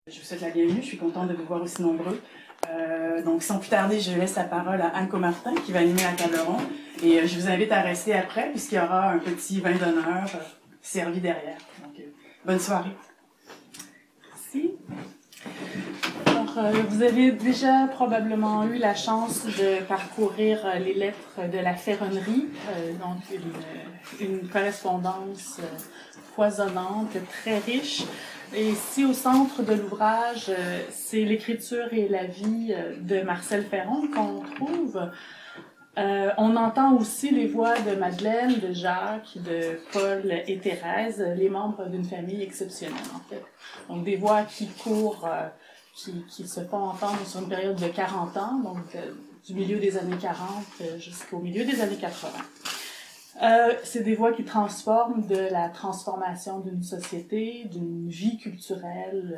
Je vous souhaite la bienvenue, je suis contente de vous voir aussi nombreux. Donc, sans plus tarder, je laisse la parole à Anne Comartin qui va animer la table ronde. Et je vous invite à rester après, puisqu'il y aura un petit vin d'honneur servi derrière. Donc, bonne soirée. Merci. Alors, vous avez déjà probablement eu la chance de parcourir les lettres de la ferronnerie, donc une correspondance foisonnante, très riche. Et ici, au centre de l'ouvrage, c'est l'écriture et la vie de Marcel Ferron qu'on trouve. On entend aussi les voix de Madeleine, de Jacques, de Paul et Thérèse, les membres d'une famille exceptionnelle, en fait. Donc, des voix qui courent, qui se font entendre sur une période de 40 ans, donc du milieu des années 40 jusqu'au milieu des années 80. C'est des voix qui transforment de la transformation d'une société, d'une vie culturelle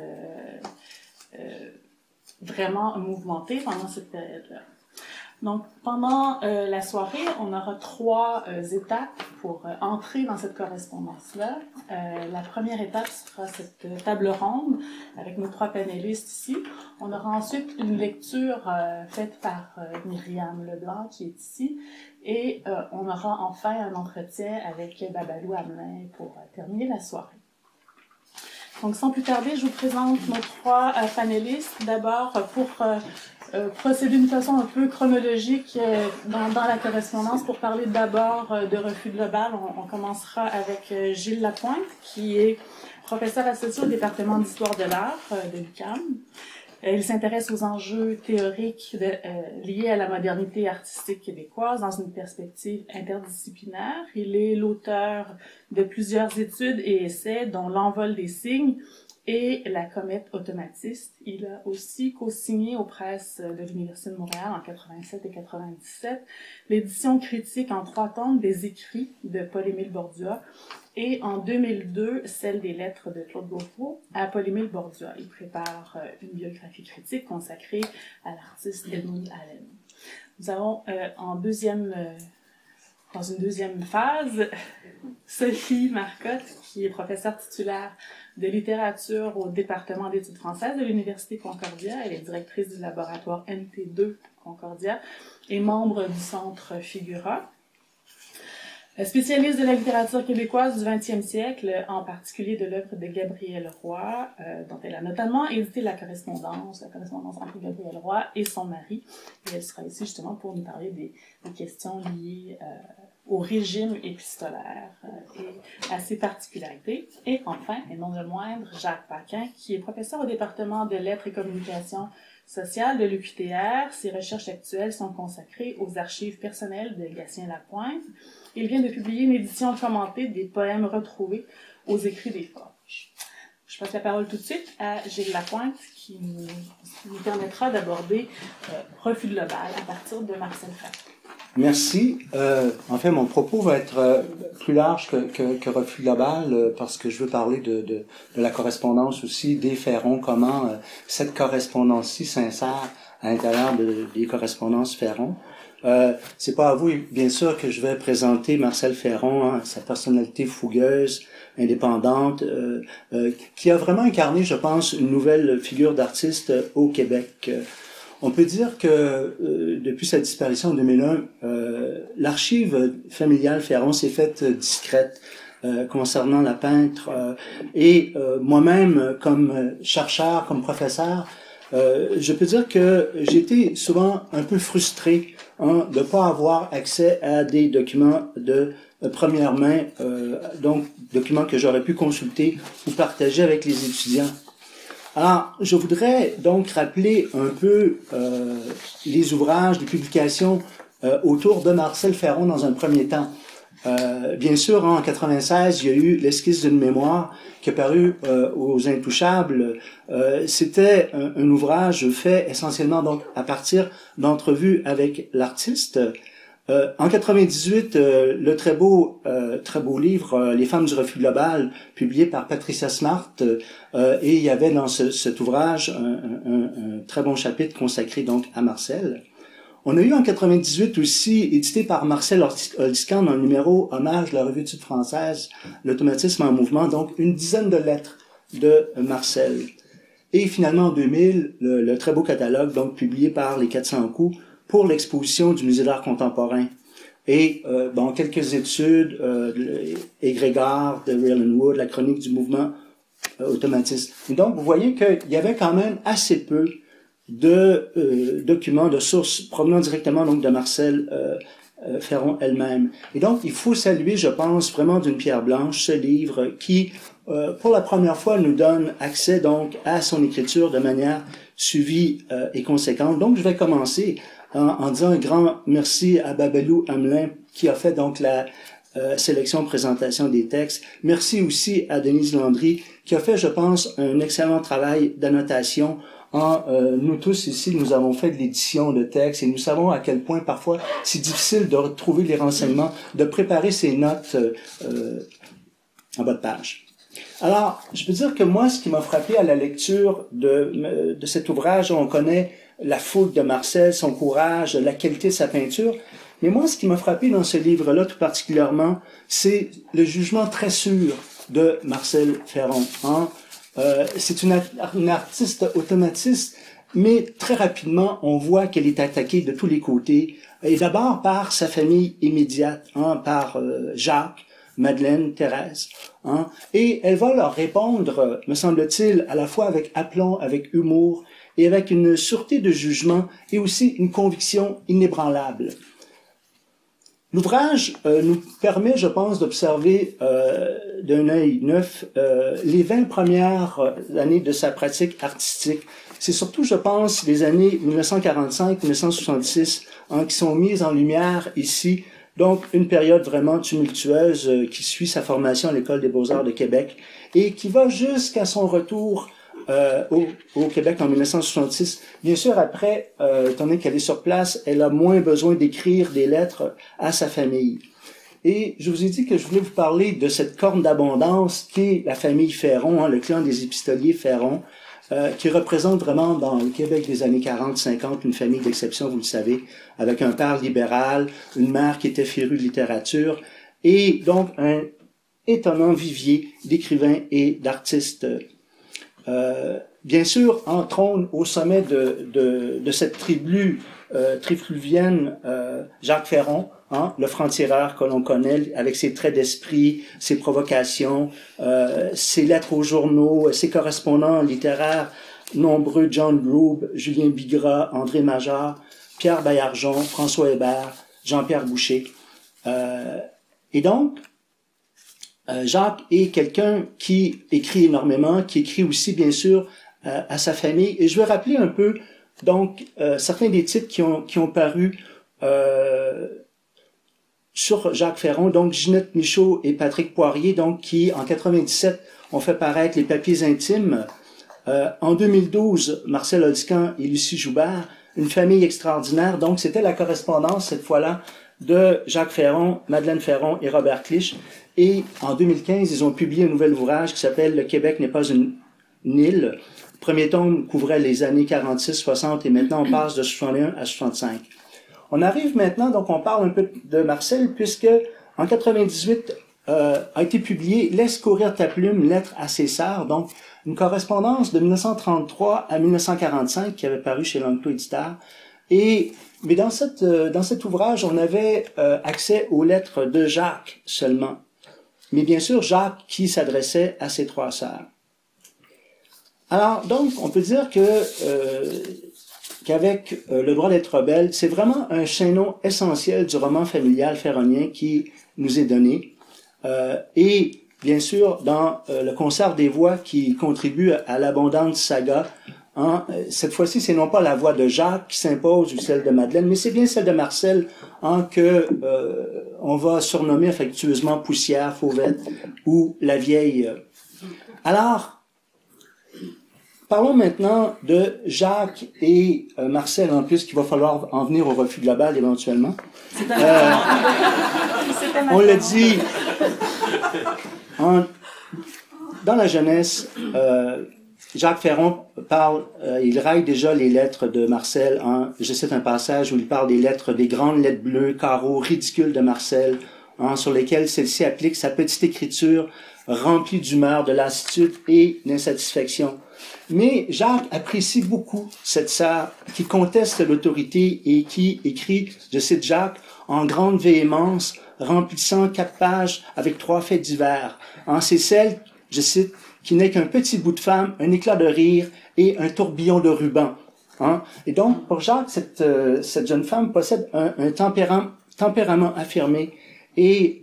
vraiment mouvementée pendant cette période-là. Donc, pendant la soirée, on aura 3 étapes pour entrer dans cette correspondance-là. La première étape sera cette table ronde avec nos 3 panélistes ici. On aura ensuite une lecture faite par Myriam Leblanc, qui est ici. Et on aura enfin un entretien avec Babalou Hamelin pour terminer la soirée. Donc, sans plus tarder, je vous présente nos 3 panélistes. D'abord, pour procéder d'une façon un peu chronologique dans la correspondance, pour parler d'abord de Refus global, on commencera avec Gilles Lapointe, qui est professeur associé au département d'histoire de l'art de l'UQAM. Il s'intéresse aux enjeux théoriques liés à la modernité artistique québécoise dans une perspective interdisciplinaire. Il est l'auteur de plusieurs études et essais, dont L'envol des signes et La comète automatiste. Il a aussi co-signé aux presses de l'Université de Montréal en 87 et 97 l'édition critique en 3 tomes des écrits de Paul-Émile Bordua, et en 2002, celle des lettres de Claude Gauvreau à Paul-Émile Bordua. Il prépare une biographie critique consacrée à l'artiste Edmund Allen. Nous avons dans une deuxième phase, Sophie Marcotte, qui est professeure titulaire de littérature au département d'études françaises de l'Université Concordia. Elle est directrice du laboratoire NT2 Concordia et membre du Centre Figura. Spécialiste de la littérature québécoise du 20e siècle, en particulier de l'œuvre de Gabriel Roy, dont elle a notamment édité la correspondance entre Gabriel Roy et son mari. Et elle sera ici justement pour nous parler des questions liées au régime épistolaire et à ses particularités. Et enfin, et non le moindre, Jacques Paquin, qui est professeur au département de lettres et communications sociales de l'UQTR. Ses recherches actuelles sont consacrées aux archives personnelles de Gatien Lapointe. Il vient de publier une édition commentée des poèmes retrouvés aux écrits des Forges. Je passe la parole tout de suite à Gilles Lapointe, qui nous permettra d'aborder Refus global à partir de Marcel Ferron. Merci. En fait, mon propos va être plus large que Refus global, parce que je veux parler de la correspondance aussi des Ferron, comment cette correspondance-ci s'insère à l'intérieur des correspondances Ferron. C'est pas à vous, bien sûr, que je vais présenter Marcel Ferron, sa personnalité fougueuse, indépendante, qui a vraiment incarné, je pense, une nouvelle figure d'artiste au Québec. On peut dire que depuis sa disparition en 2001, l'archive familiale Ferron s'est faite discrète concernant la peintre. Et moi-même, comme chercheur, comme professeur, je peux dire que j'ai été souvent un peu frustré de ne pas avoir accès à des documents de première main, donc documents que j'aurais pu consulter ou partager avec les étudiants. Alors, je voudrais donc rappeler un peu les ouvrages, les publications autour de Marcel Ferron dans un premier temps. Bien sûr, en 96, il y a eu l'esquisse d'une mémoire qui est paru aux Intouchables. C'était un ouvrage fait essentiellement donc à partir d'entrevues avec l'artiste. En 98, le très beau livre Les femmes du refus global, publié par Patricia Smart, et il y avait dans cet ouvrage un très bon chapitre consacré donc à Marcel. On a eu en 98 aussi, édité par Marcel Oliscan dans le numéro hommage de la revue d'études française, L'automatisme en mouvement, donc une dizaine de lettres de Marcel. Et finalement, en 2000, le très beau catalogue, donc publié par les 400 coups, pour l'exposition du Musée d'art contemporain. Et quelques études, égrégore de Raylan Wood, la chronique du mouvement automatiste. Et donc, vous voyez qu'il y avait quand même assez peu de documents, de sources provenant directement donc de Marcel Ferron elle-même. Et donc, il faut saluer, je pense, vraiment d'une pierre blanche ce livre qui, pour la première fois, nous donne accès donc à son écriture de manière suivie et conséquente. Donc, je vais commencer en disant un grand merci à Babelou Hamelin qui a fait donc la sélection, présentation des textes. Merci aussi à Denise Landry qui a fait, je pense, un excellent travail d'annotation. Nous tous ici, nous avons fait de l'édition de textes et nous savons à quel point parfois c'est difficile de retrouver les renseignements, de préparer ces notes en bas de page. Alors, je peux dire que moi, ce qui m'a frappé à la lecture de cet ouvrage, on connaît la fougue de Marcel, son courage, la qualité de sa peinture. Mais moi, ce qui m'a frappé dans ce livre-là, tout particulièrement, c'est le jugement très sûr de Marcel Ferron. C'est une artiste automatiste, mais très rapidement, on voit qu'elle est attaquée de tous les côtés. Et d'abord par sa famille immédiate, par Jacques, Madeleine, Thérèse. Et elle va leur répondre, me semble-t-il, à la fois avec aplomb, avec humour, et avec une sûreté de jugement et aussi une conviction inébranlable. L'ouvrage nous permet, je pense, d'observer d'un œil neuf les 20 premières années de sa pratique artistique. C'est surtout, je pense, les années 1945-1966 qui sont mises en lumière ici. Donc, une période vraiment tumultueuse qui suit sa formation à l'École des Beaux-Arts de Québec et qui va jusqu'à son retour au Québec en 1966. Bien sûr, après, étant donné qu'elle est sur place, elle a moins besoin d'écrire des lettres à sa famille. Et je vous ai dit que je voulais vous parler de cette corne d'abondance qu'est la famille Ferron, le clan des épistoliers Ferron, qui représente vraiment dans le Québec des années 40-50 une famille d'exception, vous le savez, avec un père libéral, une mère qui était férue de littérature, et donc un étonnant vivier d'écrivains et d'artistes. Bien sûr, en trône au sommet de cette tribu trifluvienne Jacques Ferron, le franc-tireur que l'on connaît, avec ses traits d'esprit, ses provocations, ses lettres aux journaux, ses correspondants littéraires nombreux, John Groob, Julien Bigras, André Major, Pierre Baillargeon, François Hébert, Jean-Pierre Boucher. Et donc, Jacques est quelqu'un qui écrit énormément, qui écrit aussi, bien sûr, à sa famille. Et je vais rappeler un peu, donc, certains des titres qui ont paru sur Jacques Ferron. Donc, Ginette Michaud et Patrick Poirier, donc, qui, en 97, ont fait paraître les papiers intimes. En 2012, Marcel Olscan et Lucie Joubert, Une famille extraordinaire. Donc, c'était la correspondance, cette fois-là, de Jacques Ferron, Madeleine Ferron et Robert Clich. Et en 2015, ils ont publié un nouvel ouvrage qui s'appelle « Le Québec n'est pas une île ». Le premier tome couvrait les années 46-60 et maintenant on passe de 61 à 65. On arrive maintenant, donc on parle un peu de Marcel, puisque en 98 a été publié « Laisse courir ta plume, lettre à ses sœurs », donc une correspondance de 1933 à 1945 qui avait paru chez Langto Éditeur. Mais dans cet ouvrage, on avait accès aux lettres de Jacques seulement. Mais bien sûr, Jacques qui s'adressait à ses trois sœurs. Alors, donc, on peut dire qu'avec Le droit d'être rebelle, c'est vraiment un chaînon essentiel du roman familial ferronien qui nous est donné. Et bien sûr, dans le concert des voix qui contribue à l'abondante saga, cette fois-ci, c'est non pas la voix de Jacques qui s'impose ou celle de Madeleine, mais c'est bien celle de Marcel que on va surnommer affectueusement Poussière, Fauvette ou la vieille. Alors, parlons maintenant de Jacques et Marcel, en plus qu'il va falloir en venir au refus global éventuellement. On l'a dit, dans la jeunesse, Jacques Ferron il raille déjà les lettres de Marcel. Je cite un passage où il parle des grandes lettres bleues, carreaux, ridicules de Marcel, sur lesquelles celle-ci applique sa petite écriture remplie d'humeur, de lassitude et d'insatisfaction. Mais Jacques apprécie beaucoup cette sœur qui conteste l'autorité et qui écrit, je cite Jacques, en grande véhémence, remplissant 4 pages avec 3 faits divers. C'est celle, je cite, qui n'est qu'un petit bout de femme, un éclat de rire et un tourbillon de ruban. Et donc, pour Jacques, cette jeune femme possède un tempérament affirmé et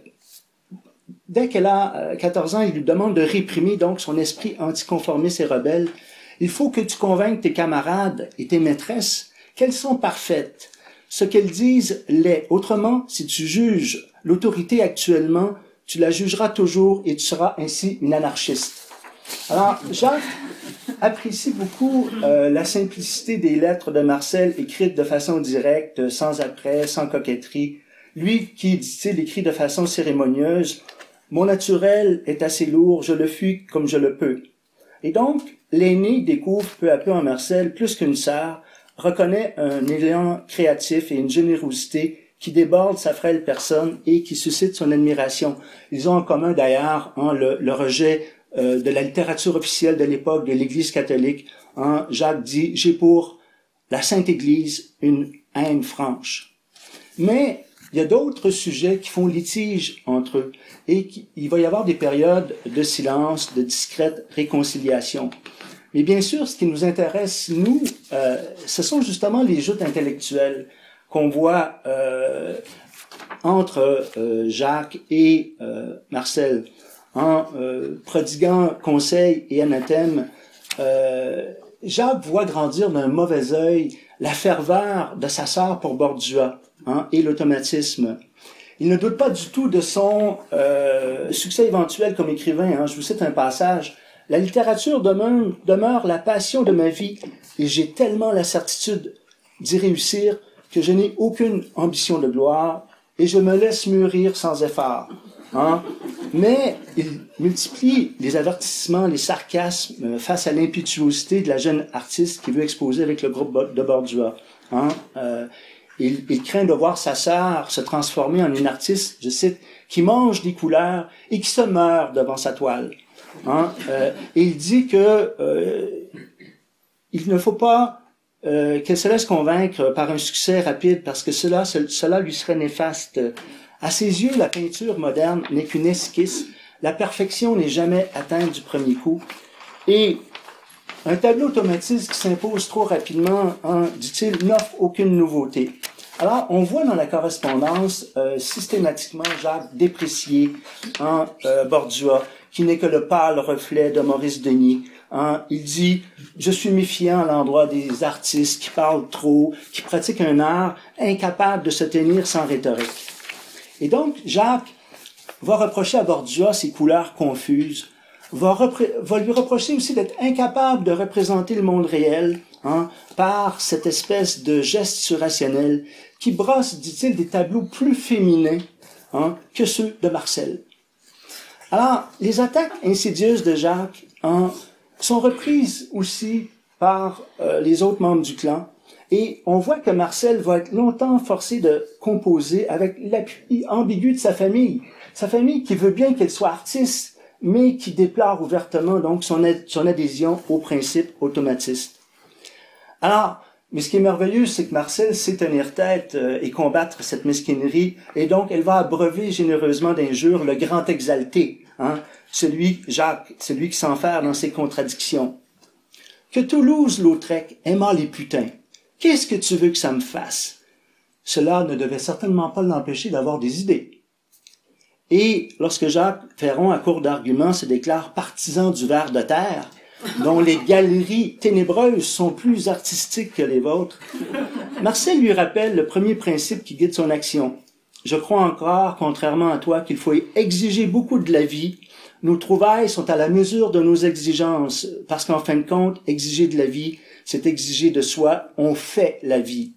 dès qu'elle a 14 ans, il lui demande de réprimer donc son esprit anticonformiste et rebelle. Il faut que tu convainques tes camarades et tes maîtresses qu'elles sont parfaites. Ce qu'elles disent l'est. Autrement, si tu juges l'autorité actuellement, tu la jugeras toujours et tu seras ainsi une anarchiste. Alors, Jacques apprécie beaucoup la simplicité des lettres de Marcel écrites de façon directe, sans après, sans coquetterie. Lui qui, dit-il, écrit de façon cérémonieuse, « Mon naturel est assez lourd, je le fuis comme je le peux. » Et donc, l'aîné découvre peu à peu en Marcel, plus qu'une sœur, reconnaît un élan créatif et une générosité qui déborde sa frêle personne et qui suscite son admiration. Ils ont en commun d'ailleurs le rejet de la littérature officielle de l'époque de l'Église catholique. Jacques dit « J'ai pour la Sainte Église une haine franche. » Mais il y a d'autres sujets qui font litige entre eux et il va y avoir des périodes de silence, de discrète réconciliation. Mais bien sûr, ce qui nous intéresse, nous, ce sont justement les joutes intellectuelles qu'on voit entre Jacques et Marcel. En prodiguant conseils et anathèmes, Jacques voit grandir d'un mauvais œil la ferveur de sa sœur pour Bordua et l'automatisme. Il ne doute pas du tout de son succès éventuel comme écrivain. Je vous cite un passage. « La littérature demeure la passion de ma vie et j'ai tellement la certitude d'y réussir que je n'ai aucune ambition de gloire et je me laisse mûrir sans effort. » Mais il multiplie les avertissements, les sarcasmes face à l'impétuosité de la jeune artiste qui veut exposer avec le groupe de Bordua. Il craint de voir sa sœur se transformer en une artiste, je cite, qui mange des couleurs et qui se meurt devant sa toile. Et il dit que il ne faut pas qu'elle se laisse convaincre par un succès rapide parce que cela lui serait néfaste. À ses yeux, la peinture moderne n'est qu'une esquisse. La perfection n'est jamais atteinte du premier coup. Et un tableau automatique qui s'impose trop rapidement, dit-il, n'offre aucune nouveauté. Alors, on voit dans la correspondance systématiquement Jacques déprécier Bordua, qui n'est que le pâle reflet de Maurice Denis. Il dit « Je suis méfiant à l'endroit des artistes qui parlent trop, qui pratiquent un art incapable de se tenir sans rhétorique. » Et donc, Jacques va reprocher à Bordua ses couleurs confuses, va lui reprocher aussi d'être incapable de représenter le monde réel par cette espèce de geste surrationnel qui brosse, dit-il, des tableaux plus féminins que ceux de Marcel. Alors, les attaques insidieuses de Jacques sont reprises aussi par les autres membres du clan. Et on voit que Marcel va être longtemps forcé de composer avec l'appui ambigu de sa famille. Sa famille qui veut bien qu'elle soit artiste, mais qui déplore ouvertement donc son adhésion au principe automatiste. Alors, mais ce qui est merveilleux, c'est que Marcel sait tenir tête et combattre cette mesquinerie, et donc elle va abreuver généreusement d'injures le grand exalté, Jacques, celui qui s'enferme dans ses contradictions. Que Toulouse-Lautrec aimant les putains, qu'est-ce que tu veux que ça me fasse? Cela ne devait certainement pas l'empêcher d'avoir des idées. Et lorsque Jacques Ferron, à court d'arguments, se déclare partisan du ver de terre, dont les galeries ténébreuses sont plus artistiques que les vôtres, Marcel lui rappelle le premier principe qui guide son action. Je crois encore, contrairement à toi, qu'il faut exiger beaucoup de la vie. Nos trouvailles sont à la mesure de nos exigences, parce qu'en fin de compte, exiger de la vie, c'est exiger de soi, on fait la vie.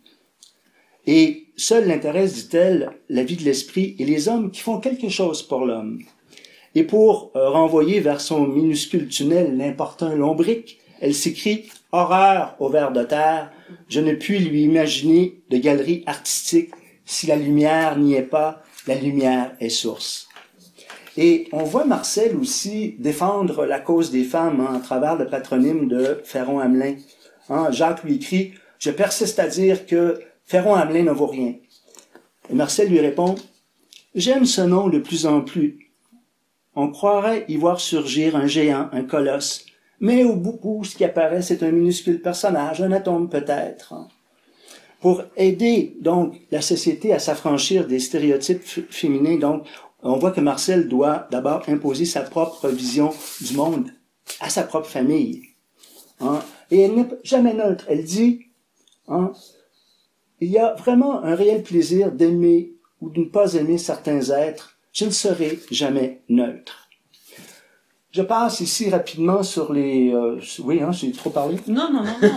Et seul l'intéresse, dit-elle, la vie de l'esprit et les hommes qui font quelque chose pour l'homme. Et pour renvoyer vers son minuscule tunnel l'importun lombric, elle s'écrie « Horreur au ver de terre, je ne puis lui imaginer de galerie artistique, si la lumière n'y est pas, la lumière est source. » Et on voit Marcel aussi défendre la cause des femmes à travers le patronyme de Féron-Hamelin. Jacques lui écrit « Je persiste à dire que Féron-Hamelin ne vaut rien. » Et Marcel lui répond « J'aime ce nom de plus en plus. On croirait y voir surgir un géant, un colosse, mais au bout, ce qui apparaît, c'est un minuscule personnage, un atome peut-être. » Pour aider donc la société à s'affranchir des stéréotypes féminins, donc on voit que Marcel doit d'abord imposer sa propre vision du monde à sa propre famille. Et elle n'est jamais neutre. Elle dit, il y a vraiment un réel plaisir d'aimer ou de ne pas aimer certains êtres. Je ne serai jamais neutre. Je passe ici rapidement sur les... oui, j'ai trop parlé? Non.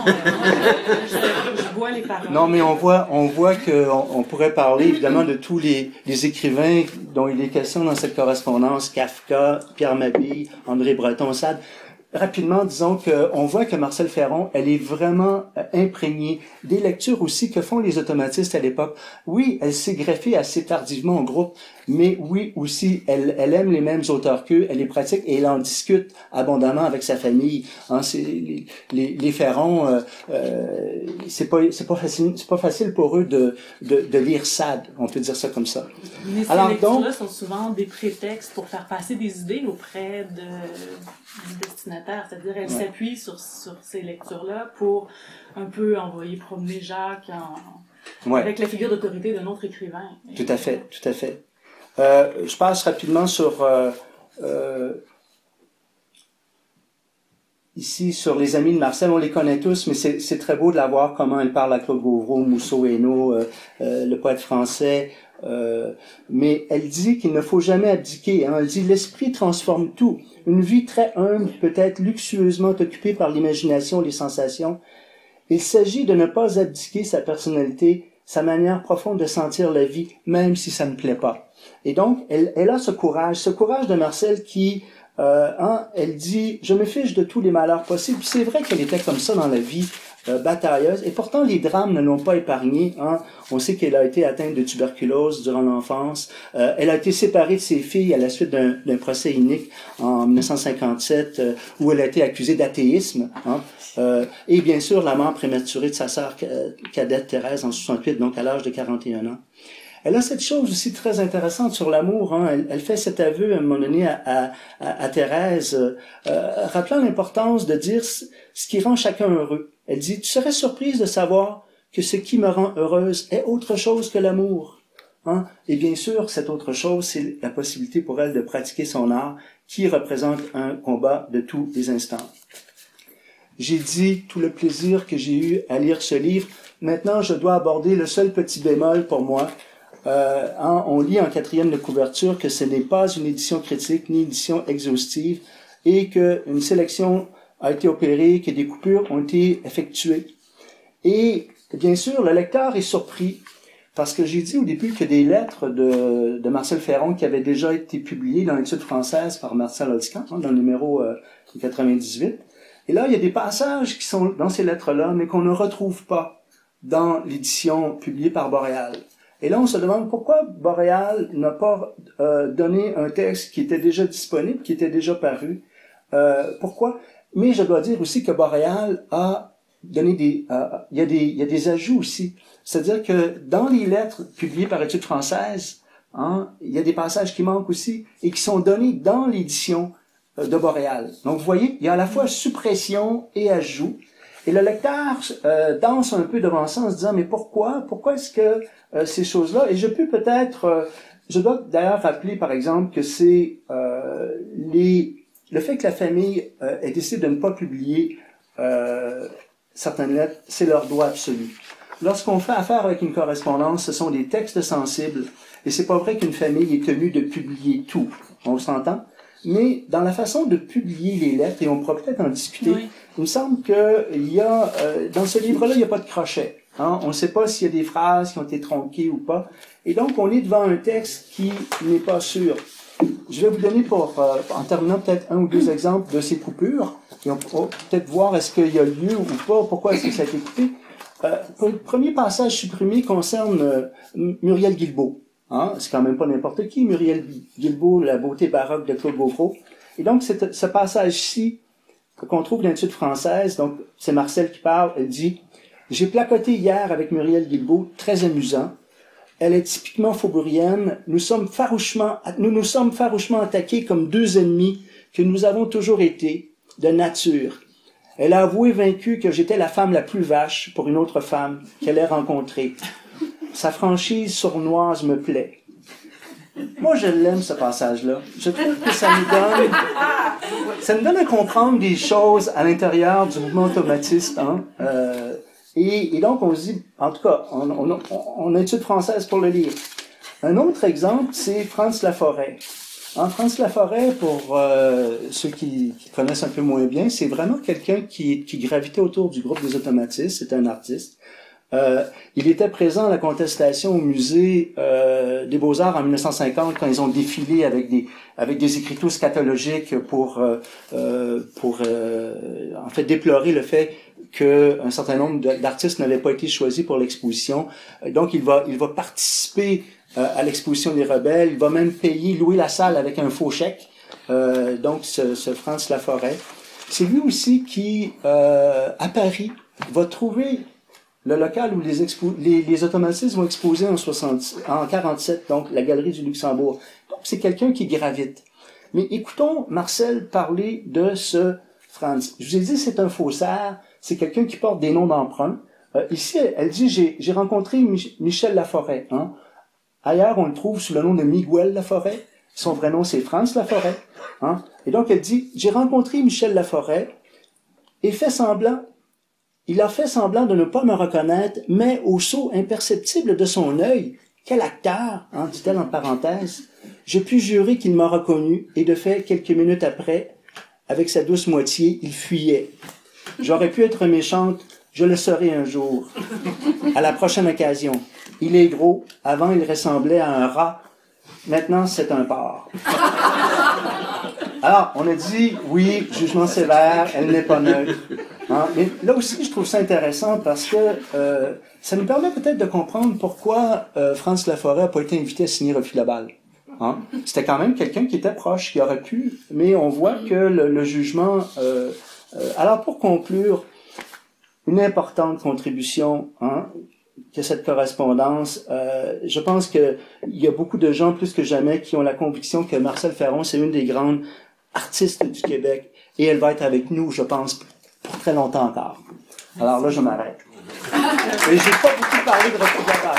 Je vois les paroles. Non, mais on voit qu'on pourrait parler évidemment de tous les écrivains dont il est question dans cette correspondance, Kafka, Pierre Mabille, André Breton, Sade. Rapidement, disons qu'on voit que Marcel Féron, elle est vraiment imprégnée des lectures aussi que font les automatistes à l'époque. Oui, elle s'est greffée assez tardivement au groupe, mais oui aussi, elle aime les mêmes auteurs qu'eux, elle les pratique et elle en discute abondamment avec sa famille. C'est les Féron, c'est pas facile pour eux de lire Sade, on peut dire ça comme ça. Mais ces lectures-là sont souvent des prétextes pour faire passer des idées auprès du destinataire, c'est-à-dire elle s'appuie sur ces lectures-là pour un peu envoyer promener Jacques avec la figure d'autorité d'un autre écrivain. Tout à fait. Je passe rapidement sur ici sur les amis de Marcel, on les connaît tous, mais c'est très beau de la voir comment elle parle à Claude Gauvreau, Mousseau, Hainaut, le poète français. Mais elle dit qu'il ne faut jamais abdiquer. Elle dit l'esprit transforme tout. Une vie très humble peut être luxueusement occupée par l'imagination, les sensations. Il s'agit de ne pas abdiquer sa personnalité, sa manière profonde de sentir la vie, même si ça ne plaît pas. Et donc, elle a ce courage de Marcel qui, elle dit, je me fiche de tous les malheurs possibles. C'est vrai qu'elle était comme ça dans la vie batailleuse, et pourtant les drames ne l'ont pas épargnée. On sait qu'elle a été atteinte de tuberculose durant l'enfance. Elle a été séparée de ses filles à la suite d'un procès inique en 1957, où elle a été accusée d'athéisme. Et bien sûr, la mort prématurée de sa sœur cadette Thérèse en 68, donc à l'âge de 41 ans. Elle a cette chose aussi très intéressante sur l'amour. Elle fait cet aveu à un moment donné à Thérèse, rappelant l'importance de dire ce qui rend chacun heureux. Elle dit, tu serais surprise de savoir que ce qui me rend heureuse est autre chose que l'amour. Et bien sûr, cette autre chose, c'est la possibilité pour elle de pratiquer son art, qui représente un combat de tous les instants. J'ai dit tout le plaisir que j'ai eu à lire ce livre. Maintenant, je dois aborder le seul petit bémol pour moi. On lit en 4e de couverture que ce n'est pas une édition critique ni une édition exhaustive et qu'une sélection a été opérée, que des coupures ont été effectuées. Et bien sûr, le lecteur est surpris parce que j'ai dit au début que des lettres de Marcel Féron qui avaient déjà été publiées dans l'étude française par Marcel Holzkamp, dans le numéro 98. Et là, il y a des passages qui sont dans ces lettres-là, mais qu'on ne retrouve pas dans l'édition publiée par Boréal. Et là, on se demande pourquoi Boréal n'a pas donné un texte qui était déjà disponible, qui était déjà paru. Pourquoi? Mais je dois dire aussi que Boréal a donné il y a des ajouts aussi. C'est-à-dire que dans les lettres publiées par Études françaises, il y a des passages qui manquent aussi et qui sont donnés dans l'édition de Boréal. Donc, vous voyez, il y a à la fois suppression et ajout. Et le lecteur danse un peu devant ça en se disant, mais pourquoi est-ce que ces choses-là, et je peux peut-être, je dois d'ailleurs rappeler par exemple que c'est le fait que la famille ait décidé de ne pas publier certaines lettres, c'est leur droit absolu. Lorsqu'on fait affaire avec une correspondance, ce sont des textes sensibles, et c'est pas vrai qu'une famille est tenue de publier tout, on s'entend? Mais dans la façon de publier les lettres, et on pourra peut-être en discuter, oui. Il me semble qu'il y a, dans ce livre-là, il n'y a pas de crochet. On ne sait pas s'il y a des phrases qui ont été tronquées ou pas. Et donc, on est devant un texte qui n'est pas sûr. Je vais vous donner en terminant peut-être un ou deux exemples de ces coupures. Et on pourra peut-être voir est-ce qu'il y a lieu ou pas, pourquoi est-ce que ça a été coupé. Le premier passage supprimé concerne Muriel Guilbeault. Hein? C'est quand même pas n'importe qui, Muriel Guilbeault, la beauté baroque de Claude Gauvreau. Et donc, ce passage-ci, qu'on trouve dans l'étude française, donc c'est Marcel qui parle, elle dit « J'ai placoté hier avec Muriel Guilbeault, très amusant. Elle est typiquement faubourienne. Nous nous sommes farouchement attaqués comme deux ennemis que nous avons toujours été, de nature. Elle a avoué vaincue que j'étais la femme la plus vache pour une autre femme qu'elle ait rencontrée. Sa franchise sournoise me plaît. » Moi, je l'aime, ce passage-là. Je trouve que ça me donne à comprendre des choses à l'intérieur du mouvement automatiste. Hein? Et donc, on se dit, en tout cas, on a une étude française pour le lire. Un autre exemple, c'est Franz Laforêt. Hein, Franz Laforêt, pour ceux qui connaissent un peu moins bien, c'est vraiment quelqu'un qui gravitait autour du groupe des automatistes. C'est un artiste. Il était présent à la contestation au musée des Beaux-Arts en 1950 quand ils ont défilé avec des écriteaux scatologiques pour en fait déplorer le fait que un certain nombre d'artistes n'avaient pas été choisis pour l'exposition. Donc il va participer à l'exposition des rebelles, il va même louer la salle avec un faux chèque. Donc ce Franz Laforêt, c'est lui aussi qui à Paris va trouver le local où les automatistes vont exposer en 47, donc la Galerie du Luxembourg. Donc, c'est quelqu'un qui gravite. Mais écoutons Marcel parler de ce Franz. Je vous ai dit, c'est un faussaire, c'est quelqu'un qui porte des noms d'emprunt. Ici, elle dit, j'ai rencontré Michel Laforêt. Hein. Ailleurs, on le trouve sous le nom de Miguel Laforêt. Son vrai nom, c'est Franz Laforêt. Hein. Et donc, elle dit, j'ai rencontré Michel Laforêt et il a fait semblant de ne pas me reconnaître, mais au saut imperceptible de son œil, quel acteur, hein, dit-elle en parenthèse, je puis jurer qu'il m'a reconnu, et de fait, quelques minutes après, avec sa douce moitié, il fuyait. J'aurais pu être méchante, je le serai un jour. À la prochaine occasion. Il est gros, avant il ressemblait à un rat, maintenant c'est un porc. Alors, on a dit, oui, jugement sévère, elle n'est pas neutre. Hein? Mais là aussi, je trouve ça intéressant parce que ça nous permet peut-être de comprendre pourquoi Franz Laforêt n'a pas été invité à signer Refus la balle. Hein? C'était quand même quelqu'un qui était proche, qui aurait pu, mais on voit que le jugement... alors, pour conclure, une importante contribution que cette correspondance, je pense qu'il y a beaucoup de gens, plus que jamais, qui ont la conviction que Marcel Ferron, c'est une des grandes artistes du Québec, et elle va être avec nous, je pense, pour très longtemps encore. Alors là, je m'arrête. Et j'ai pas beaucoup parlé de Refus de la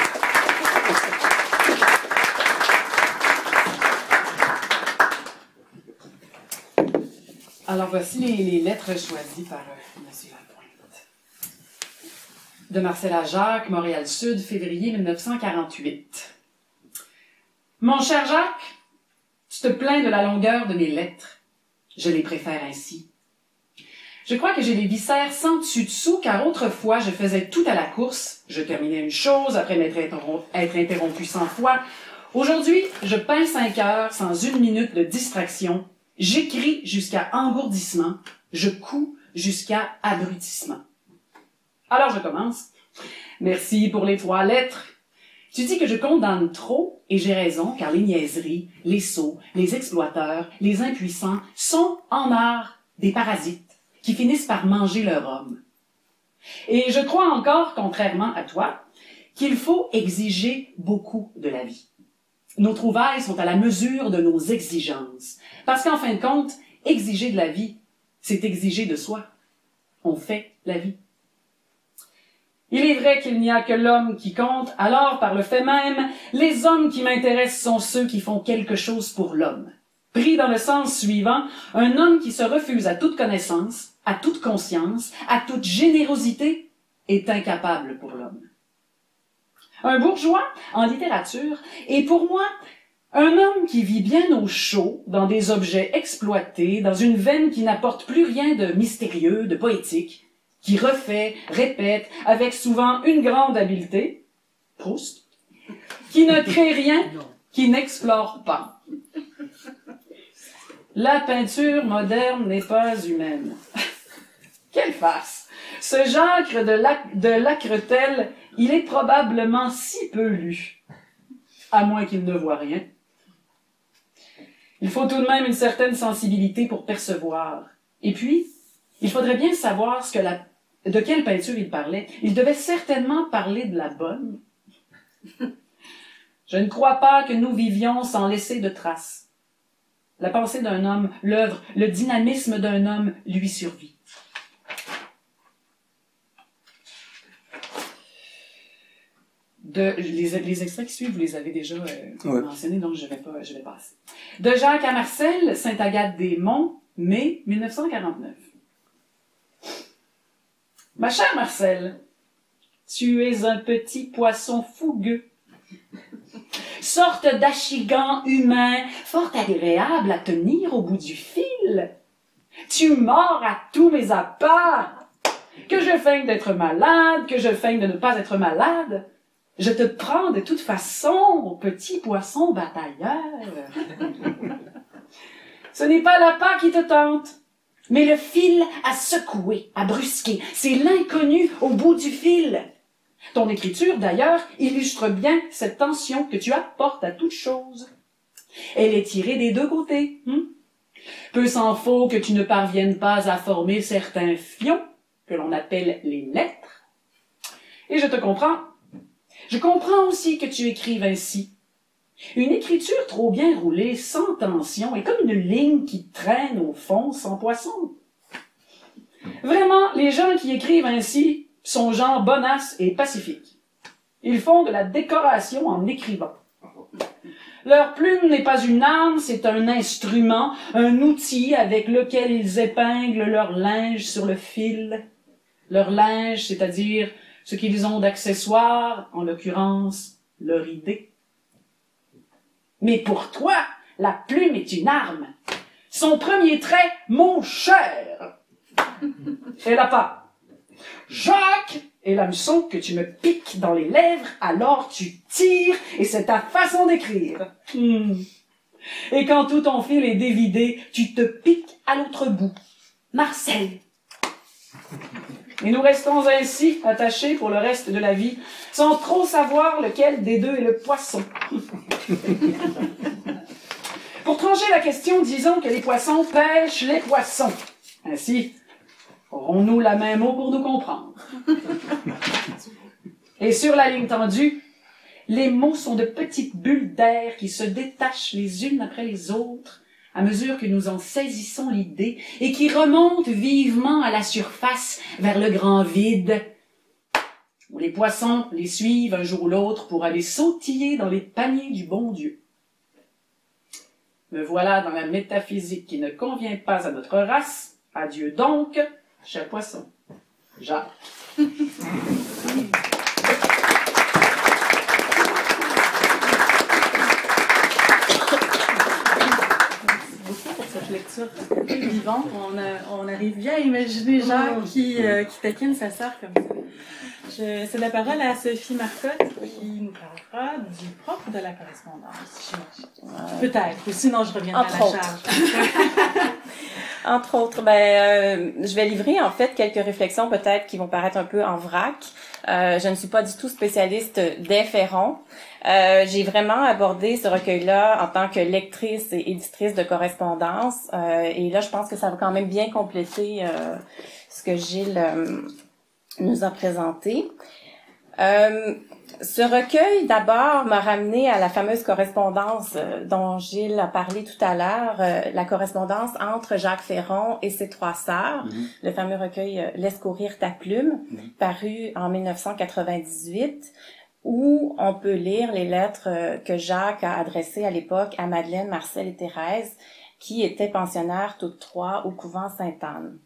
balle. Alors voici les lettres choisies par M. Lapointe. De Marcel à Jacques, Montréal-Sud, février 1948. Mon cher Jacques, tu te plains de la longueur de mes lettres. Je les préfère ainsi. Je crois que j'ai les viscères sans dessus-dessous, car autrefois je faisais tout à la course. Je terminais une chose après m'être interrompu 100 fois. Aujourd'hui, je peins 5 heures sans une minute de distraction. J'écris jusqu'à engourdissement. Je couds jusqu'à abrutissement. Alors je commence. Merci pour les 3 lettres. Tu dis que je condamne trop, et j'ai raison, car les niaiseries, les sots, les exploiteurs, les impuissants sont, en art, des parasites qui finissent par manger leur homme. Et je crois encore, contrairement à toi, qu'il faut exiger beaucoup de la vie. Nos trouvailles sont à la mesure de nos exigences, parce qu'en fin de compte, exiger de la vie, c'est exiger de soi. On fait la vie. Il est vrai qu'il n'y a que l'homme qui compte, alors par le fait même, les hommes qui m'intéressent sont ceux qui font quelque chose pour l'homme. Pris dans le sens suivant, un homme qui se refuse à toute connaissance, à toute conscience, à toute générosité, est incapable pour l'homme. Un bourgeois, en littérature, est pour moi un homme qui vit bien au chaud, dans des objets exploités, dans une veine qui n'apporte plus rien de mystérieux, de poétique, qui refait, répète, avec souvent une grande habileté, Proust, qui ne crée rien, qui n'explore pas. La peinture moderne n'est pas humaine. Quelle farce! Ce Jacques de Lacretel, il est probablement si peu lu. à moins qu'il ne voie rien. Il faut tout de même une certaine sensibilité pour percevoir. Et puis, il faudrait bien savoir de quelle peinture il parlait. Il devait certainement parler de la bonne. Je ne crois pas que nous vivions sans laisser de traces. La pensée d'un homme, l'œuvre, le dynamisme d'un homme lui survit. Les extraits qui suivent, vous les avez déjà mentionnés, donc je vais passer. De Jacques à Marcel, Sainte-Agathe-des-Monts, mai 1949. Ma chère Marcel, tu es un petit poisson fougueux, sorte d'achigan humain, fort agréable à tenir au bout du fil. Tu mords à tous mes appâts. Que je feigne d'être malade, que je feigne de ne pas être malade, je te prends de toute façon, petit poisson batailleur. Ce n'est pas l'appât qui te tente, mais le fil à secouer, à brusquer. C'est l'inconnu au bout du fil. Ton écriture, d'ailleurs, illustre bien cette tension que tu apportes à toute chose. Elle est tirée des deux côtés. Peu s'en faut que tu ne parviennes pas à former certains fions, que l'on appelle les lettres. Et je te comprends. Je comprends aussi que tu écrives ainsi. Une écriture trop bien roulée, sans tension, est comme une ligne qui traîne au fond sans poisson. Vraiment, les gens qui écrivent ainsi sont gens bonasses et pacifiques. Ils font de la décoration en écrivant. Leur plume n'est pas une arme, c'est un instrument, un outil avec lequel ils épinglent leur linge sur le fil. Leur linge, c'est-à-dire ce qu'ils ont d'accessoires, en l'occurrence, leur idée. Mais pour toi, la plume est une arme. Son premier trait, mon cher, est la pas. Jacques est l'hameçon que tu me piques dans les lèvres, alors tu tires, et c'est ta façon d'écrire. Et quand tout ton fil est dévidé, tu te piques à l'autre bout. Marcel. Et nous restons ainsi attachés pour le reste de la vie, sans trop savoir lequel des deux est le poisson. Pour trancher la question, disons que les poissons pêchent les poissons. Ainsi, aurons-nous la même eau pour nous comprendre. Et sur la ligne tendue, les mots sont de petites bulles d'air qui se détachent les unes après les autres, à mesure que nous en saisissons l'idée, et qui remontent vivement à la surface vers le grand vide, où les poissons les suivent un jour ou l'autre pour aller sautiller dans les paniers du bon Dieu. Me voilà dans la métaphysique qui ne convient pas à notre race. Adieu donc, cher poisson. Jacques. Cette lecture vivante, on arrive bien à imaginer Jacques qui taquine sa sœur comme ça. Je cède la parole à Sophie Marcotte qui nous parlera du propre de la correspondance, j'imagine. Peut-être, ou sinon je reviendrai à la charge. Entre autres, je vais livrer en fait quelques réflexions peut-être qui vont paraître un peu en vrac. Je ne suis pas du tout spécialiste des ferrons. J'ai vraiment abordé ce recueil-là en tant que lectrice et éditrice de correspondance. Et là, je pense que ça va quand même bien compléter ce que Gilles nous a présenté. Ce recueil, d'abord, m'a ramené à la fameuse correspondance dont Gilles a parlé tout à l'heure, la correspondance entre Jacques Ferron et ses trois sœurs, le fameux recueil « Laisse courir ta plume », paru en 1998, où on peut lire les lettres que Jacques a adressées à l'époque à Madeleine, Marcel et Thérèse, qui étaient pensionnaires toutes trois au couvent Sainte-Anne.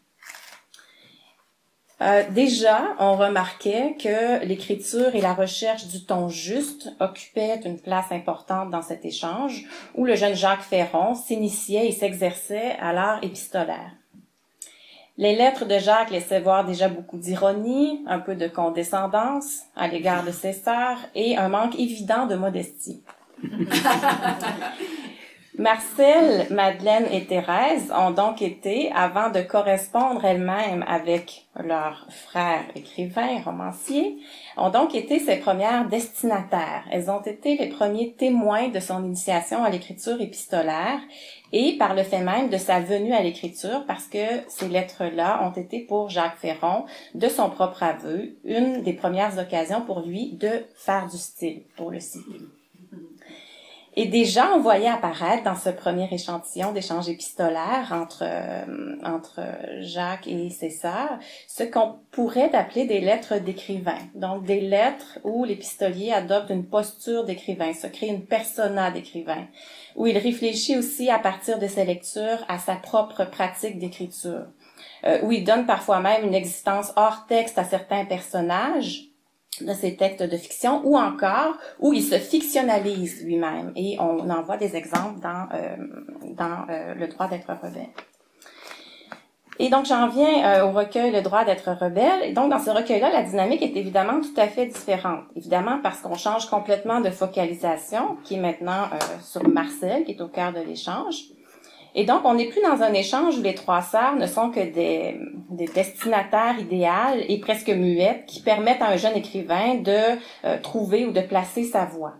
Déjà, on remarquait que l'écriture et la recherche du ton juste occupaient une place importante dans cet échange, où le jeune Jacques Ferron s'initiait et s'exerçait à l'art épistolaire. Les lettres de Jacques laissaient voir déjà beaucoup d'ironie, un peu de condescendance à l'égard de ses sœurs et un manque évident de modestie. Marcel, Madeleine et Thérèse ont donc été, avant de correspondre elles-mêmes avec leur frère écrivain, romancier, ont donc été ses premières destinataires. Elles ont été les premiers témoins de son initiation à l'écriture épistolaire et par le fait même de sa venue à l'écriture, parce que ces lettres-là ont été pour Jacques Ferron, de son propre aveu, une des premières occasions pour lui de faire du style, pour le citer. Et déjà, on voyait apparaître dans ce premier échantillon d'échange épistolaire entre Jacques et ses sœurs ce qu'on pourrait appeler des lettres d'écrivain. Donc, des lettres où l'épistolier adopte une posture d'écrivain, se crée une persona d'écrivain, où il réfléchit aussi à partir de ses lectures à sa propre pratique d'écriture, où il donne parfois même une existence hors texte à certains personnages de ces textes de fiction, ou encore où il se fictionnalise lui-même. Et on en voit des exemples dans Le droit d'être rebelle. Et donc, j'en viens au recueil Le droit d'être rebelle. Et donc, dans ce recueil-là, la dynamique est évidemment tout à fait différente. Évidemment, parce qu'on change complètement de focalisation, qui est maintenant sur Marcel, qui est au cœur de l'échange. Et donc, on n'est plus dans un échange où les trois sœurs ne sont que des destinataires idéales et presque muettes qui permettent à un jeune écrivain de trouver ou de placer sa voix.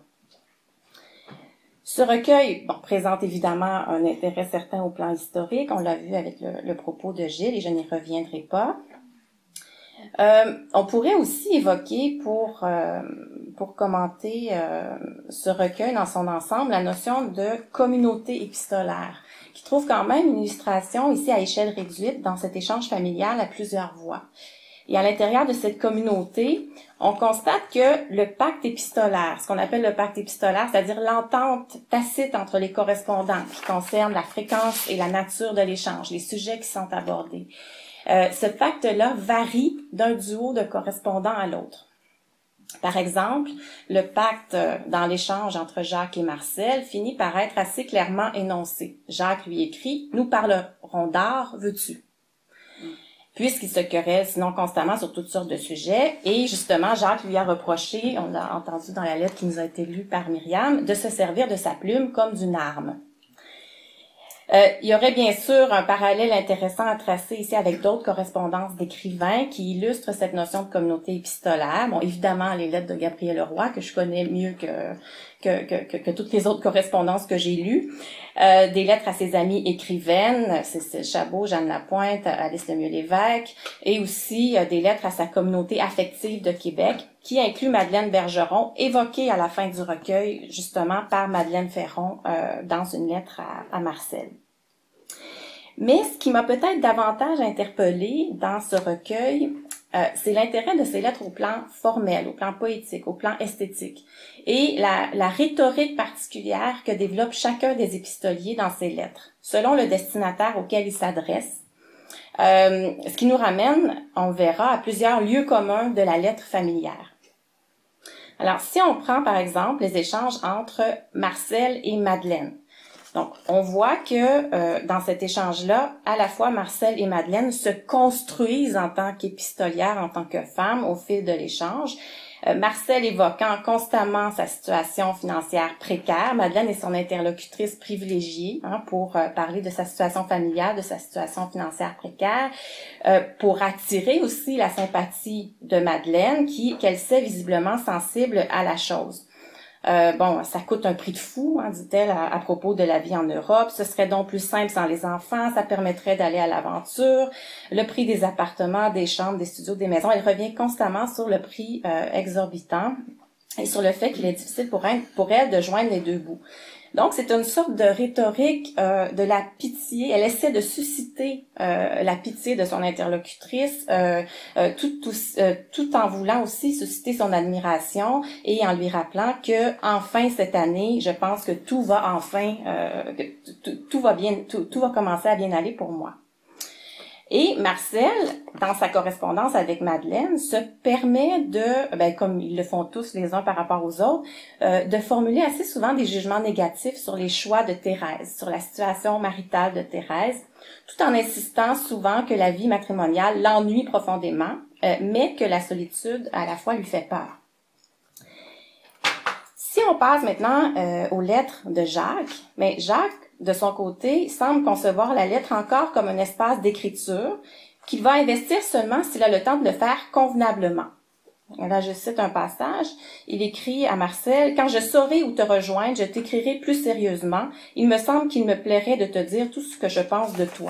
Ce recueil présente évidemment un intérêt certain au plan historique. On l'a vu avec le propos de Gilles et je n'y reviendrai pas. On pourrait aussi évoquer pour commenter ce recueil dans son ensemble la notion de communauté épistolaire, qui trouve quand même une illustration ici à échelle réduite dans cet échange familial à plusieurs voix. Et à l'intérieur de cette communauté, on constate que le pacte épistolaire, ce qu'on appelle le pacte épistolaire, c'est-à-dire l'entente tacite entre les correspondants qui concerne la fréquence et la nature de l'échange, les sujets qui sont abordés, ce pacte-là varie d'un duo de correspondants à l'autre. Par exemple, le pacte dans l'échange entre Jacques et Marcel finit par être assez clairement énoncé. Jacques lui écrit « Nous parlerons d'art, veux-tu ?» Puisqu'ils se querellent sinon constamment sur toutes sortes de sujets. Et justement, Jacques lui a reproché, on l'a entendu dans la lettre qui nous a été lue par Myriam, de se servir de sa plume comme d'une arme. Il y aurait bien sûr un parallèle intéressant à tracer ici avec d'autres correspondances d'écrivains qui illustrent cette notion de communauté épistolaire. Bon, évidemment, les lettres de Gabriel Leroy, que je connais mieux que toutes les autres correspondances que j'ai lues. Des lettres à ses amies écrivaines, Cécile Chabot, Jeanne Lapointe, Alice Lemieux-Lévesque, et aussi des lettres à sa communauté affective de Québec, qui inclut Madeleine Bergeron, évoquée à la fin du recueil, justement, par Madeleine Ferron dans une lettre à Marcel. Mais ce qui m'a peut-être davantage interpellée dans ce recueil, c'est l'intérêt de ces lettres au plan formel, au plan poétique, au plan esthétique, et la rhétorique particulière que développe chacun des épistoliers dans ces lettres, selon le destinataire auquel il s'adresse, ce qui nous ramène, on verra, à plusieurs lieux communs de la lettre familière. Alors, si on prend par exemple les échanges entre Marcel et Madeleine, donc, on voit que dans cet échange-là, à la fois Marcel et Madeleine se construisent en tant qu'épistolières, en tant que femmes au fil de l'échange. Marcel évoquant constamment sa situation financière précaire, Madeleine est son interlocutrice privilégiée pour parler de sa situation familiale, de sa situation financière précaire, pour attirer aussi la sympathie de Madeleine qu'elle sait visiblement sensible à la chose. Ça coûte un prix de fou, dit-elle à propos de la vie en Europe. Ce serait donc plus simple sans les enfants, ça permettrait d'aller à l'aventure. Le prix des appartements, des chambres, des studios, des maisons, elle revient constamment sur le prix exorbitant et sur le fait qu'il est difficile pour elle de joindre les deux bouts. Donc, c'est une sorte de rhétorique de la pitié. Elle essaie de susciter la pitié de son interlocutrice, tout en voulant aussi susciter son admiration et en lui rappelant que enfin cette année, je pense que tout va tout va commencer à bien aller pour moi. Et Marcel, dans sa correspondance avec Madeleine, se permet de, comme ils le font tous les uns par rapport aux autres, de formuler assez souvent des jugements négatifs sur les choix de Thérèse, sur la situation maritale de Thérèse, tout en insistant souvent que la vie matrimoniale l'ennuie profondément, mais que la solitude à la fois lui fait peur. Si on passe maintenant aux lettres de Jacques, mais Jacques de son côté, semble concevoir la lettre encore comme un espace d'écriture qu'il va investir seulement s'il a le temps de le faire convenablement. Et là, je cite un passage. Il écrit à Marcel: « Quand je saurai où te rejoindre, je t'écrirai plus sérieusement. Il me semble qu'il me plairait de te dire tout ce que je pense de toi. »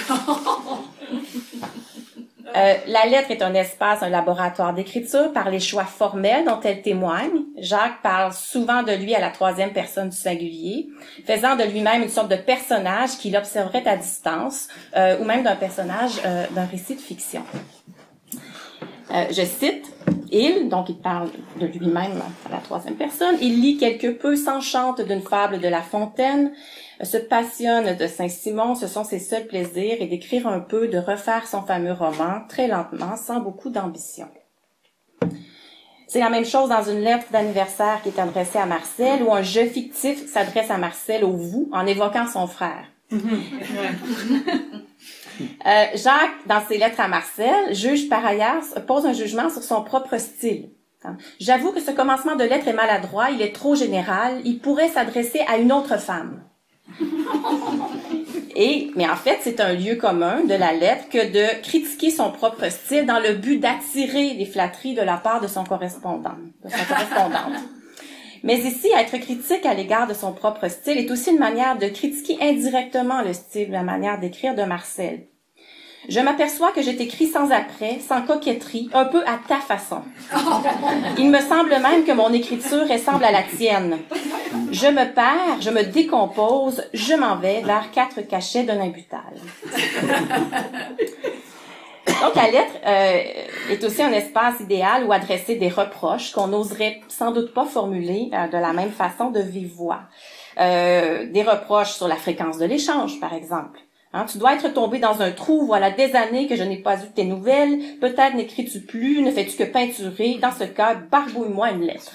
La lettre est un espace, un laboratoire d'écriture par les choix formels dont elle témoigne. Jacques parle souvent de lui à la troisième personne du singulier, faisant de lui-même une sorte de personnage qu'il observerait à distance, ou même d'un personnage d'un récit de fiction. Je cite, donc il parle de lui-même à la troisième personne, il lit quelque peu, s'enchante d'une fable de La Fontaine, se passionne de Saint-Simon, ce sont ses seuls plaisirs, et d'écrire un peu, de refaire son fameux roman, très lentement, sans beaucoup d'ambition. C'est la même chose dans une lettre d'anniversaire qui est adressée à Marcel, où un je fictif s'adresse à Marcel au vous, en évoquant son frère. Jacques, dans ses lettres à Marcel, juge par ailleurs, pose un jugement sur son propre style. J'avoue que ce commencement de lettre est maladroit, il est trop général, il pourrait s'adresser à une autre femme. Mais en fait, c'est un lieu commun de la lettre que de critiquer son propre style dans le but d'attirer des flatteries de la part de son correspondant, de son correspondante. Mais ici, être critique à l'égard de son propre style est aussi une manière de critiquer indirectement le style, la manière d'écrire de Marcel. Je m'aperçois que j'ai écrit sans après, sans coquetterie, un peu à ta façon. Il me semble même que mon écriture ressemble à la tienne. Je me perds, je me décompose, je m'en vais vers 4 cachets de Nimbutal. Donc, la lettre est aussi un espace idéal où adresser des reproches qu'on n'oserait sans doute pas formuler de la même façon de vive voix. Des reproches sur la fréquence de l'échange, par exemple. Tu dois être tombé dans un trou, voilà des années que je n'ai pas eu tes nouvelles, peut-être n'écris-tu plus, ne fais-tu que peinturer, dans ce cas, barbouille-moi une lettre.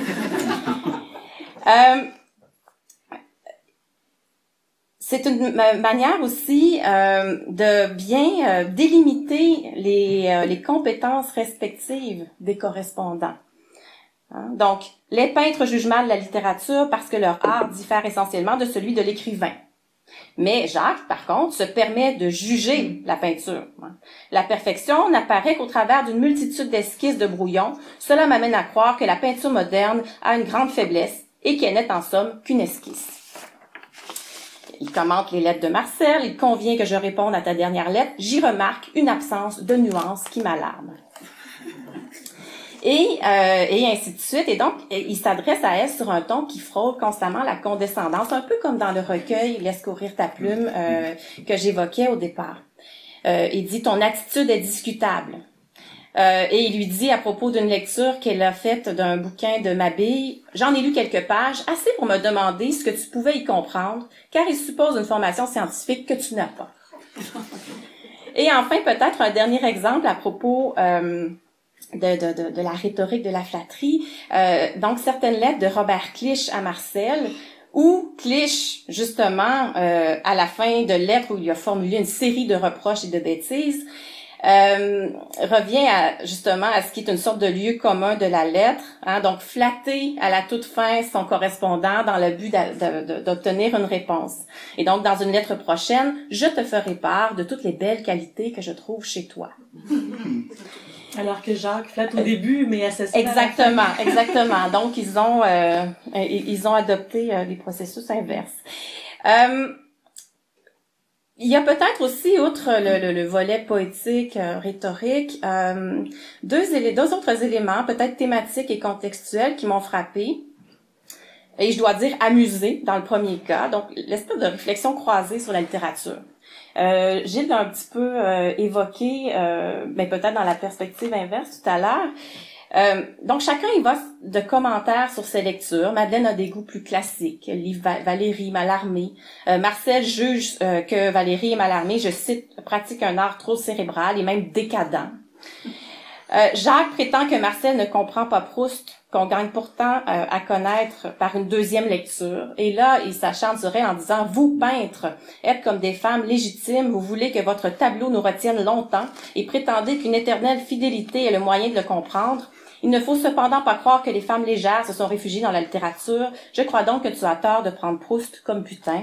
C'est une manière aussi de bien délimiter les compétences respectives des correspondants. Donc, les peintres jugent mal la littérature parce que leur art diffère essentiellement de celui de l'écrivain. Mais Jacques, par contre, se permet de juger la peinture. La perfection n'apparaît qu'au travers d'une multitude d'esquisses de brouillons. Cela m'amène à croire que la peinture moderne a une grande faiblesse et qu'elle n'est en somme qu'une esquisse. Il commente les lettres de Marcel, il convient que je réponde à ta dernière lettre. J'y remarque une absence de nuances qui m'alarme. Et ainsi de suite. Et donc, il s'adresse à elle sur un ton qui frôle constamment la condescendance, un peu comme dans le recueil « Laisse courir ta plume » que j'évoquais au départ. Il dit « Ton attitude est discutable ». Et il lui dit à propos d'une lecture qu'elle a faite d'un bouquin de Mabille, « J'en ai lu quelques pages, assez pour me demander ce que tu pouvais y comprendre, car il suppose une formation scientifique que tu n'as pas. » Et enfin, peut-être un dernier exemple à propos de la rhétorique de la flatterie. Donc, certaines lettres de Robert Clich à Marcel, où Clich, justement, à la fin de lettres où il a formulé une série de reproches et de bêtises, revient justement à ce qui est une sorte de lieu commun de la lettre, donc flatter à la toute fin son correspondant dans le but d'obtenir une réponse. Et donc, dans une lettre prochaine, je te ferai part de toutes les belles qualités que je trouve chez toi. Alors que Jacques flatte au début, mais assassine. Exactement. Donc, ils ont adopté les processus inverses. Il y a peut-être aussi, outre le volet poétique, rhétorique, deux autres éléments, peut-être thématiques et contextuels, qui m'ont frappé. Et je dois dire amusé dans le premier cas. Donc, l'espèce de réflexion croisée sur la littérature. Gilles l'a un petit peu évoqué, mais peut-être dans la perspective inverse tout à l'heure. Donc, chacun y va de commentaires sur ses lectures. Madeleine a des goûts plus classiques. Elle lit Valérie Mallarmé. Marcel juge que Valérie Mallarmé, je cite, pratique un art trop cérébral et même décadent. Jacques prétend que Marcel ne comprend pas Proust, qu'on gagne pourtant à connaître par une deuxième lecture. Et là, il s'acharne sur elle en disant « Vous, peintres, êtes comme des femmes légitimes, vous voulez que votre tableau nous retienne longtemps et prétendez qu'une éternelle fidélité est le moyen de le comprendre. Il ne faut cependant pas croire que les femmes légères se sont réfugiées dans la littérature. Je crois donc que tu as tort de prendre Proust comme butin.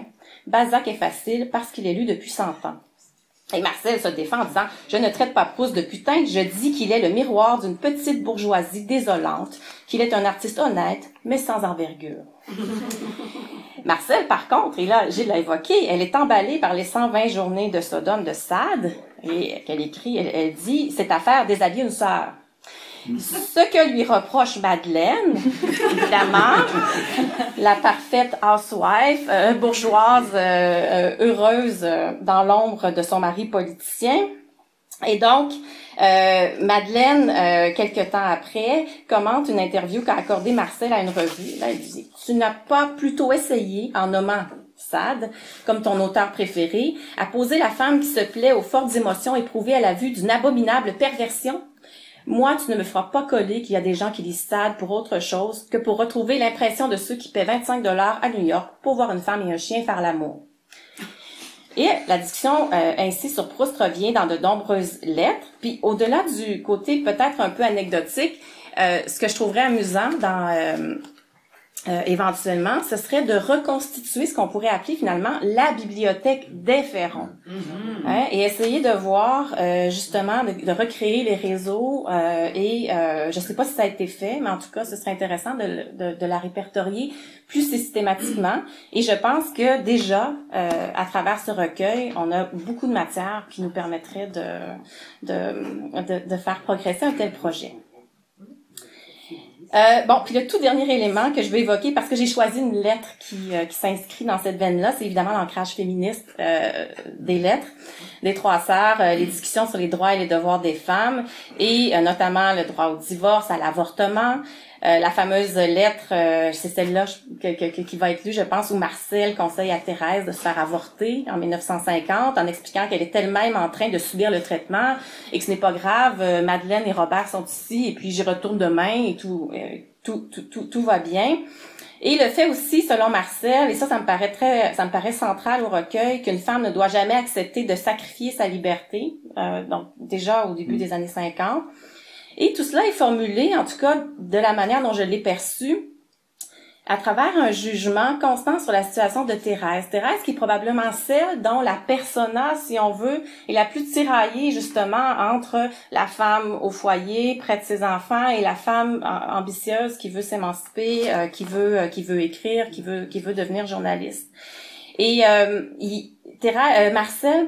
Balzac est facile parce qu'il est lu depuis 100 ans. Et Marcel se défend en disant « Je ne traite pas Proust de putain, je dis qu'il est le miroir d'une petite bourgeoisie désolante, qu'il est un artiste honnête, mais sans envergure. » Marcel, par contre, et là, Gilles l'a évoqué, elle est emballée par les 120 journées de Sodome de Sade, et qu'elle écrit, elle dit « Cette affaire déshabille une sœur. » Ce que lui reproche Madeleine, évidemment, la parfaite housewife, bourgeoise, heureuse dans l'ombre de son mari politicien. Et donc, Madeleine, quelque temps après, commente une interview qu'a accordée Marcel à une revue. Là, elle dit « Tu n'as pas plutôt essayé, en nommant Sade, comme ton auteur préféré, à poser la femme qui se plaît aux fortes émotions éprouvées à la vue d'une abominable perversion? Moi, tu ne me feras pas coller qu'il y a des gens qui lisent Sade pour autre chose que pour retrouver l'impression de ceux qui paient 25 $ à New York pour voir une femme et un chien faire l'amour. » Et la discussion ainsi sur Proust revient dans de nombreuses lettres. Puis au-delà du côté peut-être un peu anecdotique, ce que je trouverais amusant dans éventuellement, ce serait de reconstituer ce qu'on pourrait appeler finalement la bibliothèque des Ferrons. Hein, et essayer de voir justement de recréer les réseaux je sais pas si ça a été fait, mais en tout cas ce serait intéressant de la répertorier plus systématiquement. Et je pense que déjà à travers ce recueil, on a beaucoup de matière qui nous permettrait de faire progresser un tel projet. Puis le tout dernier élément que je veux évoquer, parce que j'ai choisi une lettre qui s'inscrit dans cette veine-là, c'est évidemment l'ancrage féministe des lettres des trois sœurs, les discussions sur les droits et les devoirs des femmes, et notamment le droit au divorce, à l'avortement. La fameuse lettre, c'est celle-là qui va être lue, je pense, où Marcel conseille à Thérèse de se faire avorter en 1950, en expliquant qu'elle est elle-même en train de subir le traitement et que ce n'est pas grave, Madeleine et Robert sont ici et puis j'y retourne demain et tout va bien. Et le fait aussi, selon Marcel, et ça me paraît central au recueil, qu'une femme ne doit jamais accepter de sacrifier sa liberté, donc déjà au début des années 50. Et tout cela est formulé, en tout cas de la manière dont je l'ai perçu, à travers un jugement constant sur la situation de Thérèse. Thérèse qui est probablement celle dont la persona, si on veut, est la plus tiraillée justement entre la femme au foyer, près de ses enfants, et la femme ambitieuse qui veut s'émanciper, qui veut écrire, qui veut devenir journaliste. Et Marcel,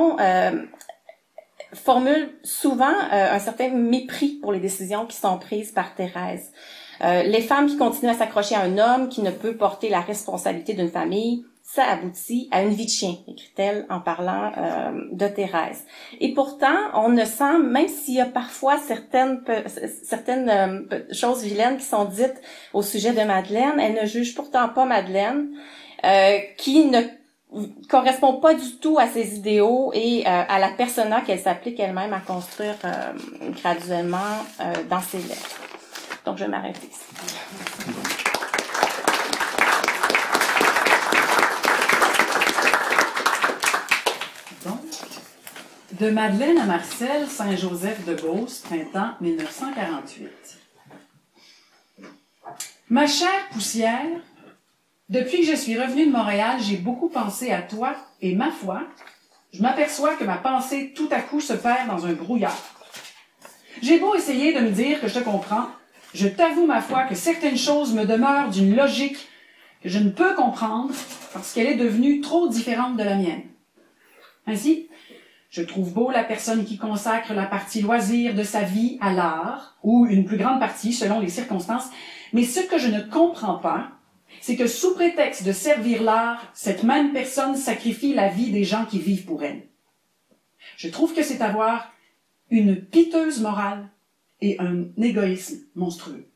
formule souvent un certain mépris pour les décisions qui sont prises par Thérèse. Les femmes qui continuent à s'accrocher à un homme qui ne peut porter la responsabilité d'une famille, ça aboutit à une vie de chien, écrit-elle en parlant de Thérèse. Et pourtant, on ne sent, même s'il y a parfois certaines choses vilaines qui sont dites au sujet de Madeleine, elle ne juge pourtant pas Madeleine, qui ne correspond pas du tout à ses idéaux et à la persona qu'elle s'applique elle-même à construire graduellement dans ses lettres. Donc, je vais m'arrêter ici. Donc, de Madeleine à Marcel, Saint-Joseph-de-Beauce, printemps 1948. Ma chère poussière, depuis que je suis revenue de Montréal, j'ai beaucoup pensé à toi et ma foi, je m'aperçois que ma pensée tout à coup se perd dans un brouillard. J'ai beau essayer de me dire que je te comprends, je t'avoue ma foi que certaines choses me demeurent d'une logique que je ne peux comprendre parce qu'elle est devenue trop différente de la mienne. Ainsi, je trouve beau la personne qui consacre la partie loisir de sa vie à l'art, ou une plus grande partie selon les circonstances, mais ce que je ne comprends pas, c'est que sous prétexte de servir l'art, cette même personne sacrifie la vie des gens qui vivent pour elle. Je trouve que c'est avoir une piteuse morale et un égoïsme monstrueux.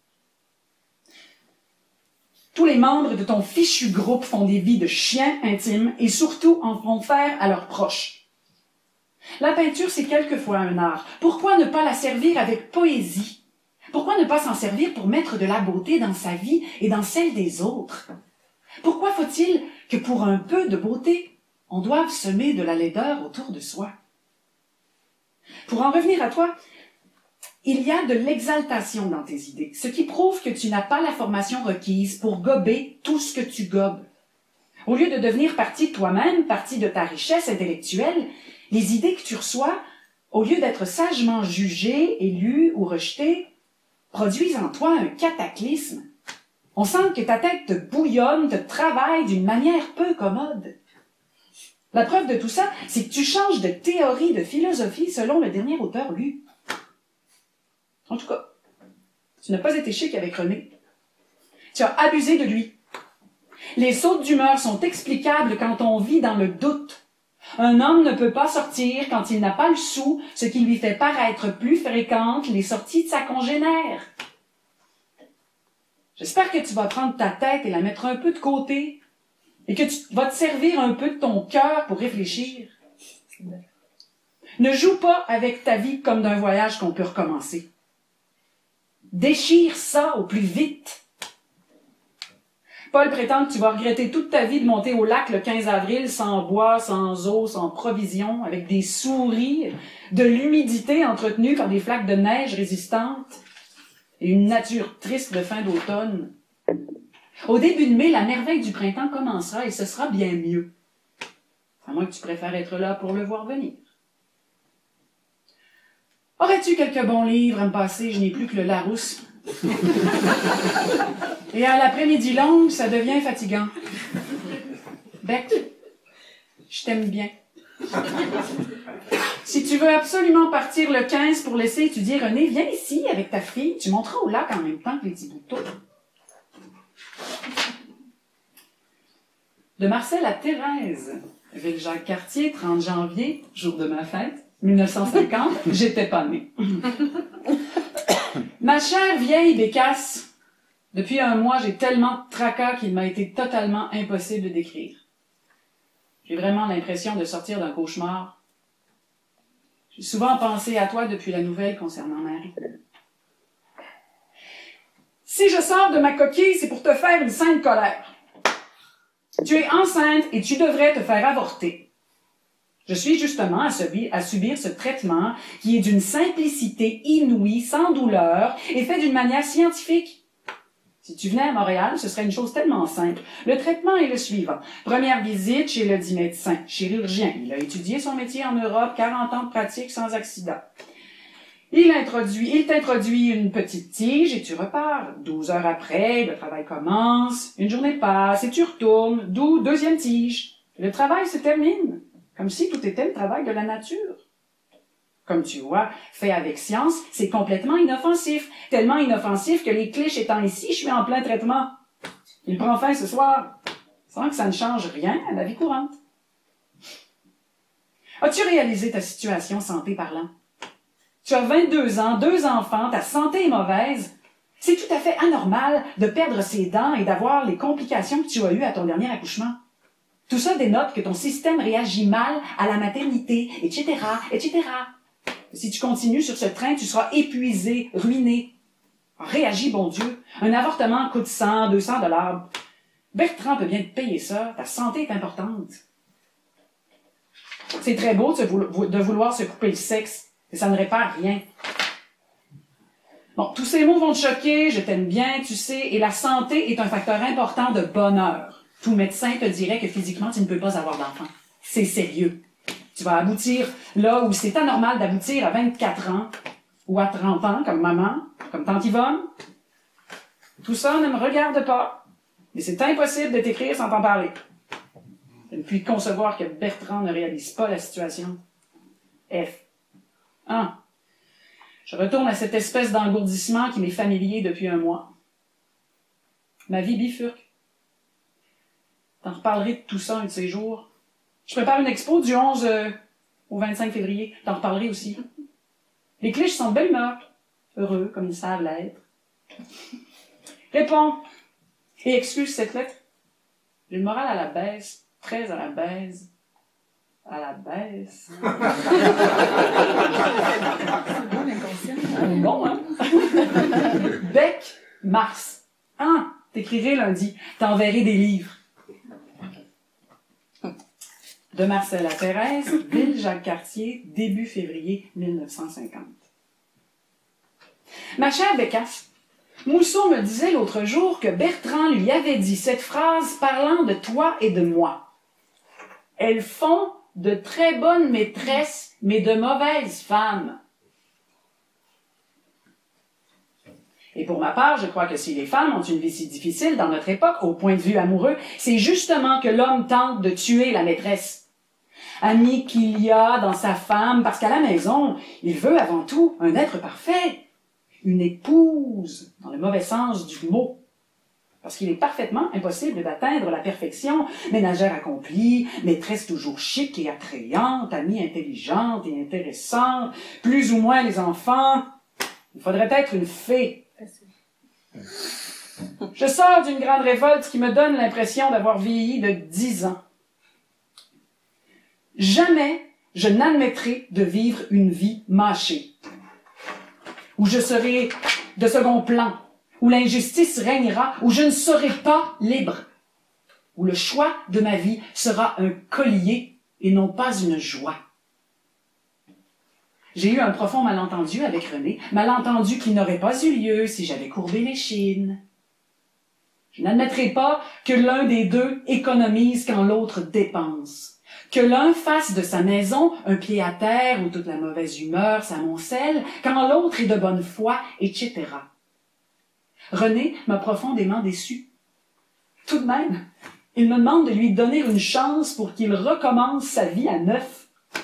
Tous les membres de ton fichu groupe font des vies de chiens intimes et surtout en font faire à leurs proches. La peinture, c'est quelquefois un art. Pourquoi ne pas la servir avec poésie? Pourquoi ne pas s'en servir pour mettre de la beauté dans sa vie et dans celle des autres? Pourquoi faut-il que pour un peu de beauté, on doive semer de la laideur autour de soi? Pour en revenir à toi, il y a de l'exaltation dans tes idées, ce qui prouve que tu n'as pas la formation requise pour gober tout ce que tu gobes. Au lieu de devenir partie de toi-même, partie de ta richesse intellectuelle, les idées que tu reçois, au lieu d'être sagement jugées, élues ou rejetées, produisent en toi un cataclysme. On sent que ta tête te bouillonne, te travaille d'une manière peu commode. La preuve de tout ça, c'est que tu changes de théorie, de philosophie selon le dernier auteur lu. En tout cas, tu n'as pas été chic avec René. Tu as abusé de lui. Les sautes d'humeur sont explicables quand on vit dans le doute. Un homme ne peut pas sortir quand il n'a pas le sou, ce qui lui fait paraître plus fréquentes les sorties de sa congénère. J'espère que tu vas prendre ta tête et la mettre un peu de côté et que tu vas te servir un peu de ton cœur pour réfléchir. Ne joue pas avec ta vie comme d'un voyage qu'on peut recommencer. Déchire ça au plus vite. Paul prétend que tu vas regretter toute ta vie de monter au lac le 15 avril sans bois, sans eau, sans provisions, avec des souris, de l'humidité entretenue par des flaques de neige résistantes et une nature triste de fin d'automne. Au début de mai, la merveille du printemps commencera et ce sera bien mieux. À moins que tu préfères être là pour le voir venir. Aurais-tu quelques bons livres à me passer? Je n'ai plus que le Larousse. Et à l'après-midi longue, ça devient fatigant. Beck, je t'aime bien. Si tu veux absolument partir le 15 pour laisser étudier René, viens ici avec ta fille. Tu monteras au lac en même temps que les petits boutons. De Marcel à Thérèse, Ville-Jacques-Cartier, 30 janvier, jour de ma fête, 1950, j'étais pas née. Ma chère vieille bécasse, depuis un mois, j'ai tellement de tracas qu'il m'a été totalement impossible de décrire. J'ai vraiment l'impression de sortir d'un cauchemar. J'ai souvent pensé à toi depuis la nouvelle concernant Marie. Si je sors de ma coquille, c'est pour te faire une sainte colère. Tu es enceinte et tu devrais te faire avorter. Je suis justement à subir ce traitement qui est d'une simplicité inouïe, sans douleur, et fait d'une manière scientifique. Si tu venais à Montréal, ce serait une chose tellement simple. Le traitement est le suivant. Première visite chez le dit médecin, chirurgien. Il a étudié son métier en Europe, 40 ans de pratique sans accident. Il t'introduit une petite tige et tu repars. 12 heures après, le travail commence, une journée passe et tu retournes, d'où deuxième tige. Le travail se termine. Comme si tout était le travail de la nature. Comme tu vois, fait avec science, c'est complètement inoffensif. Tellement inoffensif que les cliches étant ici, je suis en plein traitement. Il prend fin ce soir, sans que ça ne change rien à la vie courante. As-tu réalisé ta situation santé parlant? Tu as 22 ans, 2 enfants, ta santé est mauvaise. C'est tout à fait anormal de perdre ses dents et d'avoir les complications que tu as eues à ton dernier accouchement. Tout ça dénote que ton système réagit mal à la maternité, etc., etc. Si tu continues sur ce train, tu seras épuisé, ruiné. Réagis, bon Dieu. Un avortement coûte 100, 200 $. Bertrand peut bien te payer ça. Ta santé est importante. C'est très beau de vouloir se couper le sexe, mais ça ne répare rien. Bon, tous ces mots vont te choquer, je t'aime bien, tu sais, et la santé est un facteur important de bonheur. Tout médecin te dirait que physiquement, tu ne peux pas avoir d'enfant. C'est sérieux. Tu vas aboutir là où c'est anormal d'aboutir à 24 ans ou à 30 ans, comme maman, comme tante Yvonne. Tout ça ne me regarde pas. Mais c'est impossible de t'écrire sans t'en parler. Je ne puis concevoir que Bertrand ne réalise pas la situation. F. 1. Je retourne à cette espèce d'engourdissement qui m'est familier depuis un mois. Ma vie bifurque. T'en reparlerai de tout ça un de ces jours. Je prépare une expo du 11 au 25 février. T'en reparlerai aussi. Les cliches sont de belle humeur. Heureux, comme ils savent l'être. Réponds. Et excuse cette lettre. J'ai le moral à la baisse. Très à la baisse. À la baisse. C'est bon, l'inconscient. Bon, hein? Bec, mars. T'écrirai lundi. T'enverrai des livres. De Marcel à Thérèse, Ville-Jacques-Cartier, début février 1950. Ma chère Bécasse, Mousseau me disait l'autre jour que Bertrand lui avait dit cette phrase parlant de toi et de moi. Elles font de très bonnes maîtresses, mais de mauvaises femmes. Et pour ma part, je crois que si les femmes ont une vie si difficile dans notre époque, au point de vue amoureux, c'est justement que l'homme tente de tuer la maîtresse. Ami qu'il y a dans sa femme, parce qu'à la maison, il veut avant tout un être parfait, une épouse, dans le mauvais sens du mot. Parce qu'il est parfaitement impossible d'atteindre la perfection, ménagère accomplie, maîtresse toujours chic et attrayante, amie intelligente et intéressante, plus ou moins les enfants. Il faudrait être une fée. Je sors d'une grande révolte qui me donne l'impression d'avoir vieilli de 10 ans. Jamais je n'admettrai de vivre une vie mâchée, où je serai de second plan, où l'injustice régnera, où je ne serai pas libre, où le choix de ma vie sera un collier et non pas une joie. J'ai eu un profond malentendu avec René, malentendu qui n'aurait pas eu lieu si j'avais courbé l'échine. Je n'admettrai pas que l'un des deux économise quand l'autre dépense, que l'un fasse de sa maison un pied à terre où toute la mauvaise humeur s'amoncelle, quand l'autre est de bonne foi, etc. René m'a profondément déçu. Tout de même, il me demande de lui donner une chance pour qu'il recommence sa vie à neuf.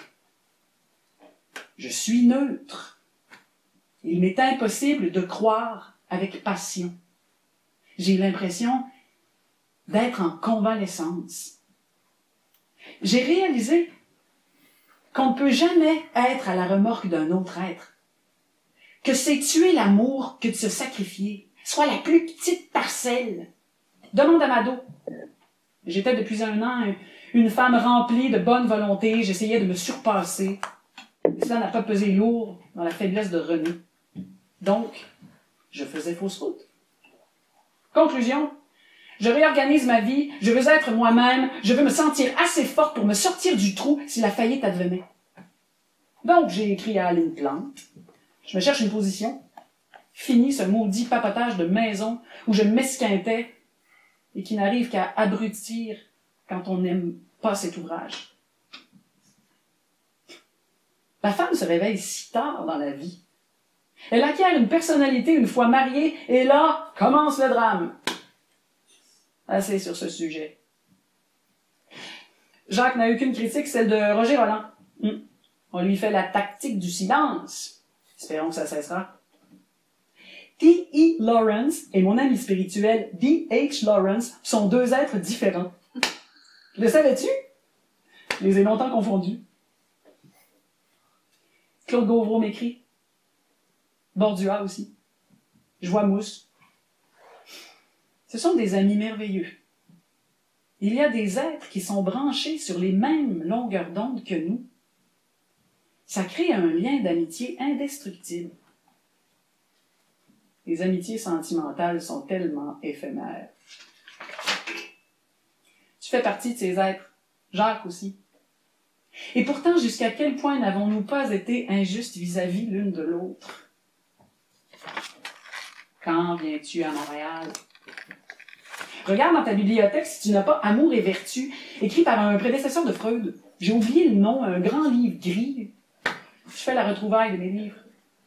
Je suis neutre. Il m'est impossible de croire avec passion. J'ai l'impression d'être en convalescence. J'ai réalisé qu'on ne peut jamais être à la remorque d'un autre être, que c'est tuer l'amour que de se sacrifier, soit la plus petite parcelle. Demande à Mado. J'étais depuis 1 an une femme remplie de bonne volonté, j'essayais de me surpasser. Cela n'a pas pesé lourd dans la faiblesse de René. Donc, je faisais fausse route. Conclusion, je réorganise ma vie, je veux être moi-même, je veux me sentir assez forte pour me sortir du trou si la faillite advenait. Donc, j'ai écrit à Aline Plante. Je me cherche une position. Fini ce maudit papotage de maison où je m'esquintais et qui n'arrive qu'à abrutir quand on n'aime pas cet ouvrage. La femme se réveille si tard dans la vie. Elle acquiert une personnalité une fois mariée, et là commence le drame. Assez sur ce sujet. Jacques n'a eu qu'une critique, celle de Roger Roland. On lui fait la tactique du silence. Espérons que ça cessera. T.E. Lawrence et mon ami spirituel D.H. Lawrence sont 2 êtres différents. Le savais-tu? Je les ai longtemps confondus. Claude Gauvreau m'écrit. Bordua aussi. Joie-Mousse. Ce sont des amis merveilleux. Il y a des êtres qui sont branchés sur les mêmes longueurs d'onde que nous. Ça crée un lien d'amitié indestructible. Les amitiés sentimentales sont tellement éphémères. Tu fais partie de ces êtres. Jacques aussi. Et pourtant, jusqu'à quel point n'avons-nous pas été injustes vis-à-vis l'une de l'autre? Quand viens-tu à Montréal? Regarde dans ta bibliothèque si tu n'as pas Amour et vertu, écrit par un prédécesseur de Freud. J'ai oublié le nom, un grand livre gris. Je fais la retrouvaille de mes livres.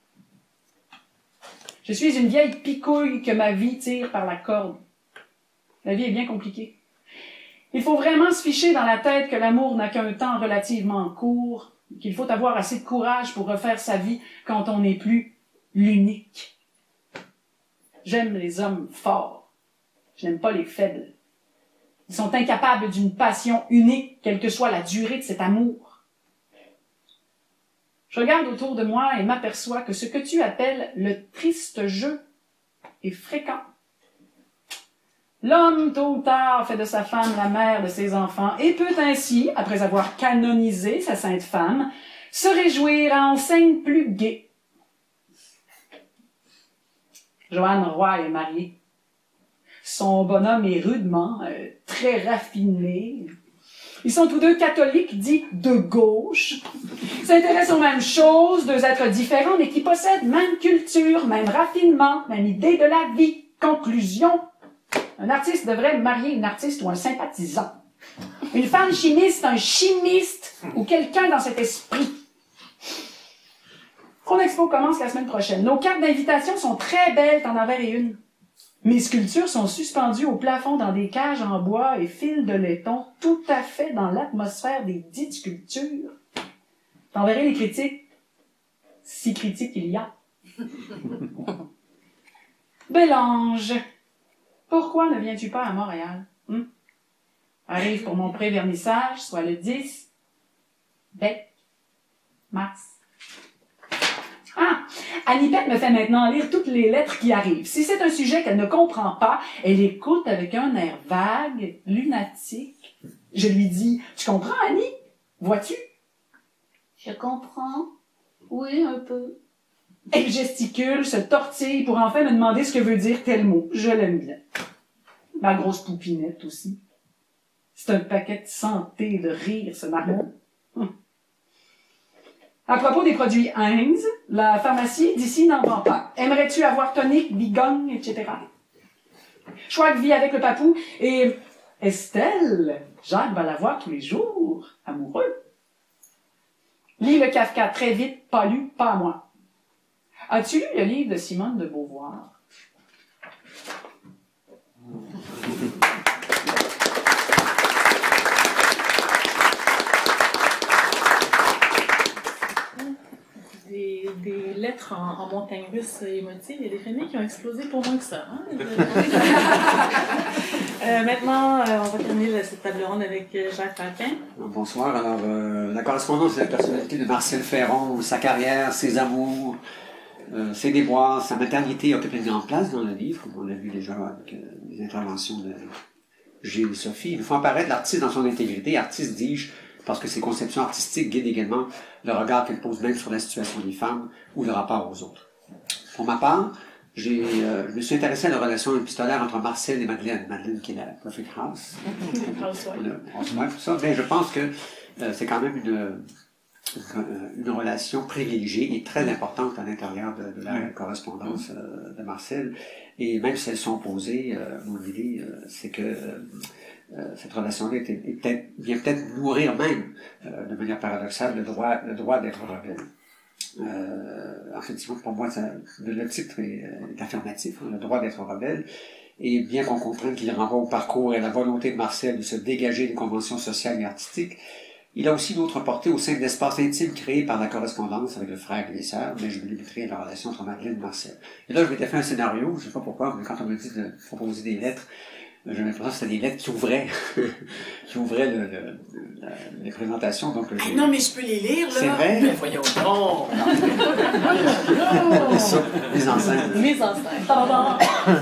Je suis une vieille picouille que ma vie tire par la corde. La vie est bien compliquée. Il faut vraiment se ficher dans la tête que l'amour n'a qu'un temps relativement court, qu'il faut avoir assez de courage pour refaire sa vie quand on n'est plus l'unique. J'aime les hommes forts. Je n'aime pas les faibles. Ils sont incapables d'une passion unique, quelle que soit la durée de cet amour. Je regarde autour de moi et m'aperçois que ce que tu appelles le triste jeu est fréquent. L'homme, tôt ou tard, fait de sa femme la mère de ses enfants et peut ainsi, après avoir canonisé sa sainte femme, se réjouir à enseigne plus gaie. Joanne Roy est mariée. Son bonhomme est rudement, très raffiné. Ils sont tous deux catholiques dits de gauche, s'intéressent aux mêmes choses, deux êtres différents, mais qui possèdent même culture, même raffinement, même idée de la vie. Conclusion, un artiste devrait marier une artiste ou un sympathisant. Une femme chimiste, un chimiste, ou quelqu'un dans cet esprit. Conexpo commence la semaine prochaine. Nos cartes d'invitation sont très belles, t'en enverrai une. Mes sculptures sont suspendues au plafond dans des cages en bois et fils de laiton, tout à fait dans l'atmosphère des dites sculptures. T'enverrai les critiques, si critiques il y a. Bélange, pourquoi ne viens-tu pas à Montréal? Arrive pour mon pré-vernissage, soit le 10 mars. Ah! Anipette me fait maintenant lire toutes les lettres qui arrivent. Si c'est un sujet qu'elle ne comprend pas, elle écoute avec un air vague, lunatique. Je lui dis, « Tu comprends, Annie? Vois-tu? » Je comprends. Oui, un peu. Elle gesticule, se tortille pour enfin me demander ce que veut dire tel mot. Je l'aime bien. Ma grosse poupinette aussi. C'est un paquet de santé, de rire, ce marmot. À propos des produits Heinz, la pharmacie d'ici n'en vend pas. Aimerais-tu avoir tonique, bigogne, etc.? Schwag vit avec le papou et Estelle, Jacques va la voir tous les jours, amoureux. Lis le Kafka très vite, pas lu, pas à moi. As-tu lu le livre de Simone de Beauvoir? Des lettres en montagne russe émotive. Il y a des films qui ont explosé pour moins que ça. Hein? Maintenant, on va terminer cette table ronde avec Jacques Paquin. Bonsoir. Alors, la correspondance de la personnalité de Marcel Ferron, sa carrière, ses amours, ses déboires, sa maternité occupe une grande place dans le livre, comme on l'a vu déjà avec les interventions de Gilles et Sophie. Il faut apparaître l'artiste dans son intégrité. Artiste, dis-je, parce que ses conceptions artistiques guident également le regard qu'elle pose même sur la situation des femmes ou le rapport aux autres. Pour ma part, je me suis intéressé à la relation épistolaire entre Marcel et Madeleine. Madeleine qui est la Perfect House. Tout ça. Mais je pense que c'est quand même une relation privilégiée et très importante à l'intérieur de la correspondance de Marcel. Et même si elles sont opposées, mon idée, c'est que cette relation-là vient peut-être nourrir même, de manière paradoxale, le droit d'être rebelle. Effectivement, pour moi, le titre est affirmatif, hein, le droit d'être rebelle. Et bien qu'on comprenne qu'il renvoie au parcours et à la volonté de Marcel de se dégager des conventions sociales et artistiques, il a aussi une autre portée au sein de l'espace intime créé par la correspondance avec le frère et les sœurs, mais je me limiterai à la relation entre Madeleine et Marcel. Et là, je m'étais fait un scénario, je ne sais pas pourquoi, mais quand on me dit de proposer des lettres, j'ai l'impression que c'était des lettres qui ouvraient, les présentations. Donc, non, mais je peux les lire, là. C'est vrai? Mais voyons donc. Les enceintes. Les enceintes.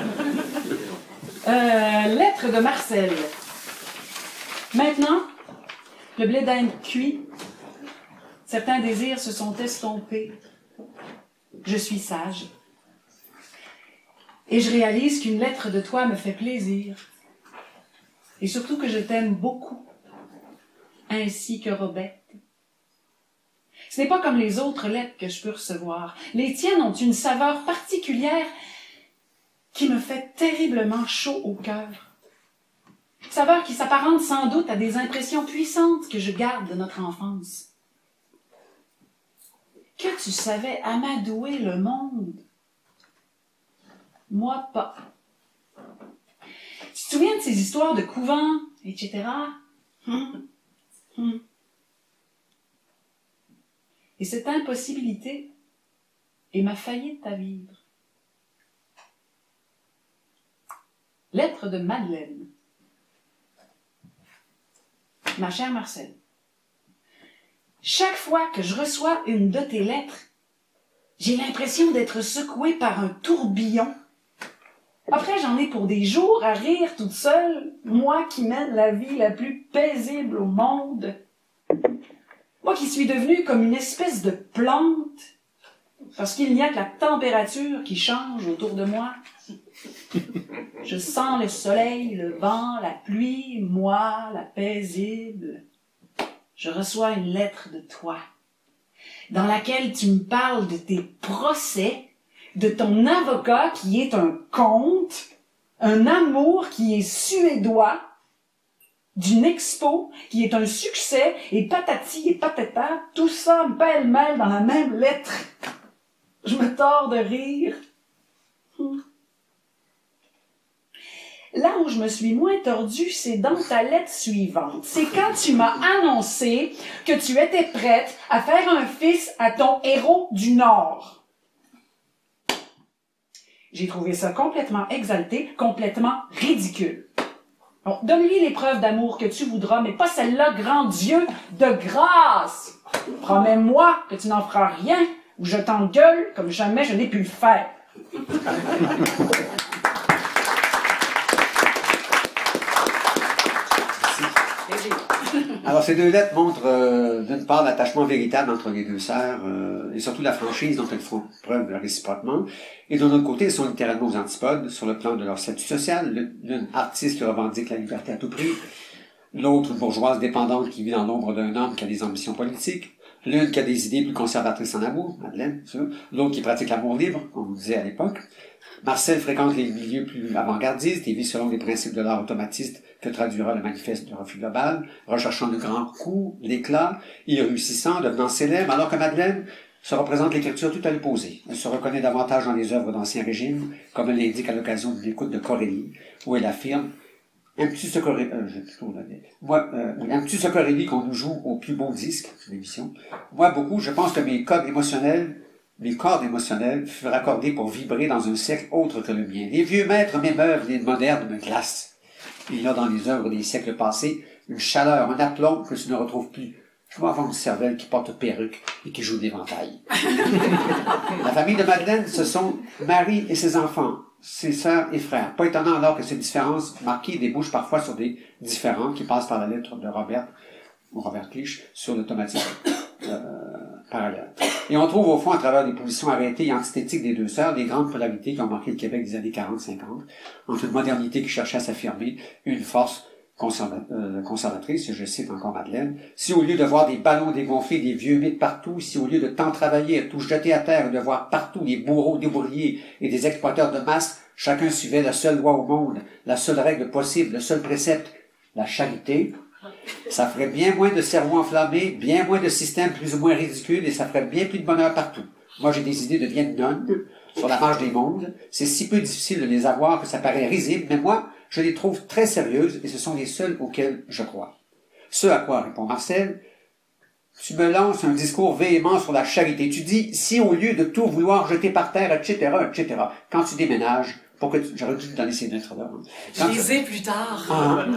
Lettre de Marcel. Maintenant, le blé d'Inde cuit. Certains désirs se sont estompés. Je suis sage. Et je réalise qu'une lettre de toi me fait plaisir. Et surtout que je t'aime beaucoup, ainsi que Robette. Ce n'est pas comme les autres lettres que je peux recevoir. Les tiennes ont une saveur particulière qui me fait terriblement chaud au cœur. Saveur qui s'apparente sans doute à des impressions puissantes que je garde de notre enfance. Que tu savais amadouer le monde. Moi, pas. Tu te souviens de ces histoires de couvents, etc.? Et cette impossibilité est ma faillite à vivre. Lettre de Madeleine. Ma chère Marcel, chaque fois que je reçois une de tes lettres, j'ai l'impression d'être secouée par un tourbillon. Après, j'en ai pour des jours à rire toute seule, moi qui mène la vie la plus paisible au monde. Moi qui suis devenue comme une espèce de plante, parce qu'il n'y a que la température qui change autour de moi. Je sens le soleil, le vent, la pluie, moi, la paisible. Je reçois une lettre de toi, dans laquelle tu me parles de tes procès, de ton avocat qui est un conte, un amour qui est suédois, d'une expo qui est un succès, et patati et patata, tout ça pêle-mêle dans la même lettre. Je me tords de rire. Là où je me suis moins tordue, c'est dans ta lettre suivante. C'est quand tu m'as annoncé que tu étais prête à faire un fils à ton héros du Nord. J'ai trouvé ça complètement exalté, complètement ridicule. Bon, donne-lui les preuves d'amour que tu voudras, mais pas celle-là, grand Dieu, de grâce. Promets-moi que tu n'en feras rien, ou je t'engueule comme jamais je n'ai pu le faire. Alors, ces deux lettres montrent, d'une part, l'attachement véritable entre les deux sœurs, et surtout la franchise dont elles font preuve réciproquement. Et d'un autre côté, elles sont littéralement aux antipodes, sur le plan de leur statut social. L'une artiste qui revendique la liberté à tout prix, l'autre une bourgeoise dépendante qui vit dans l'ombre d'un homme qui a des ambitions politiques, l'une qui a des idées plus conservatrices en amour, Madeleine, l'autre qui pratique l'amour libre, on vous disait à l'époque. Marcel fréquente les milieux plus avant-gardistes et vit selon les principes de l'art automatiste que traduira le manifeste du refus global, recherchant le grand coup, l'éclat, y réussissant, devenant célèbre, alors que Madeleine se représente l'écriture tout à l'opposé. Elle se reconnaît davantage dans les œuvres d'Ancien Régime, comme elle l'indique à l'occasion d'une écoute de Corelli, où elle affirme un petit Corelli qu'on nous joue au plus beau disque de l'émission. Moi, beaucoup, je pense que mes cordes émotionnels furent accordés pour vibrer dans un siècle autre que le mien. Les vieux maîtres m'émeuvent, les modernes me glacent. Il y a dans les œuvres des siècles passés une chaleur, un aplomb que tu ne retrouves plus. Je vois avant une cervelle qui porte perruque et qui joue d'éventail. La famille de Madeleine, ce sont Marie et ses enfants, ses sœurs et frères. Pas étonnant alors que ces différences marquées débouchent parfois sur des différends qui passent par la lettre de Robert Clich sur l'automatisme parallèle. Et on trouve au fond, à travers les positions arrêtées et antithétiques des deux sœurs, des grandes polarités qui ont marqué le Québec des années 40-50, entre une modernité qui cherchait à s'affirmer, une force conservatrice, je cite encore Madeleine, si au lieu de voir des ballons dégonflés, des vieux mythes partout, si au lieu de tant travailler, à tout jeter à terre et de voir partout des bourreaux débrouillés et des exploiteurs de masse, chacun suivait la seule loi au monde, la seule règle possible, le seul précepte, la charité, ça ferait bien moins de cerveaux enflammés, bien moins de systèmes plus ou moins ridicules et ça ferait bien plus de bonheur partout. Moi, j'ai des idées de vieilles nonnes sur la marche des mondes. C'est si peu difficile de les avoir que ça paraît risible, mais moi, je les trouve très sérieuses et ce sont les seules auxquelles je crois. Ce à quoi répond Marcel, tu me lances un discours véhément sur la charité. Tu dis, si au lieu de tout vouloir jeter par terre, etc., quand tu déménages, j'aurais dû te donner ces lettres-là. Je les ai plus tard.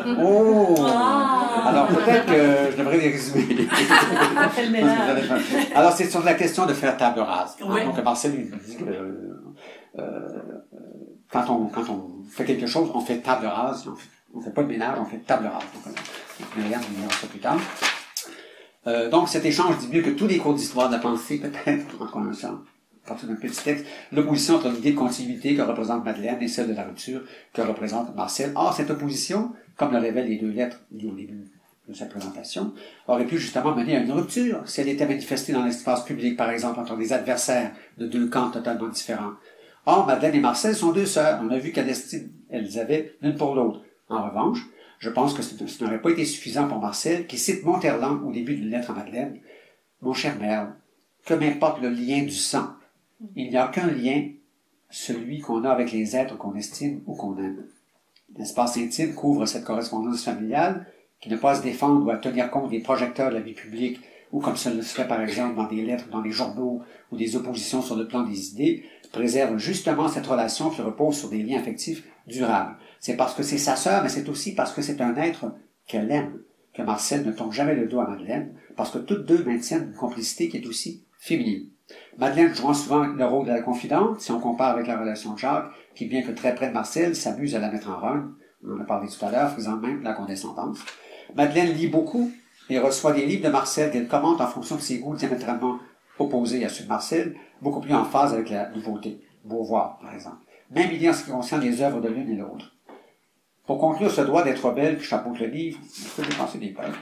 Alors peut-être que je devrais les résumer. Fais le ménage. Alors c'est sur la question de faire table rase. Oui. Donc Marcel lui dit que quand on fait quelque chose, on fait table rase. On fait pas de ménage, on fait table rase. Donc, Myriam nous dira ça plus tard. Donc cet échange dit mieux que tous les cours d'histoire de la pensée, peut-être, en commençant à partir d'un petit texte, l'opposition entre l'idée de continuité que représente Madeleine et celle de la rupture que représente Marcel. Or, cette opposition, comme le révèlent les deux lettres liées au début de sa présentation, aurait pu justement mener à une rupture si elle était manifestée dans l'espace public, par exemple, entre des adversaires de deux camps totalement différents. Or, Madeleine et Marcel sont deux sœurs. On a vu quelle estime elles avaient l'une pour l'autre. En revanche, je pense que ce n'aurait pas été suffisant pour Marcel, qui cite Monterland au début d'une lettre à Madeleine. « Mon cher Merle, que m'importe le lien du sang, il n'y a qu'un lien, celui qu'on a avec les êtres qu'on estime ou qu'on aime. » L'espace intime couvre cette correspondance familiale qui n'a pas à se défendre ou à tenir compte des projecteurs de la vie publique ou comme ça le serait par exemple dans des lettres, dans les journaux ou des oppositions sur le plan des idées, préserve justement cette relation qui repose sur des liens affectifs durables. C'est parce que c'est sa sœur, mais c'est aussi parce que c'est un être qu'elle aime, que Marcel ne tombe jamais le dos à Madeleine, parce que toutes deux maintiennent une complicité qui est aussi féminine. Madeleine jouant souvent le rôle de la confidente, si on compare avec la relation de Jacques, qui bien que très près de Marcel, s'amuse à la mettre en rogne, on en a parlé tout à l'heure, faisant même la condescendance. Madeleine lit beaucoup et reçoit des livres de Marcel qu'elle commente en fonction de ses goûts diamétralement opposés à ceux de Marcel, beaucoup plus en phase avec la nouveauté. Beauvoir, par exemple. même idée en ce qui concerne les œuvres de l'une et l'autre. Pour conclure ce droit d'être belle qui chapeaute le livre, est-ce que j'ai pensé des pages?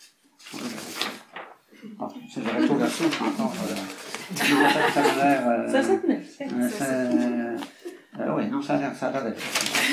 C'est le recto verso, je pense encore. Non, ça a l'air. Ça se tenait. Oui, non, ça a l'air d'être.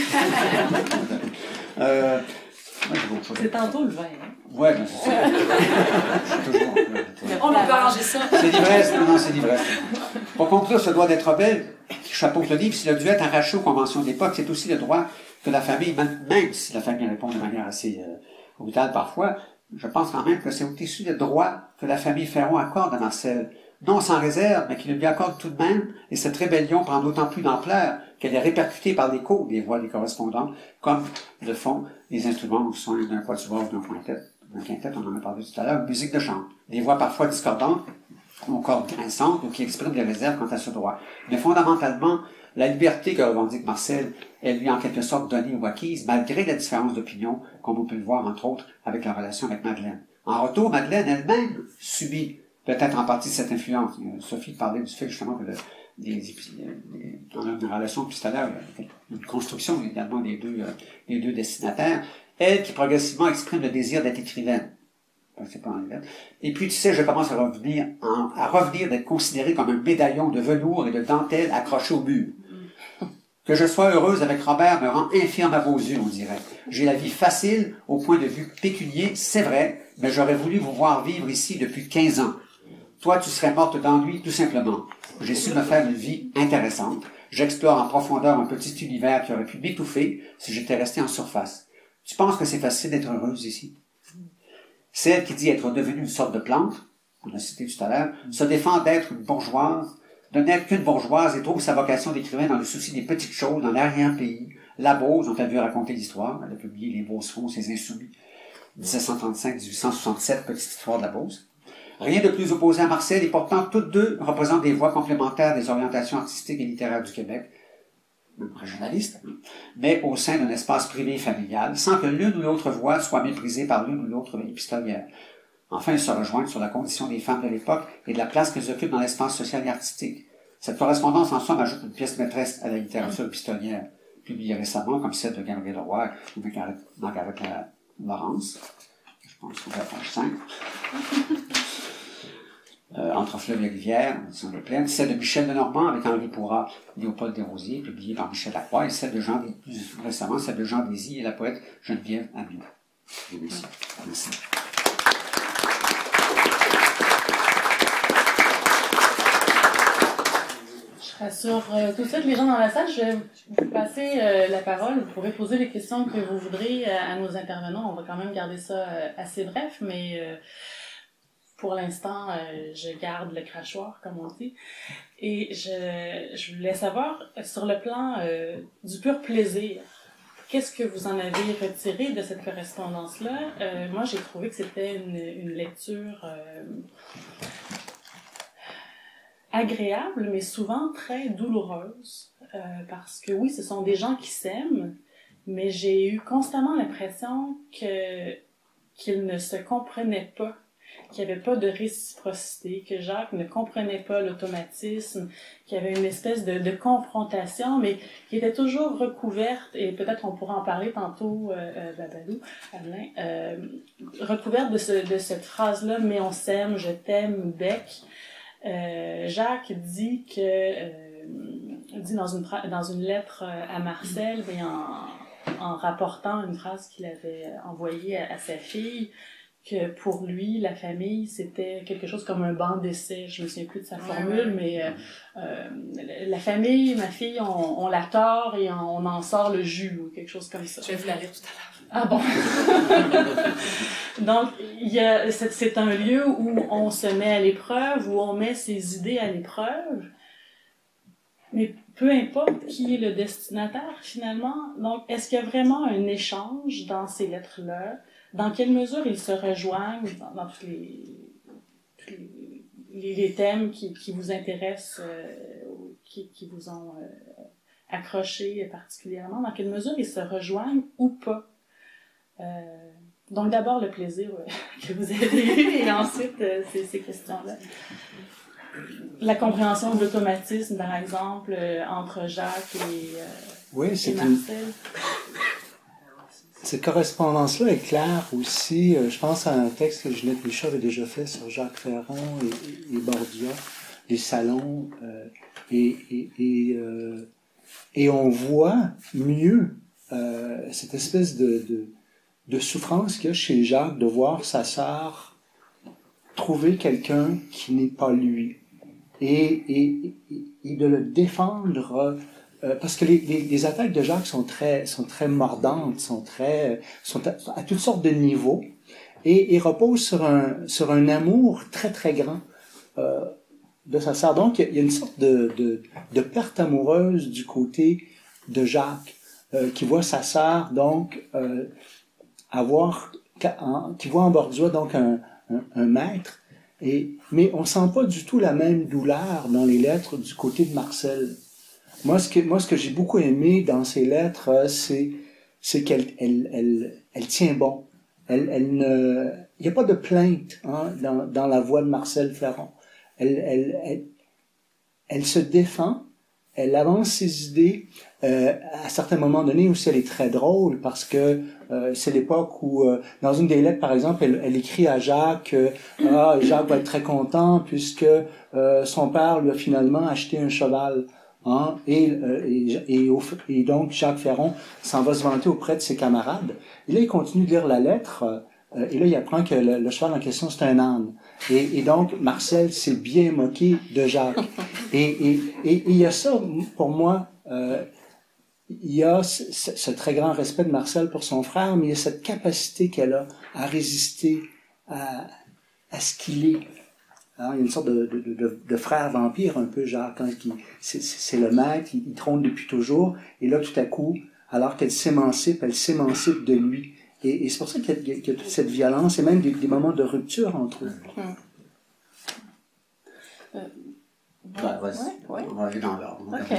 C'est tantôt le vin. Hein? Ouais, ben c'est ça. C'est toujours. On peut arranger ça. C'est l'ivresse, non, c'est l'ivresse. Pour conclure ce droit d'être belle, qui chapeaute le livre, s'il a dû être arraché aux conventions d'époque, c'est aussi le droit que la famille, même si la famille répond de manière assez brutale parfois, je pense quand même que c'est aussi le droit que la famille Ferron accorde à Marcel. Non sans réserve, mais qu'il lui accorde tout de même, et cette rébellion prend d'autant plus d'ampleur qu'elle est répercutée par l'écho des voix des correspondants, comme le font les instruments au son d'un quatuor ou d'un quintet, on en a parlé tout à l'heure, musique de chambre. Des voix parfois discordantes, ou encore grinçantes, ou qui expriment des réserves quant à ce droit. Mais fondamentalement, la liberté que revendique Marcel est lui en quelque sorte donnée ou acquise, malgré la différence d'opinion, comme on peut le voir entre autres avec la relation avec Madeleine. En retour, Madeleine elle-même subit peut-être en partie cette influence. Sophie parlait du fait justement que dans une relation épistolaire, une construction également des deux destinataires, elle qui progressivement exprime le désir d'être écrivaine. C'est pas en anglais. Et puis, tu sais, je commence à revenir d'être considéré comme un médaillon de velours et de dentelle accroché au mur. Que je sois heureuse avec Robert me rend infirme à vos yeux, on dirait. J'ai la vie facile au point de vue pécunier, c'est vrai, mais j'aurais voulu vous voir vivre ici depuis 15 ans. Toi, tu serais morte d'ennui, tout simplement. J'ai su me faire une vie intéressante. J'explore en profondeur un petit univers qui aurait pu m'étouffer si j'étais resté en surface. Tu penses que c'est facile d'être heureuse ici? Celle qui dit être devenue une sorte de plante, on l'a cité tout à l'heure, se défend d'être une bourgeoise, de n'être qu'une bourgeoise et trouve sa vocation d'écrivain dans le souci des petites choses, dans l'arrière-pays. La Beauce, dont elle veut raconter l'histoire, elle a publié Les Beaucerons, ses Insoumis, 1735-1867, petite histoire de la Beauce. Rien de plus opposé à Marcel, et pourtant toutes deux représentent des voies complémentaires des orientations artistiques et littéraires du Québec, même régionaliste, mais au sein d'un espace privé et familial, sans que l'une ou l'autre voix soit méprisée par l'une ou l'autre épistolière. Enfin, ils se rejoignent sur la condition des femmes de l'époque et de la place qu'elles occupent dans l'espace social et artistique. Cette correspondance, en somme, ajoute une pièce maîtresse à la littérature épistolière, publiée récemment, comme celle de Gabriel Leroy ou Margaret Laurence. Je pense qu'on va page 5. Entre fleuve et rivière, sont les plaines, celle de Michel Lenormand avec Henri Pourrat, Léopold Desrosiers, publiée par Michel Lacroix, et celle de plus récemment, celle de Jean Désy et la poète Geneviève Amiot. Merci. Merci. Je rassure tout de suite les gens dans la salle. Je vais vous passer la parole. Vous pourrez poser les questions que vous voudrez à nos intervenants. On va quand même garder ça assez bref, mais pour l'instant, je garde le crachoir, comme on dit. Et je voulais savoir, sur le plan du pur plaisir, qu'est-ce que vous en avez retiré de cette correspondance-là? Moi, j'ai trouvé que c'était une lecture agréable, mais souvent très douloureuse. Parce que oui, ce sont des gens qui s'aiment, mais j'ai eu constamment l'impression qu'ils ne se comprenaient pas, qu'il n'y avait pas de réciprocité, que Jacques ne comprenait pas l'automatisme, qu'il y avait une espèce de confrontation, mais qui était toujours recouverte, et peut-être on pourra en parler tantôt, Babalou, Alain, recouverte de cette phrase-là, mais on s'aime, je t'aime, bec. Jacques dit dit dans une lettre à Marcel, mais en rapportant une phrase qu'il avait envoyée à sa fille, que pour lui, la famille, c'était quelque chose comme un banc d'essai. Je me souviens plus de sa formule, mais la famille, ma fille, on la tord et on en sort le jus, ou quelque chose comme ça. Je vais vous la lire tout à l'heure. Ah bon? Donc, c'est un lieu où on se met à l'épreuve, où on met ses idées à l'épreuve, mais peu importe qui est le destinataire, finalement. Donc, est-ce qu'il y a vraiment un échange dans ces lettres-là? Dans quelle mesure ils se rejoignent dans tous les thèmes qui vous intéressent, qui vous ont accroché particulièrement? Dans quelle mesure ils se rejoignent ou pas? Donc d'abord le plaisir que vous avez eu et ensuite ces questions-là. la compréhension de l'automatisme, par exemple, entre Jacques Oui, et c'est Marcel. Cette correspondance-là est claire aussi. Je pense à un texte que Ginette Michaud avait déjà fait sur Jacques Ferron et Bordia, les salons, et on voit mieux cette espèce de souffrance qu'il y a chez Jacques de voir sa sœur trouver quelqu'un qui n'est pas lui et de le défendre. Parce que les attaques de Jacques sont très mordantes, sont à toutes sortes de niveaux et reposent sur un amour très très grand de sa sœur. Donc il y a une sorte de perte amoureuse du côté de Jacques qui voit sa sœur donc qui voit en Bordia donc un maître mais on sent pas du tout la même douleur dans les lettres du côté de Marcel. Moi, ce que j'ai beaucoup aimé dans ces lettres, c'est qu'elle tient bon. Il n'y a pas de plainte dans la voix de Marcel Ferron. Elle se défend, elle avance ses idées. À certains moments donnés aussi, elle est très drôle parce que c'est l'époque où, dans une des lettres, par exemple, elle écrit à Jacques, Jacques va être très content puisque son père lui a finalement acheté un cheval. Hein, et donc Jacques Ferron s'en va se vanter auprès de ses camarades. Et là, il continue de lire la lettre, et là, il apprend que le cheval en question, c'est un âne. Et donc, Marcel s'est bien moqué de Jacques. Et il y a ça, pour moi, il y a ce très grand respect de Marcel pour son frère, mais il y a cette capacité qu'elle a à résister à ce qu'il est. Alors, il y a une sorte de frère vampire un peu, Jacques, c'est le maître, il trône depuis toujours, et là, tout à coup, alors qu'elle s'émancipe de lui. Et c'est pour ça qu'il y a toute cette violence, et même des moments de rupture entre eux. Vas-y. Ouais. On va aller dans l'ordre. OK.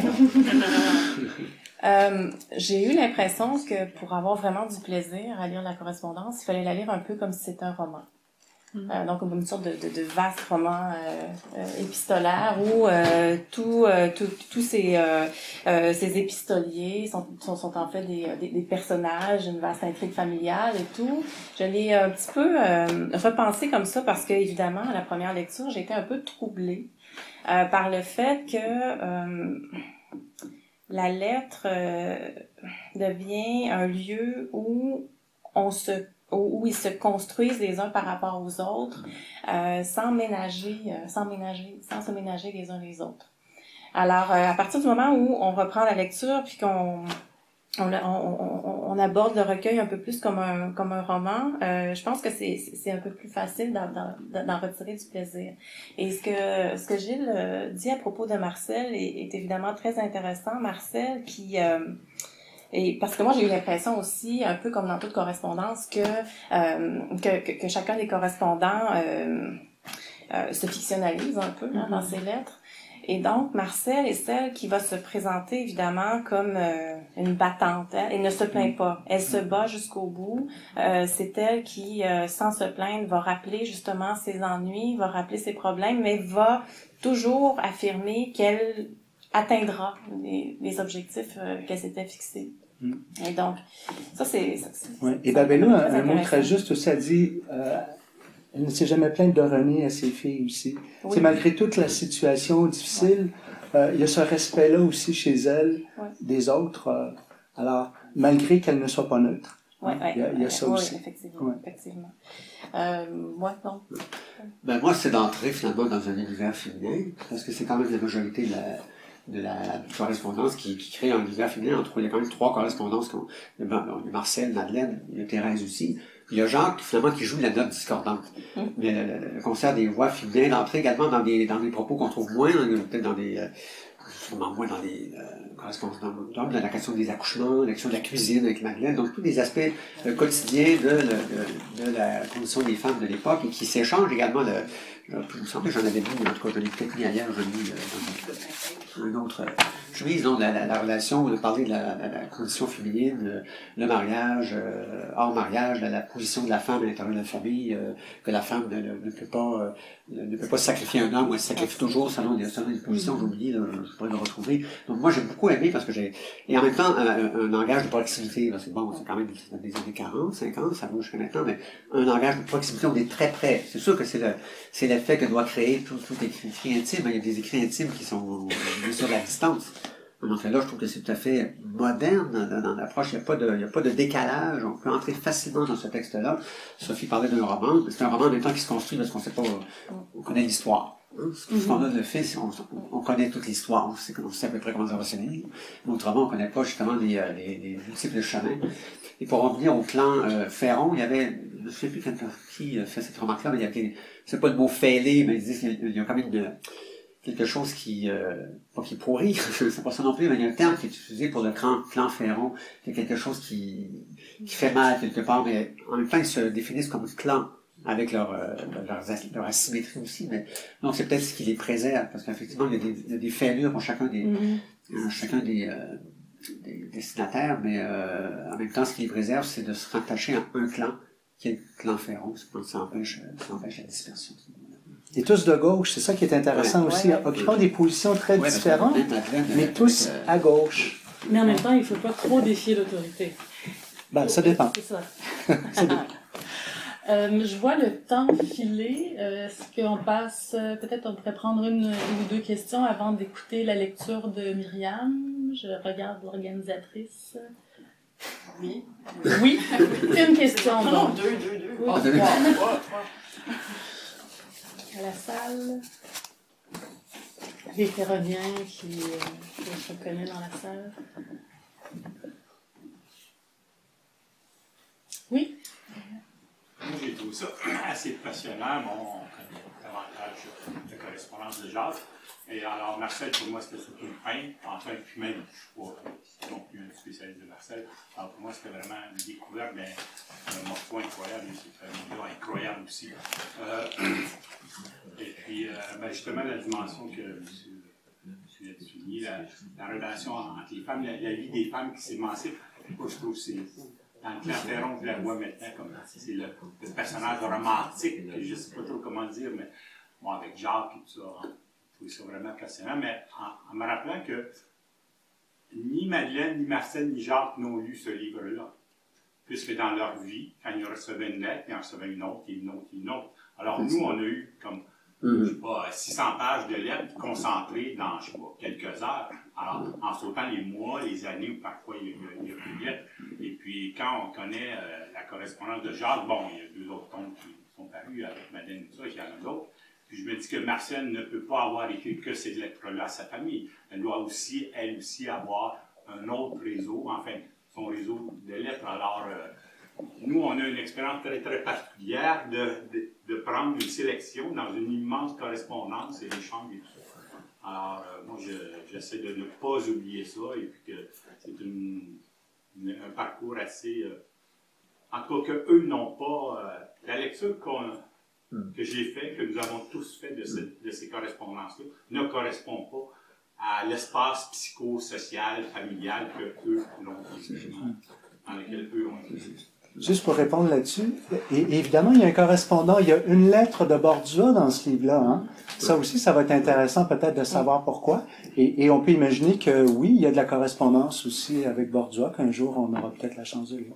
J'ai eu l'impression que pour avoir vraiment du plaisir à lire la correspondance, il fallait la lire un peu comme si c'était un roman. Donc comme une sorte de vaste roman épistolaire où tous ces épistoliers sont en fait des personnages, une vaste intrigue familiale et tout. Je l'ai un petit peu repensé comme ça parce que évidemment à la première lecture j'ai été un peu troublée par le fait que la lettre devient un lieu où où ils se construisent les uns par rapport aux autres, sans se ménager les uns les autres. Alors, à partir du moment où on reprend la lecture puis qu'on aborde le recueil un peu plus comme un roman, je pense que c'est un peu plus facile d'en retirer du plaisir. Et ce que Gilles dit à propos de Marcel est évidemment très intéressant. Marcel qui et parce que moi j'ai eu l'impression aussi, un peu comme dans toute correspondance, que chacun des correspondants se fictionnalise un peu dans ses lettres. Et donc Marcel est celle qui va se présenter évidemment comme une battante. Elle ne se plaint pas, elle se bat jusqu'au bout. C'est elle qui, sans se plaindre, va rappeler justement ses ennuis, va rappeler ses problèmes, mais va toujours affirmer qu'elle atteindra les objectifs qu'elle s'était fixés. Et donc, ça c'est... Ouais. Et Babelou a un mot très juste aussi, elle dit elle ne s'est jamais plainte de renier à ses filles aussi. Oui. C'est malgré toute la situation difficile, il y a ce respect-là aussi chez elle, des autres. Alors, malgré qu'elle ne soit pas neutre. Il y a ça aussi. Effectivement. Non. Ben, moi, c'est d'entrer finalement dans un univers féminin, parce que c'est quand même la majorité de la correspondance qui crée un univers féminin. Il y a quand même 3 correspondances. Il y a Marcel, Madeleine, il y a Thérèse aussi. Il y a Jacques, finalement, qui joue la note discordante. Mais le concert des voix féminines, d'entrer également dans des propos qu'on trouve moins, peut-être sûrement moins dans des correspondances, dans la question des accouchements, la question de la cuisine avec Madeleine, donc tous des aspects quotidiens de la condition des femmes de l'époque et qui s'échangent également Il me semble que j'en avais mis, en tout cas, j'en ai peut-être mis ailleurs, j'en ai mis dans une autre chemise, non, la relation, de parler de la condition féminine, le mariage, hors mariage, la position de la femme à l'intérieur de la famille, que la femme ne peut pas sacrifier un homme, ou elle se sacrifie toujours selon des positions, j'oublie, je pourrais le retrouver. Donc moi, j'ai beaucoup aimé parce que et en même temps, un langage de proximité, parce que bon, c'est quand même des années 40, 50, ça va jusqu'à maintenant, mais un langage de proximité, on est très près. C'est sûr que c'est l'effet que doit créer tout écrit intime. Il y a des écrits intimes qui sont sur la distance. Donc là, je trouve que c'est tout à fait moderne dans l'approche. Il n'y a pas de décalage. On peut entrer facilement dans ce texte-là. Sophie parlait d'un roman. C'est un roman en même temps qui se construit parce qu'on sait pas, on connaît l'histoire. Ce qu'on a de fait, c'est on connaît toute l'histoire. On sait à peu près comment ça va se finir. Mais autrement, on connaît pas justement les multiples chemins. Et pour revenir au clan Ferron, il y avait, je ne sais plus qui fait cette remarque-là, mais c'est pas le mot fêlé, mais ils disent qu'il y a quand même quelque chose pas qui pourrit, c'est pas ça non plus, mais il y a un terme qui est utilisé pour le clan Ferron, c'est quelque chose qui fait mal quelque part, mais en même temps, ils se définissent comme clan, avec leur asymétrie aussi, mais donc c'est peut-être ce qui les préserve, parce qu'effectivement, il y a des fêlures pour chacun des destinataires, mais en même temps, ce qui les préserve, c'est de se rattacher à un clan, qui est le clan Ferron, ça empêche la dispersion. Et tous de gauche, c'est ça qui est intéressant aussi, occupant des positions très différentes, mais tous à gauche. Mais en même temps, il ne faut pas trop défier l'autorité. Ben, ça dépend. C'est ça. Ça dépend. Je vois le temps filer. Est-ce qu'on passe... peut-être on pourrait prendre une ou deux questions avant d'écouter la lecture de Myriam. Je regarde l'organisatrice. Oui. Oui. Une question. Non, donc. deux. Oui, Oh, trois. À la salle. Les ferroviens qui je reconnais dans la salle. Oui. Moi, j'ai trouvé ça assez passionnant. Bon, on connaît davantage de correspondance de Jacques. Et alors, Marcel, pour moi, c'était surtout une peinte. Enfin, puis même, je ne suis pas non plus un spécialiste de Marcel. Alors, pour moi, c'était vraiment une découverte d'un morceau incroyable. C'est un milieu incroyable aussi. Et puis, justement, la dimension que M. a souligné, la relation entre les femmes, la vie des femmes qui s'émancipent. Moi, je trouve que c'est... Dans le clan Ferron, je la vois maintenant comme c'est le personnage romantique, que je ne sais pas trop comment dire, mais bon, avec Jacques et tout ça, je trouve ça vraiment passionnant. Mais en me rappelant que ni Madeleine, ni Marcel, ni Jacques n'ont lu ce livre-là, puisque dans leur vie, quand ils recevaient une lettre, ils en recevaient une autre, et une autre, et une autre. Alors nous, on a eu comme, je sais pas, 600 pages de lettres concentrées dans, je sais pas, quelques heures. Alors, en sautant les mois, les années où parfois il y a plus de lettres. Et puis, quand on connaît la correspondance de Jacques, bon, il y a deux autres tomes qui sont parus avec Madeleine et tout ça, il y en a d'autres. Puis je me dis que Marcel ne peut pas avoir écrit que ces lettres-là à sa famille. Elle doit aussi, elle aussi, avoir un autre réseau, enfin, son réseau de lettres. Alors, nous, on a une expérience très, très particulière de prendre une sélection dans une immense correspondance et l'échange et tout ça. Alors, moi, j'essaie de ne pas oublier ça, et puis que c'est un parcours assez... en tout cas, qu'eux n'ont pas... la lecture que j'ai faite, que nous avons tous fait de ces correspondances-là, ne correspond pas à l'espace psychosocial, familial que eux l'ont dans lequel eux ont été. Juste pour répondre là-dessus, et évidemment, il y a un correspondant, il y a une lettre de Bordua dans ce livre-là. Hein? Ça aussi, ça va être intéressant peut-être de savoir pourquoi. Et on peut imaginer que oui, il y a de la correspondance aussi avec Bordua, qu'un jour, on aura peut-être la chance de lire.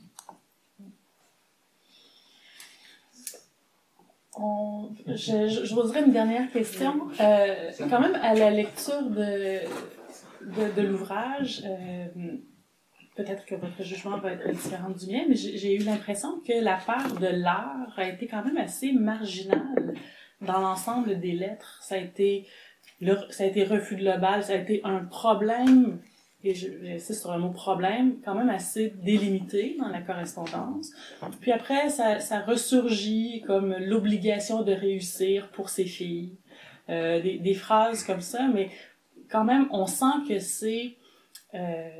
Je poserai une dernière question. Quand même, à la lecture de l'ouvrage, peut-être que votre jugement va être différent du mien, mais j'ai eu l'impression que la part de l'art a été quand même assez marginale dans l'ensemble des lettres. Ça a été refus global, ça a été un problème, et j'insiste sur le mot problème, quand même assez délimité dans la correspondance. Puis après, ça ressurgit comme l'obligation de réussir pour ces filles. Des phrases comme ça, mais quand même, on sent que c'est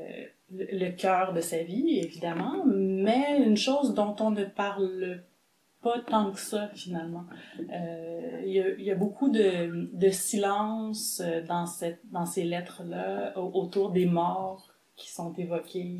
le cœur de sa vie, évidemment, mais une chose dont on ne parle pas tant que ça, finalement. Il y a beaucoup de silence dans ces lettres-là autour des morts qui sont évoquées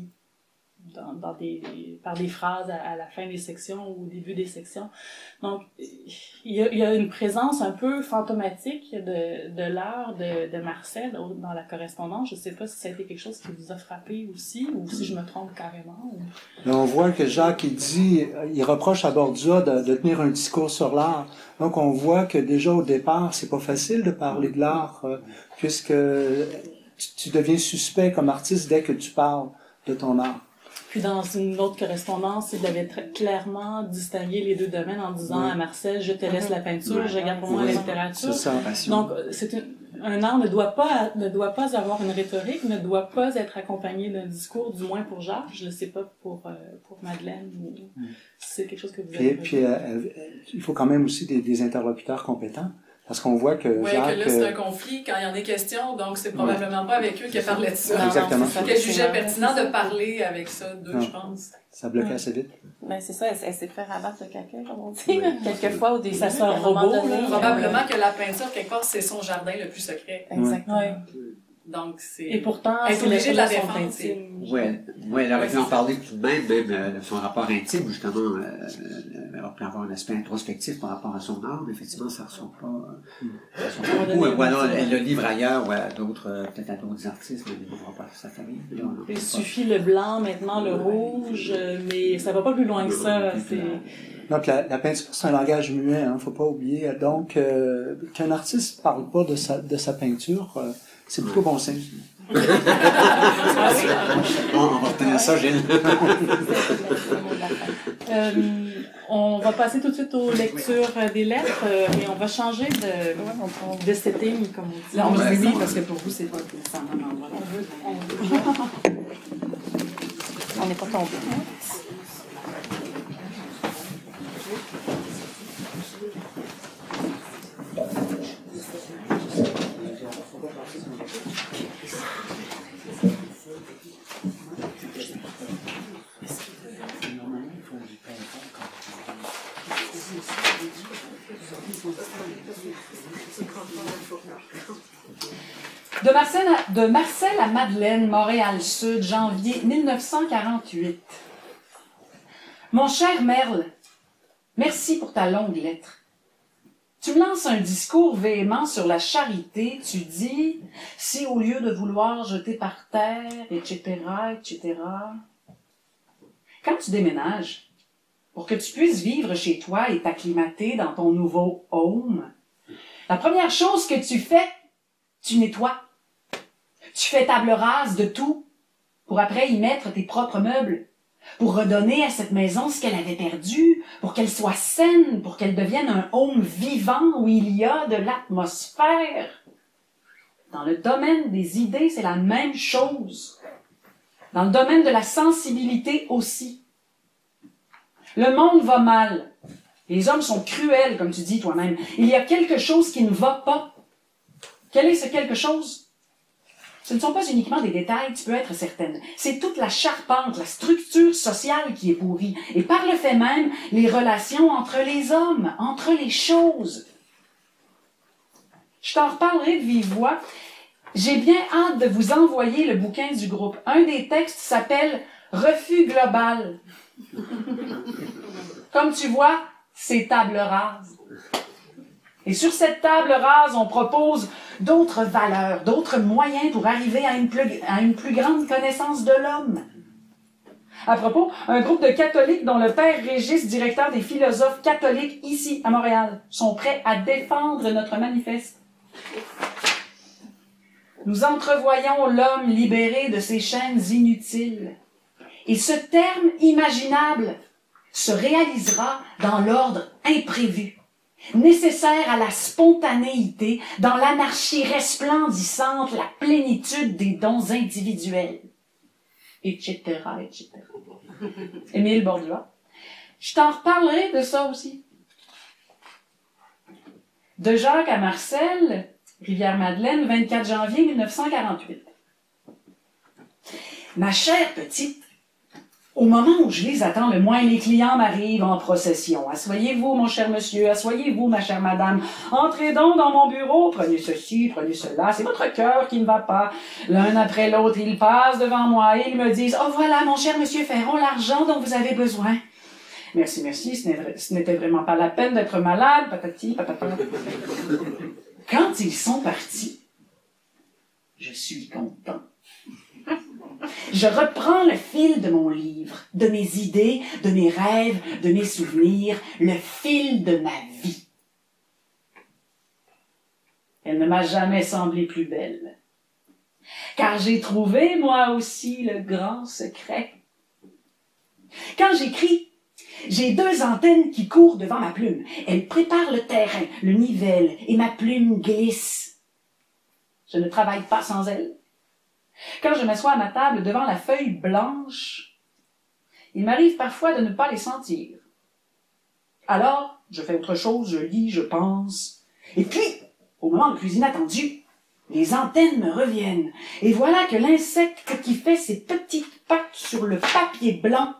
par des phrases à la fin des sections ou au début des sections. Donc, il y a une présence un peu fantomatique de l'heure de Marcel dans la correspondance. Je sais pas si ça a été quelque chose qui vous a frappé aussi, ou si je me trompe carrément. Là, on voit que Jacques, il reproche à Bordua de tenir un discours sur l'art. Donc, on voit que déjà au départ, c'est pas facile de parler de l'art, puisque tu deviens suspect comme artiste dès que tu parles de ton art. Puis dans une autre correspondance, il avait clairement distingué les deux domaines en disant à Marcel, je te laisse la peinture, je garde pour moi la littérature. C'est ça. Donc, un art ne doit pas avoir une rhétorique, ne doit pas être accompagné d'un discours, du moins pour Jacques. Je ne sais pas pour Madeleine, ou si c'est quelque chose que vous avez Puis il faut quand même aussi des interlocuteurs compétents. Parce qu'on voit que Jacques... que là, c'est un conflit quand il y en a question, donc c'est probablement pas avec eux qui parlait de ça. Exactement. Qu'elle jugeait pertinent de parler avec ça d'eux, je pense. Ça bloquait assez vite. Ben, c'est ça, elle s'est fait rabattre de caca, comme on dit. Quelquefois, au début, ça sort à un moment robot, donné, probablement que la peinture, quelque part, c'est son jardin le plus secret. Exactement. Ouais. Donc, c'est... Et pourtant, elle est obligée de la sont défendre. intimes. Oui, elle aurait pu en parler tout de même de son rapport intime, justement. Elle aurait pu avoir un aspect introspectif par rapport à son art, mais effectivement, ça ne ressort pas beaucoup. Ou alors, elle le livre ailleurs, ou à d'autres, peut-être à d'autres artistes, mais elle ne livrera pas à sa famille. Il suffit le blanc, maintenant le rouge, mais ça va pas plus loin que ça. Donc, la peinture, c'est un langage muet, hein, faut pas oublier. Donc, qu'un artiste parle pas de sa peinture, c'est plutôt bon signe. On va retenir ça, Gilles. On va passer tout de suite aux lectures des lettres, et on va changer de setting, comme on dit. Là, on va oui, parce que pour vous, c'est pas nécessairement l'endroit. On n'est pas tombé. De Marcel à Madeleine, Montréal-Sud, janvier 1948. Mon cher Merle, merci pour ta longue lettre. Tu me lances un discours véhément sur la charité. Tu dis, si au lieu de vouloir jeter par terre, etc., etc. Quand tu déménages, pour que tu puisses vivre chez toi et t'acclimater dans ton nouveau home, la première chose que tu fais, tu nettoies. Tu fais table rase de tout, pour après y mettre tes propres meubles, pour redonner à cette maison ce qu'elle avait perdu, pour qu'elle soit saine, pour qu'elle devienne un home vivant où il y a de l'atmosphère. Dans le domaine des idées, c'est la même chose. Dans le domaine de la sensibilité aussi. Le monde va mal. Les hommes sont cruels, comme tu dis toi-même. Il y a quelque chose qui ne va pas. Quel est ce quelque chose? Ce ne sont pas uniquement des détails, tu peux être certaine. C'est toute la charpente, la structure sociale qui est pourrie. Et par le fait même, les relations entre les hommes, entre les choses. Je t'en reparlerai de vive voix. J'ai bien hâte de vous envoyer le bouquin du groupe. Un des textes s'appelle « Refus global ». Comme tu vois, c'est table rase. Et sur cette table rase, on propose d'autres valeurs, d'autres moyens pour arriver à une plus grande connaissance de l'homme. À propos, un groupe de catholiques dont le père Régis, directeur des philosophes catholiques ici à Montréal, sont prêts à défendre notre manifeste. Nous entrevoyons l'homme libéré de ses chaînes inutiles. Et ce terme imaginable se réalisera dans l'ordre imprévu, nécessaire à la spontanéité, dans l'anarchie resplendissante, la plénitude des dons individuels, etc., etc. Émile Bordua. Je t'en reparlerai de ça aussi. De Jacques à Marcel, Rivière-Madeleine, 24 janvier 1948. Ma chère petite, Au moment où je les attends le moins, les clients m'arrivent en procession. Asseyez-vous, mon cher monsieur, asseyez-vous, ma chère madame. Entrez donc dans mon bureau, prenez ceci, prenez cela, c'est votre cœur qui ne va pas. L'un après l'autre, ils passent devant moi et ils me disent « Oh voilà, mon cher monsieur Ferron, l'argent dont vous avez besoin. » Merci, merci, ce n'était vraiment pas la peine d'être malade, patati, patata. Quand ils sont partis, je suis content. Je reprends le fil de mon livre, de mes idées, de mes rêves, de mes souvenirs, le fil de ma vie. Elle ne m'a jamais semblé plus belle, car j'ai trouvé, moi aussi, le grand secret. Quand j'écris, j'ai 2 antennes qui courent devant ma plume. Elles préparent le terrain, le nivellent, et ma plume glisse. Je ne travaille pas sans elles. Quand je m'assois à ma table devant la feuille blanche, il m'arrive parfois de ne pas les sentir. Alors, je fais autre chose, je lis, je pense. Et puis, au moment le plus inattendu, les antennes me reviennent. Et voilà que l'insecte qui fait ses petites pattes sur le papier blanc,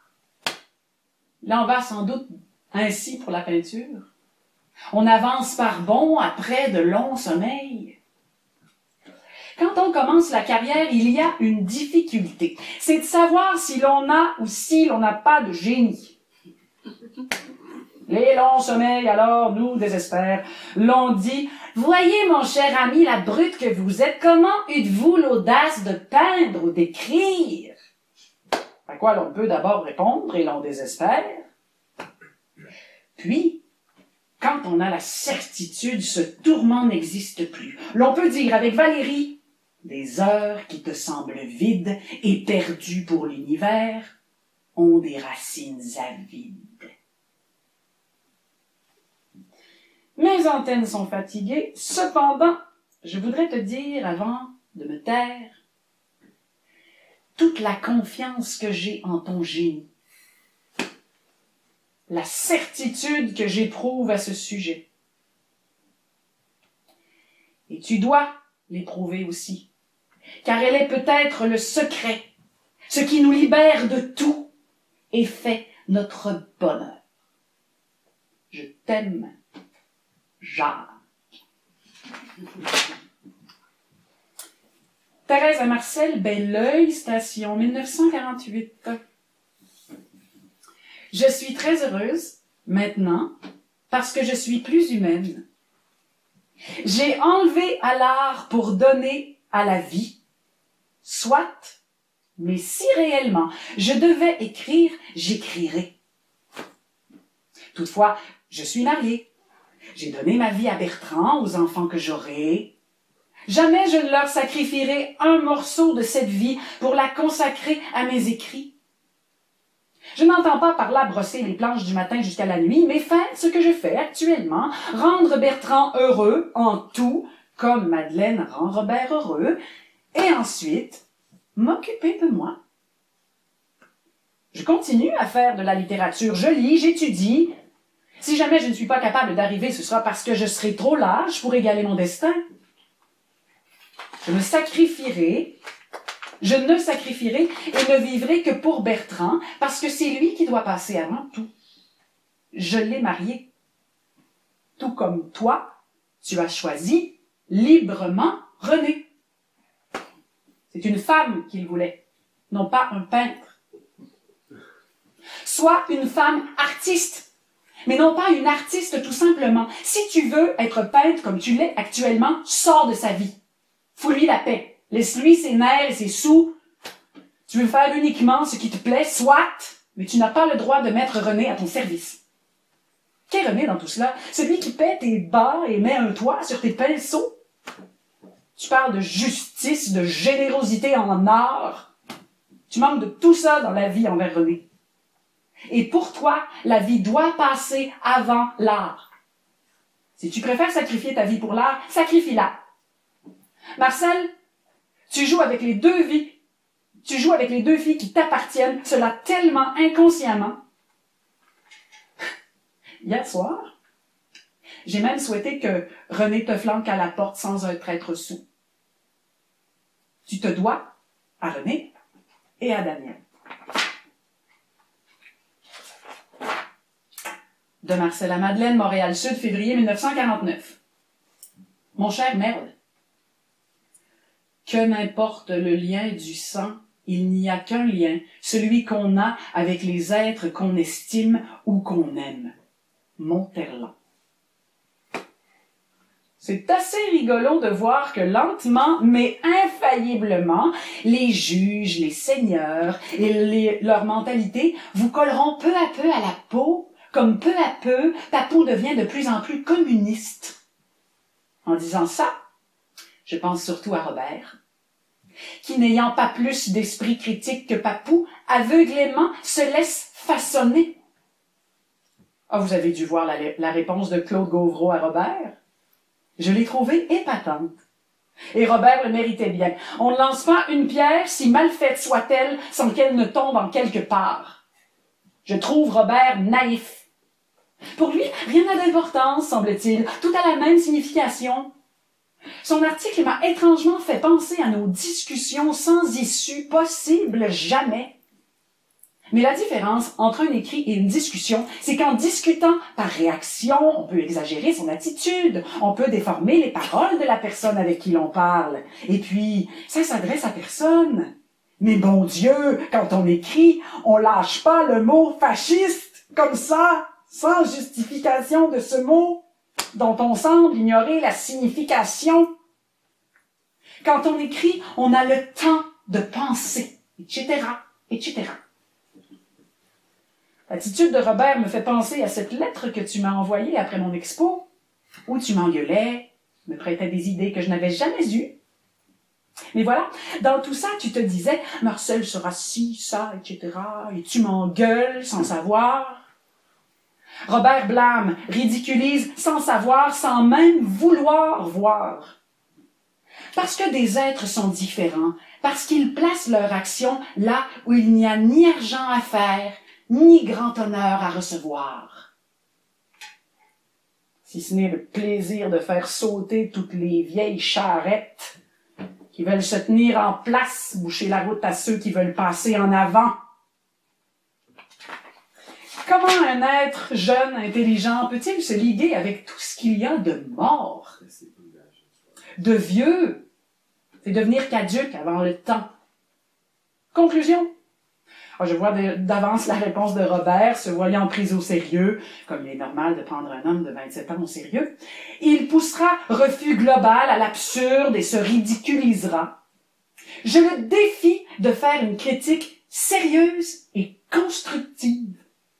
il en va sans doute ainsi pour la peinture. On avance par bonds après de longs sommeils. Quand on commence la carrière, il y a une difficulté. C'est de savoir si l'on a ou si l'on n'a pas de génie. Les longs sommeils, alors, nous désespèrent. L'on dit, « Voyez, mon cher ami, la brute que vous êtes, comment eûtes-vous l'audace de peindre ou d'écrire? » À quoi l'on peut d'abord répondre, et l'on désespère. Puis, quand on a la certitude, ce tourment n'existe plus. L'on peut dire avec Valérie, des heures qui te semblent vides et perdues pour l'univers ont des racines avides. Mes antennes sont fatiguées, cependant, je voudrais te dire, avant de me taire, toute la confiance que j'ai en ton génie, la certitude que j'éprouve à ce sujet. Et tu dois l'éprouver aussi, car elle est peut-être le secret, ce qui nous libère de tout et fait notre bonheur. Je t'aime, Jacques. Thérèse à Marcel, Belleuil, station 1948. Je suis très heureuse, maintenant, parce que je suis plus humaine. J'ai enlevé à l'art pour donner à la vie. Soit, mais si réellement je devais écrire, j'écrirais. Toutefois, je suis mariée. J'ai donné ma vie à Bertrand, aux enfants que j'aurai. Jamais je ne leur sacrifierai un morceau de cette vie pour la consacrer à mes écrits. Je n'entends pas par là brosser les planches du matin jusqu'à la nuit, mais faire ce que je fais actuellement, rendre Bertrand heureux en tout, comme Madeleine rend Robert heureux, et ensuite m'occuper de moi. Je continue à faire de la littérature, je lis, j'étudie. Si jamais je ne suis pas capable d'arriver, ce sera parce que je serai trop lâche pour égaler mon destin. Je ne sacrifierai et ne vivrai que pour Bertrand, parce que c'est lui qui doit passer avant tout. Je l'ai marié. Tout comme toi, tu as choisi librement René. C'est une femme qu'il voulait, non pas un peintre. Sois une femme artiste, mais non pas une artiste tout simplement. Si tu veux être peintre comme tu l'es actuellement, sors de sa vie. Fous-lui la paix. Laisse-lui ses nerfs et ses sous. Tu veux faire uniquement ce qui te plaît, soit, mais tu n'as pas le droit de mettre René à ton service. Qu'est René dans tout cela? Celui qui paie tes bas et met un toit sur tes pinceaux? Tu parles de justice, de générosité en art. Tu manques de tout ça dans la vie envers René. Et pour toi, la vie doit passer avant l'art. Si tu préfères sacrifier ta vie pour l'art, sacrifie-la. Marcel, tu joues avec les deux vies. Tu joues avec les deux filles qui t'appartiennent, cela tellement inconsciemment. Hier soir, j'ai même souhaité que René te flanque à la porte sans un traître sou. Tu te dois à René et à Daniel. De Marcel à Madeleine, Montréal-Sud, février 1949. Mon cher Merde, que m'importe le lien du sang, il n'y a qu'un lien, celui qu'on a avec les êtres qu'on estime ou qu'on aime. Monterland. C'est assez rigolo de voir que lentement, mais infailliblement, les juges, les seigneurs et leur mentalité vous colleront peu à peu à la peau, comme peu à peu, ta peau devient de plus en plus communiste. En disant ça, je pense surtout à Robert, qui n'ayant pas plus d'esprit critique que Papou, aveuglément se laisse façonner. Ah, vous avez dû voir la réponse de Claude Gauvreau à Robert. Je l'ai trouvée épatante. Et Robert le méritait bien. On ne lance pas une pierre, si mal faite soit-elle, sans qu'elle ne tombe en quelque part. Je trouve Robert naïf. Pour lui, rien n'a d'importance, semble-t-il. Tout a la même signification. Son article m'a étrangement fait penser à nos discussions sans issue possible jamais. Mais la différence entre un écrit et une discussion, c'est qu'en discutant par réaction, on peut exagérer son attitude, on peut déformer les paroles de la personne avec qui l'on parle. Et puis, ça s'adresse à personne. Mais bon Dieu, quand on écrit, on lâche pas le mot fasciste comme ça, sans justification de ce mot, dont on semble ignorer la signification. Quand on écrit, on a le temps de penser, etc., etc. L'attitude de Robert me fait penser à cette lettre que tu m'as envoyée après mon expo, où tu m'engueulais, me prêtais des idées que je n'avais jamais eues. Mais voilà, dans tout ça, tu te disais, Marcel sera ci, ça, etc., et tu m'engueules sans savoir. Robert blâme, ridiculise sans savoir, sans même vouloir voir. Parce que des êtres sont différents, parce qu'ils placent leur action là où il n'y a ni argent à faire, ni grand honneur à recevoir. Si ce n'est le plaisir de faire sauter toutes les vieilles charrettes qui veulent se tenir en place, boucher la route à ceux qui veulent passer en avant. Comment un être jeune, intelligent, peut-il se liguer avec tout ce qu'il y a de mort, de vieux, et devenir caduc avant le temps? Conclusion. Je vois d'avance la réponse de Robert, se voyant pris au sérieux, comme il est normal de prendre un homme de 27 ans au sérieux. Il poussera refus global à l'absurde et se ridiculisera. Je le défie de faire une critique sérieuse et constructive.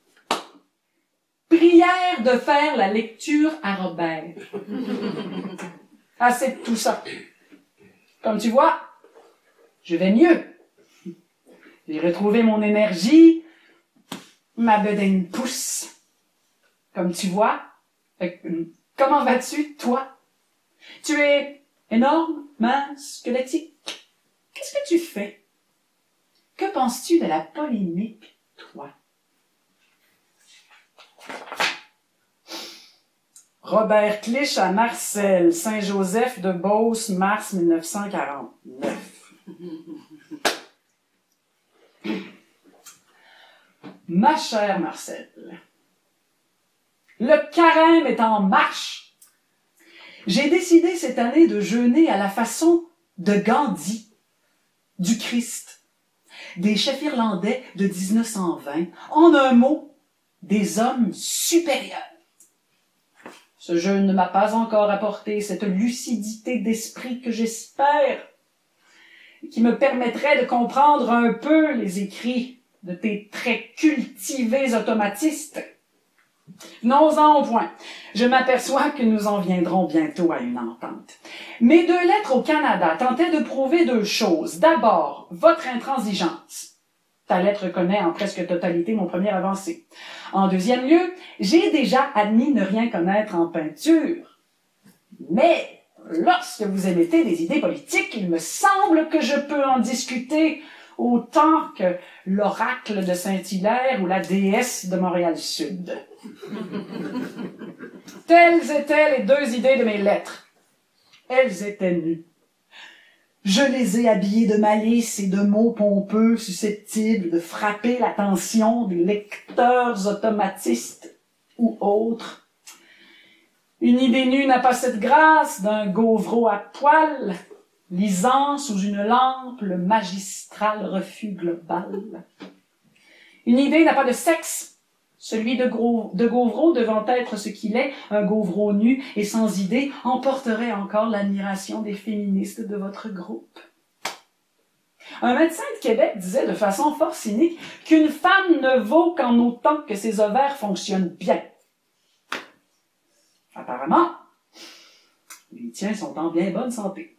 Prière de faire la lecture à Robert. Assez de tout ça. Comme tu vois, je vais mieux. J'ai retrouvé mon énergie, ma bedaine pousse. Comme tu vois, comment vas-tu, toi? Tu es énorme, mince, squelettique. Qu'est-ce que tu fais? Que penses-tu de la polémique, toi? Robert Clich à Marcel, Saint-Joseph-de-Beauce, mars 1949. Ma chère Marcel, le carême est en marche. J'ai décidé cette année de jeûner à la façon de Gandhi, du Christ, des chefs irlandais de 1920, en un mot, des hommes supérieurs. Ce jeûne ne m'a pas encore apporté cette lucidité d'esprit que j'espère, qui me permettrait de comprendre un peu les écrits de tes très cultivés automatistes. Venons-en au point. Je m'aperçois que nous en viendrons bientôt à une entente. Mes 2 lettres au Canada tentaient de prouver 2 choses. D'abord, votre intransigeance. Ta lettre connaît en presque totalité mon premier avancé. En deuxième lieu, j'ai déjà admis ne rien connaître en peinture. Mais lorsque vous émettez des idées politiques, il me semble que je peux en discuter autant que l'oracle de Saint-Hilaire ou la déesse de Montréal-Sud. Telles étaient les 2 idées de mes lettres. Elles étaient nues. Je les ai habillées de malice et de mots pompeux susceptibles de frapper l'attention des lecteurs automatistes. ou autre. Une idée nue n'a pas cette grâce d'un gauvreau à poil, lisant sous une lampe le magistral refus global. Une idée n'a pas de sexe. Celui de Gauvreau devant être ce qu'il est, un Gauvreau nu et sans idée, emporterait encore l'admiration des féministes de votre groupe. Un médecin de Québec disait de façon fort cynique qu'une femme ne vaut qu'en autant que ses ovaires fonctionnent bien. Apparemment, les tiens sont en bien bonne santé.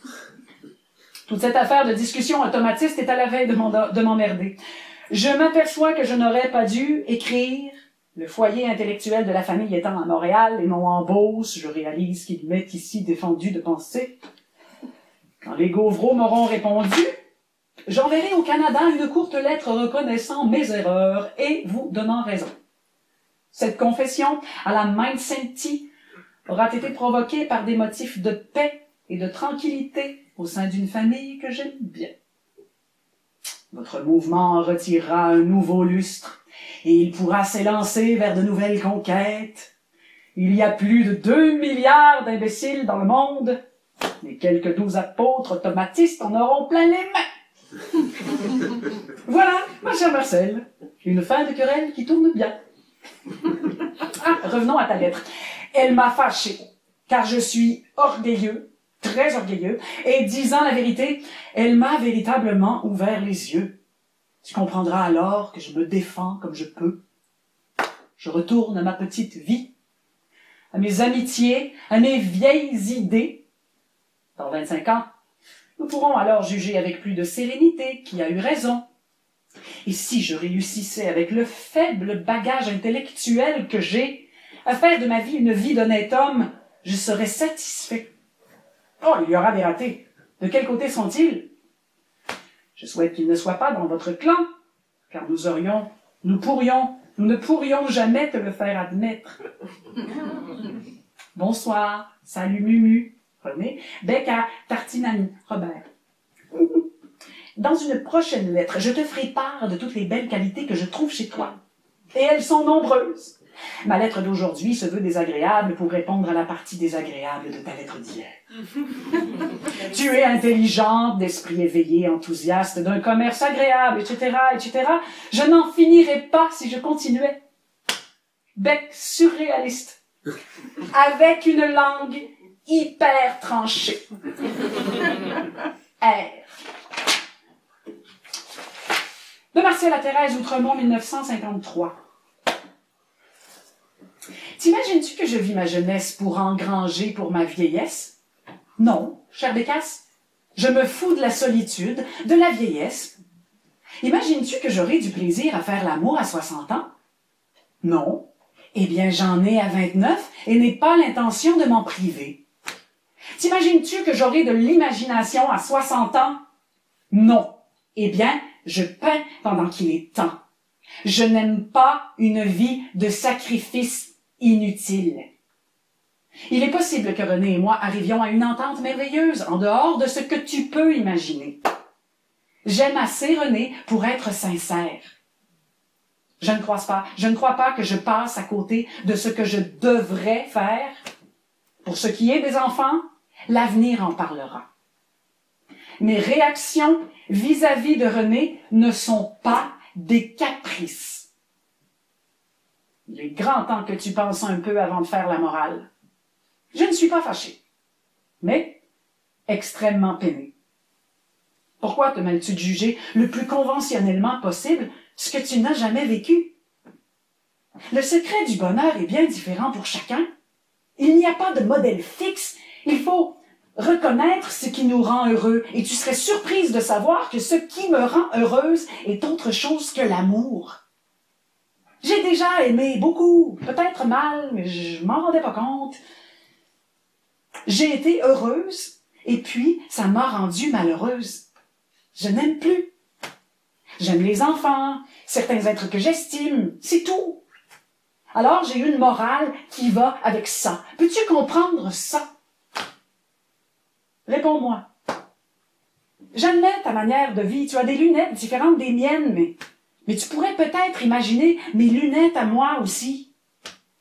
Toute cette affaire de discussion automatiste est à la veille de m'emmerder. Je m'aperçois que je n'aurais pas dû écrire. Le foyer intellectuel de la famille étant à Montréal et non en Beauce, je réalise qu'il m'est ici défendu de penser. Quand les Gauvreaux m'auront répondu, j'enverrai au Canada une courte lettre reconnaissant mes erreurs et vous donnant raison. Cette confession à la Mind Saintie aura été provoquée par des motifs de paix et de tranquillité au sein d'une famille que j'aime bien. Votre mouvement en retirera un nouveau lustre et il pourra s'élancer vers de nouvelles conquêtes. Il y a plus de 2 milliards d'imbéciles dans le monde, mais quelques 12 apôtres automatistes en auront plein les mains. Voilà, ma chère Marcel, une fin de querelle qui tourne bien. Ah, revenons à ta lettre. Elle m'a fâché, car je suis orgueilleux, très orgueilleux, et disant la vérité, elle m'a véritablement ouvert les yeux. Tu comprendras alors que je me défends comme je peux. Je retourne à ma petite vie, à mes amitiés, à mes vieilles idées. Dans 25 ans, nous pourrons alors juger avec plus de sérénité qui a eu raison. Et si je réussissais avec le faible bagage intellectuel que j'ai à faire de ma vie une vie d'honnête homme, je serais satisfait. Oh, il y aura des ratés. De quel côté sont-ils? Je souhaite qu'ils ne soient pas dans votre clan, car nous ne pourrions jamais te le faire admettre. Bonsoir, salut Mumu, René, bec à Tartinami, Robert. Dans une prochaine lettre, je te ferai part de toutes les belles qualités que je trouve chez toi. Et elles sont nombreuses. Ma lettre d'aujourd'hui se veut désagréable pour répondre à la partie désagréable de ta lettre d'hier. Tu es intelligente, d'esprit éveillé, enthousiaste, d'un commerce agréable, etc., etc. Je n'en finirais pas si je continuais. Bec surréaliste, avec une langue hyper tranchée. R. De Martial à Thérèse Outremont, 1953. T'imagines-tu que je vis ma jeunesse pour engranger pour ma vieillesse? Non, cher Bécasse. Je me fous de la solitude, de la vieillesse. Imagines-tu que j'aurai du plaisir à faire l'amour à 60 ans? Non. Eh bien, j'en ai à 29 et n'ai pas l'intention de m'en priver. T'imagines-tu que j'aurai de l'imagination à 60 ans? Non. Eh bien, je peins pendant qu'il est temps. Je n'aime pas une vie de sacrifice inutile. Il est possible que René et moi arrivions à une entente merveilleuse, en dehors de ce que tu peux imaginer. J'aime assez René pour être sincère. Je ne crois pas que je passe à côté de ce que je devrais faire. Pour ce qui est des enfants, l'avenir en parlera. Mes réactions vis-à-vis de René ne sont pas des caprices. Il est grand temps que tu penses un peu avant de faire la morale. Je ne suis pas fâché, mais extrêmement peiné. Pourquoi te mêles-tu de juger le plus conventionnellement possible ce que tu n'as jamais vécu? Le secret du bonheur est bien différent pour chacun. Il n'y a pas de modèle fixe. Il faut reconnaître ce qui nous rend heureux. Et tu serais surprise de savoir que ce qui me rend heureuse est autre chose que l'amour. J'ai déjà aimé beaucoup, peut-être mal, mais je m'en rendais pas compte. J'ai été heureuse, et puis ça m'a rendue malheureuse. Je n'aime plus. J'aime les enfants, certains êtres que j'estime, c'est tout. Alors j'ai une morale qui va avec ça. Peux-tu comprendre ça? Réponds-moi. J'admets ta manière de vie. Tu as des lunettes différentes des miennes, mais tu pourrais peut-être imaginer mes lunettes à moi aussi.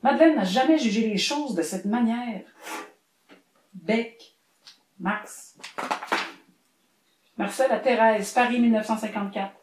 Madeleine n'a jamais jugé les choses de cette manière. Beck, Max. Marcel à Thérèse, Paris 1954.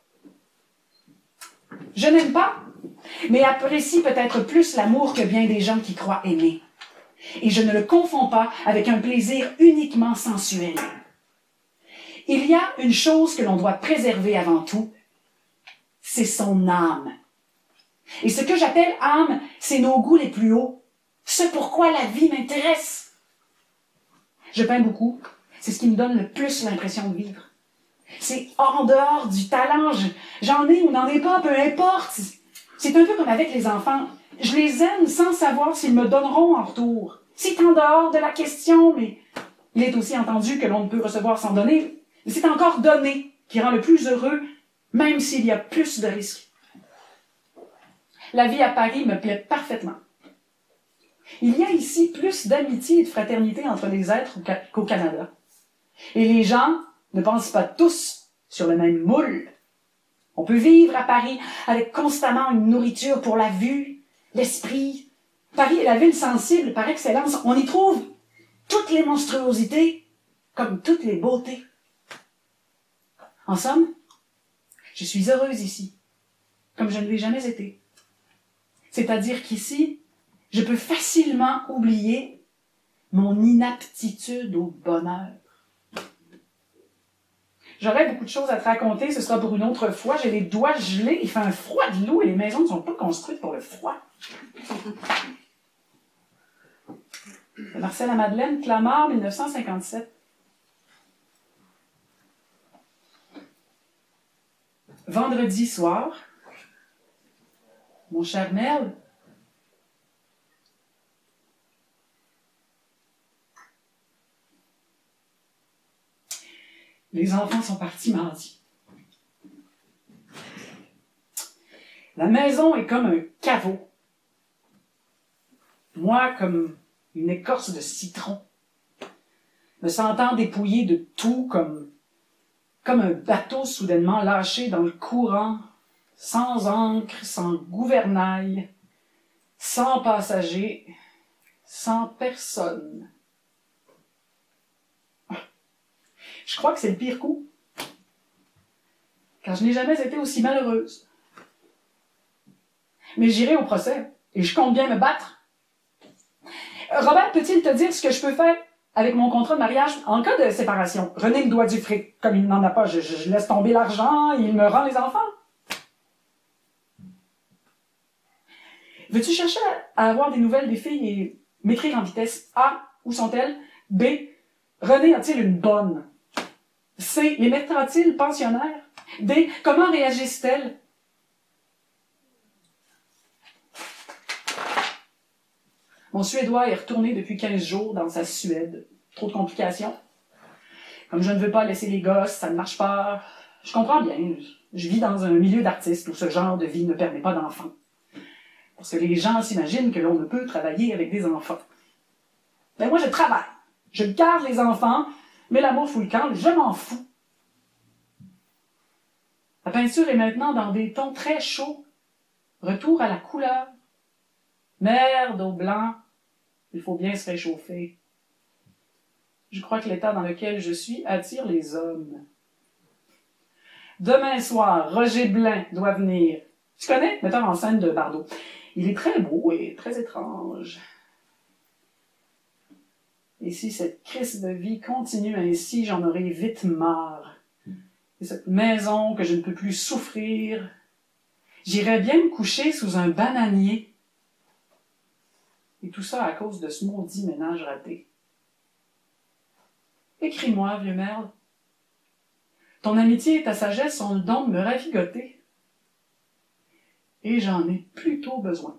Je n'aime pas, mais apprécie peut-être plus l'amour que bien des gens qui croient aimer. Et je ne le confonds pas avec un plaisir uniquement sensuel. Il y a une chose que l'on doit préserver avant tout, c'est son âme. Et ce que j'appelle âme, c'est nos goûts les plus hauts, ce pourquoi la vie m'intéresse. Je peins beaucoup, c'est ce qui me donne le plus l'impression de vivre. C'est en dehors du talent, j'en ai ou n'en ai pas, peu importe. C'est un peu comme avec les enfants. Je les aime sans savoir s'ils me donneront en retour. C'est en dehors de la question, mais il est aussi entendu que l'on ne peut recevoir sans donner. Mais c'est encore donner qui rend le plus heureux, même s'il y a plus de risques. La vie à Paris me plaît parfaitement. Il y a ici plus d'amitié et de fraternité entre les êtres qu'au Canada. Et les gens ne pensent pas tous sur le même moule. On peut vivre à Paris avec constamment une nourriture pour la vue, l'esprit. Paris est la ville sensible par excellence. On y trouve toutes les monstruosités comme toutes les beautés. En somme, je suis heureuse ici, comme je ne l'ai jamais été. C'est-à-dire qu'ici, je peux facilement oublier mon inaptitude au bonheur. J'aurais beaucoup de choses à te raconter, ce sera pour une autre fois. J'ai les doigts gelés, il fait un froid de loup et les maisons ne sont pas construites pour le froid. Marcel à Madeleine, Clamart, 1957. Vendredi soir, mon cher Mel, les enfants sont partis mardi. La maison est comme un caveau. Moi, comme une écorce de citron, me sentant dépouillé de tout comme un bateau soudainement lâché dans le courant, sans ancre, sans gouvernail, sans passagers, sans personne. Je crois que c'est le pire coup, car je n'ai jamais été aussi malheureuse. Mais j'irai au procès, et je compte bien me battre. Robert, peut-il te dire ce que je peux faire avec mon contrat de mariage en cas de séparation? René me doit du fric. Comme il n'en a pas, je laisse tomber l'argent et il me rend les enfants. Veux-tu chercher à avoir des nouvelles des filles et m'écrire en vitesse? A. Où sont-elles? B. René a-t-il une bonne? C. Les mettra-t-il pensionnaires? D. Comment réagissent-elles? Mon Suédois est retourné depuis 15 jours dans sa Suède. Trop de complications. Comme je ne veux pas laisser les gosses, ça ne marche pas. Je comprends bien. Je vis dans un milieu d'artistes où ce genre de vie ne permet pas d'enfants. Parce que les gens s'imaginent que l'on ne peut travailler avec des enfants. Ben moi, je travaille. Je garde les enfants, mais l'amour fout le camp, je m'en fous. La peinture est maintenant dans des tons très chauds. Retour à la couleur. Merde au blanc. Il faut bien se réchauffer. Je crois que l'état dans lequel je suis attire les hommes. Demain soir, Roger Blin doit venir. Tu connais? Metteur en scène de Bardot. Il est très beau et très étrange. Et si cette crise de vie continue ainsi, j'en aurai vite marre. Et cette maison que je ne peux plus souffrir, j'irais bien me coucher sous un bananier. Et tout ça à cause de ce maudit ménage raté. Écris-moi, vieux merde. Ton amitié et ta sagesse ont le don de me ravigoter. Et j'en ai plutôt besoin.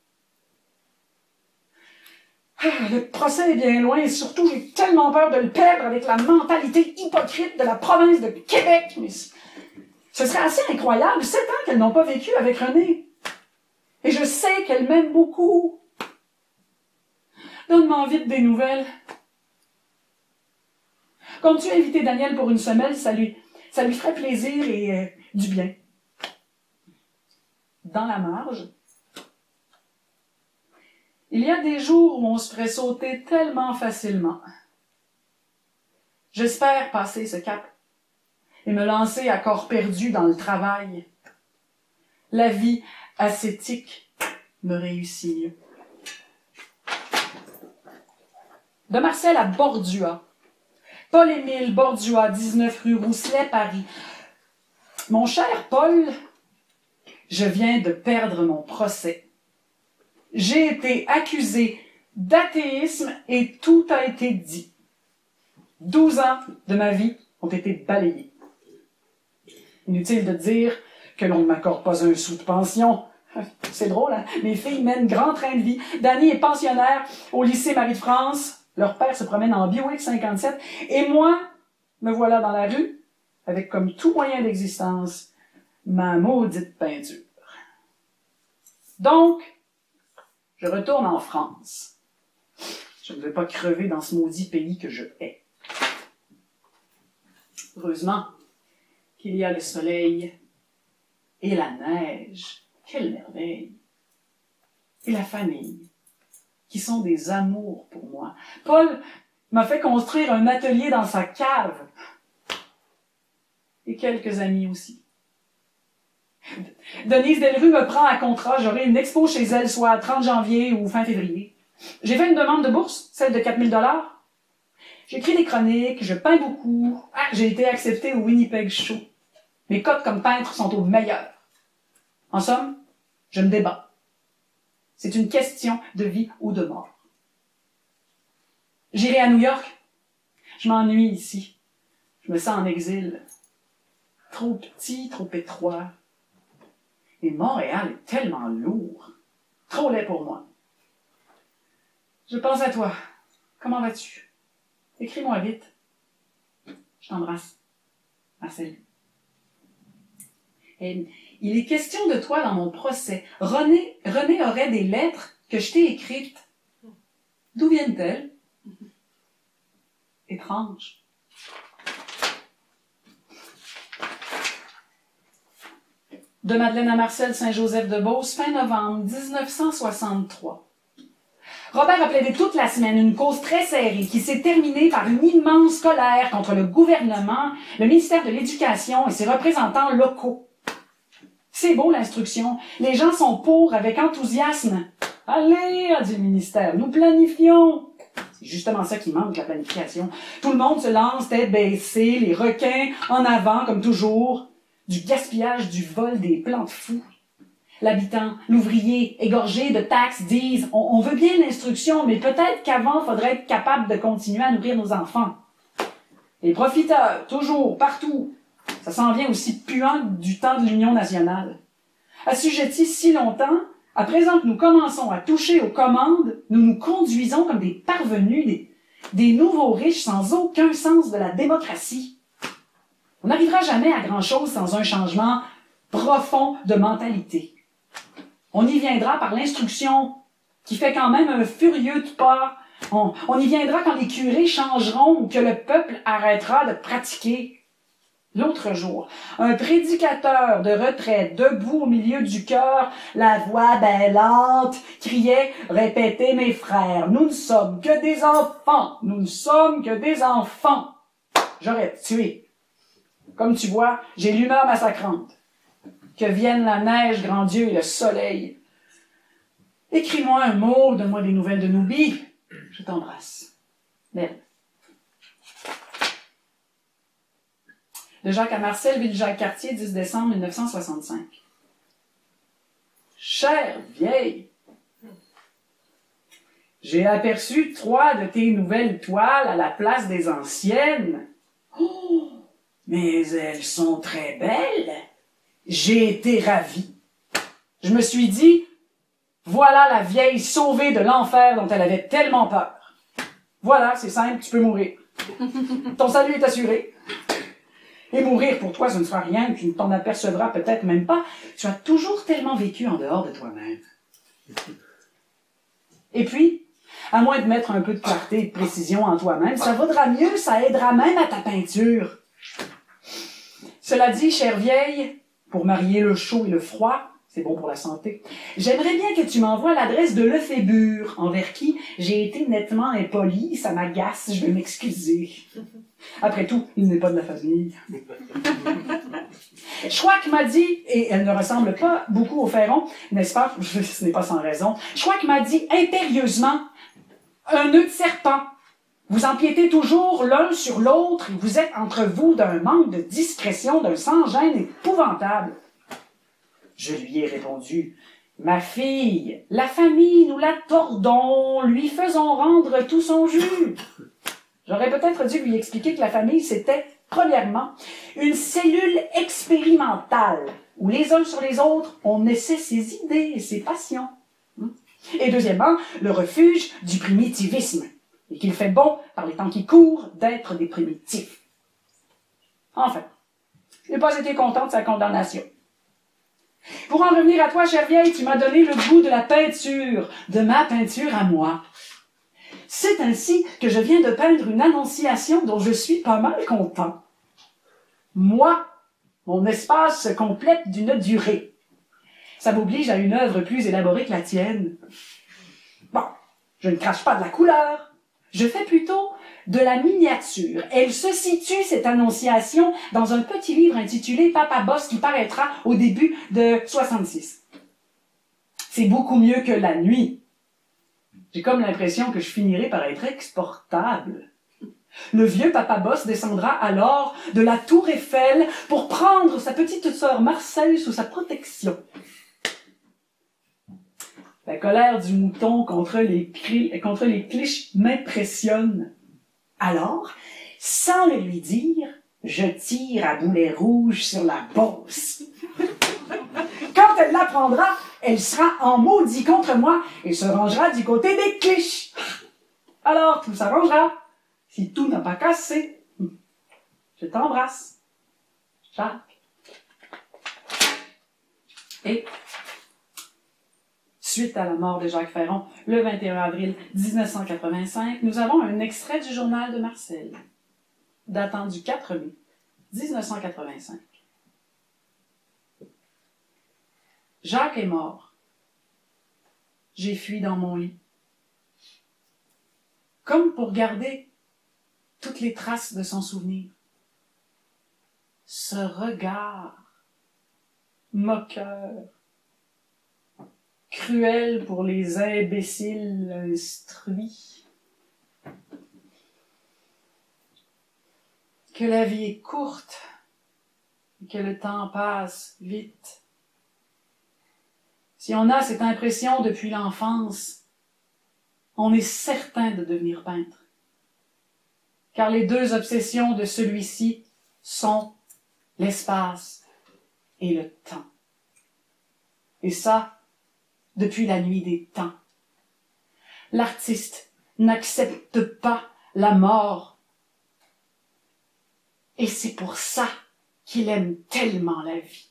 Le procès est bien loin et surtout j'ai tellement peur de le perdre avec la mentalité hypocrite de la province de Québec. Mais ce serait assez incroyable, 7 ans qu'elles n'ont pas vécu avec René. Et je sais qu'elle m'aime beaucoup. Donne-moi vite des nouvelles. Comptes-tu inviter Daniel pour une semaine? Ça lui ferait plaisir et du bien. Dans la marge, Il y a des jours où on se ferait sauter tellement facilement. J'espère passer ce cap et me lancer à corps perdu dans le travail. La vie ascétique me réussit mieux. De Marcel à Bordua. Paul-Émile Bordua, 19 rue Rousselet, Paris. Mon cher Paul, je viens de perdre mon procès. J'ai été accusé d'athéisme et tout a été dit. 12 ans de ma vie ont été balayés. Inutile de dire que l'on ne m'accorde pas un sou de pension. C'est drôle, hein? Mes filles mènent grand train de vie. Dany est pensionnaire au lycée Marie-de-France. Leur père se promène en Buick 57. Et moi, me voilà dans la rue, avec comme tout moyen d'existence, ma maudite peinture. Donc, je retourne en France. Je ne veux pas crever dans ce maudit pays que je hais. Heureusement qu'il y a le soleil et la neige. Quelle merveille! Et la famille, qui sont des amours pour moi. Paul m'a fait construire un atelier dans sa cave. Et quelques amis aussi. Denise Delrue me prend à contrat. J'aurai une expo chez elle, soit 30 janvier ou fin février. J'ai fait une demande de bourse, celle de 4 000 $. J'écris des chroniques, je peins beaucoup. J'ai été acceptée au Winnipeg Show. Mes cotes comme peintre sont au meilleur. En somme, je me débat. C'est une question de vie ou de mort. J'irai à New York. Je m'ennuie ici. Je me sens en exil. Trop petit, trop étroit. Et Montréal est tellement lourd. Trop laid pour moi. Je pense à toi. Comment vas-tu? Écris-moi vite. Je t'embrasse. Marcel. Et il est question de toi dans mon procès. René aurait des lettres que je t'ai écrites. D'où viennent-elles? Étrange. De Madeleine à Marcel Saint-Joseph-de-Beauce, fin novembre 1963. Robert a plaidé toute la semaine une cause très serrée qui s'est terminée par une immense colère contre le gouvernement, le ministère de l'Éducation et ses représentants locaux. C'est beau l'instruction, les gens sont pour avec enthousiasme. Allez, a dit le ministère, nous planifions. C'est justement ça qui manque, la planification. Tout le monde se lance tête baissée, les requins en avant comme toujours. Du gaspillage, du vol, des plans de fous. L'habitant, l'ouvrier, égorgé de taxes, disent « On veut bien l'instruction, mais peut-être qu'avant, faudrait être capable de continuer à nourrir nos enfants. » Les profiteurs, toujours, partout. Ça s'en vient aussi puant du temps de l'Union nationale. Assujettis si longtemps, à présent que nous commençons à toucher aux commandes, nous nous conduisons comme des parvenus, des nouveaux riches sans aucun sens de la démocratie. On n'arrivera jamais à grand-chose sans un changement profond de mentalité. On y viendra par l'instruction, qui fait quand même un furieux de pas. On y viendra quand les curés changeront ou que le peuple arrêtera de pratiquer. L'autre jour, un prédicateur de retraite, debout au milieu du chœur, la voix bêlante, criait « Répétez mes frères, nous ne sommes que des enfants, nous ne sommes que des enfants. » J'aurais tué. Comme tu vois, j'ai l'humeur massacrante. Que vienne la neige, grand Dieu, et le soleil. Écris-moi un mot, donne-moi des nouvelles de Nubie. Je t'embrasse. Belle. De Jacques à Marcel, Ville-Jacques-Cartier, 10 décembre 1965. Chère vieille, j'ai aperçu 3 de tes nouvelles toiles à la place des anciennes. Oh, mais elles sont très belles. J'ai été ravi. Je me suis dit, voilà la vieille sauvée de l'enfer dont elle avait tellement peur. Voilà, c'est simple, tu peux mourir. Ton salut est assuré. Et mourir pour toi, ce ne sera rien, tu ne t'en apercevras peut-être même pas. Tu as toujours tellement vécu en dehors de toi-même. Et puis, à moins de mettre un peu de clarté et de précision en toi-même, ça vaudra mieux, ça aidera même à ta peinture. Cela dit, chère vieille, pour marier le chaud et le froid, C'est bon pour la santé. J'aimerais bien que tu m'envoies l'adresse de Lefébure, envers qui j'ai été nettement impoli. Ça m'agace, je vais m'excuser. Après tout, il n'est pas de la famille. Schwack m'a dit, et elle ne ressemble pas beaucoup au Ferron, n'est-ce pas? Ce n'est pas sans raison. Schwack m'a dit impérieusement, un nœud de serpent. Vous empiétez toujours l'un sur l'autre et vous êtes entre vous d'un manque de discrétion, d'un sans-gêne épouvantable. Je lui ai répondu, ma fille, la famille, nous la tordons, lui faisons rendre tout son jus. J'aurais peut-être dû lui expliquer que la famille, c'était, premièrement, une cellule expérimentale, où les uns sur les autres, on essaie ses idées et ses passions. Et deuxièmement, le refuge du primitivisme, et qu'il fait bon, par les temps qui courent, d'être des primitifs. Enfin, je n'ai pas été content de sa condamnation. Pour en revenir à toi, chère vieille, tu m'as donné le goût de la peinture, de ma peinture à moi. C'est ainsi que je viens de peindre une annonciation dont je suis pas mal content. Moi, mon espace se complète d'une durée. Ça m'oblige à une œuvre plus élaborée que la tienne. Bon, je ne crache pas de la couleur. Je fais plutôt de la miniature. Elle se situe, cette annonciation, dans un petit livre intitulé Papa Boss qui paraîtra au début de 66. C'est beaucoup mieux que La Nuit. J'ai comme l'impression que je finirai par être exportable. Le vieux Papa Boss descendra alors de la tour Eiffel pour prendre sa petite sœur Marcel sous sa protection. La colère du mouton contre les cliches m'impressionne. Alors, sans le lui dire, je tire à boulet rouge sur la bosse. Quand elle l'apprendra, elle sera en maudit contre moi et se rangera du côté des cliches. Alors, tout s'arrangera, si tout n'a pas cassé. Je t'embrasse, Jacques. Et, suite à la mort de Jacques Ferron, le 21 avril 1985, nous avons un extrait du journal de Marcel, datant du 4 mai 1985. Jacques est mort. J'ai fui dans mon lit. Comme pour garder toutes les traces de son souvenir. Ce regard moqueur, cruel pour les imbéciles instruits. Que la vie est courte et que le temps passe vite. Si on a cette impression depuis l'enfance, on est certain de devenir peintre. Car les deux obsessions de celui-ci sont l'espace et le temps. Et ça, depuis la nuit des temps. L'artiste n'accepte pas la mort. Et c'est pour ça qu'il aime tellement la vie.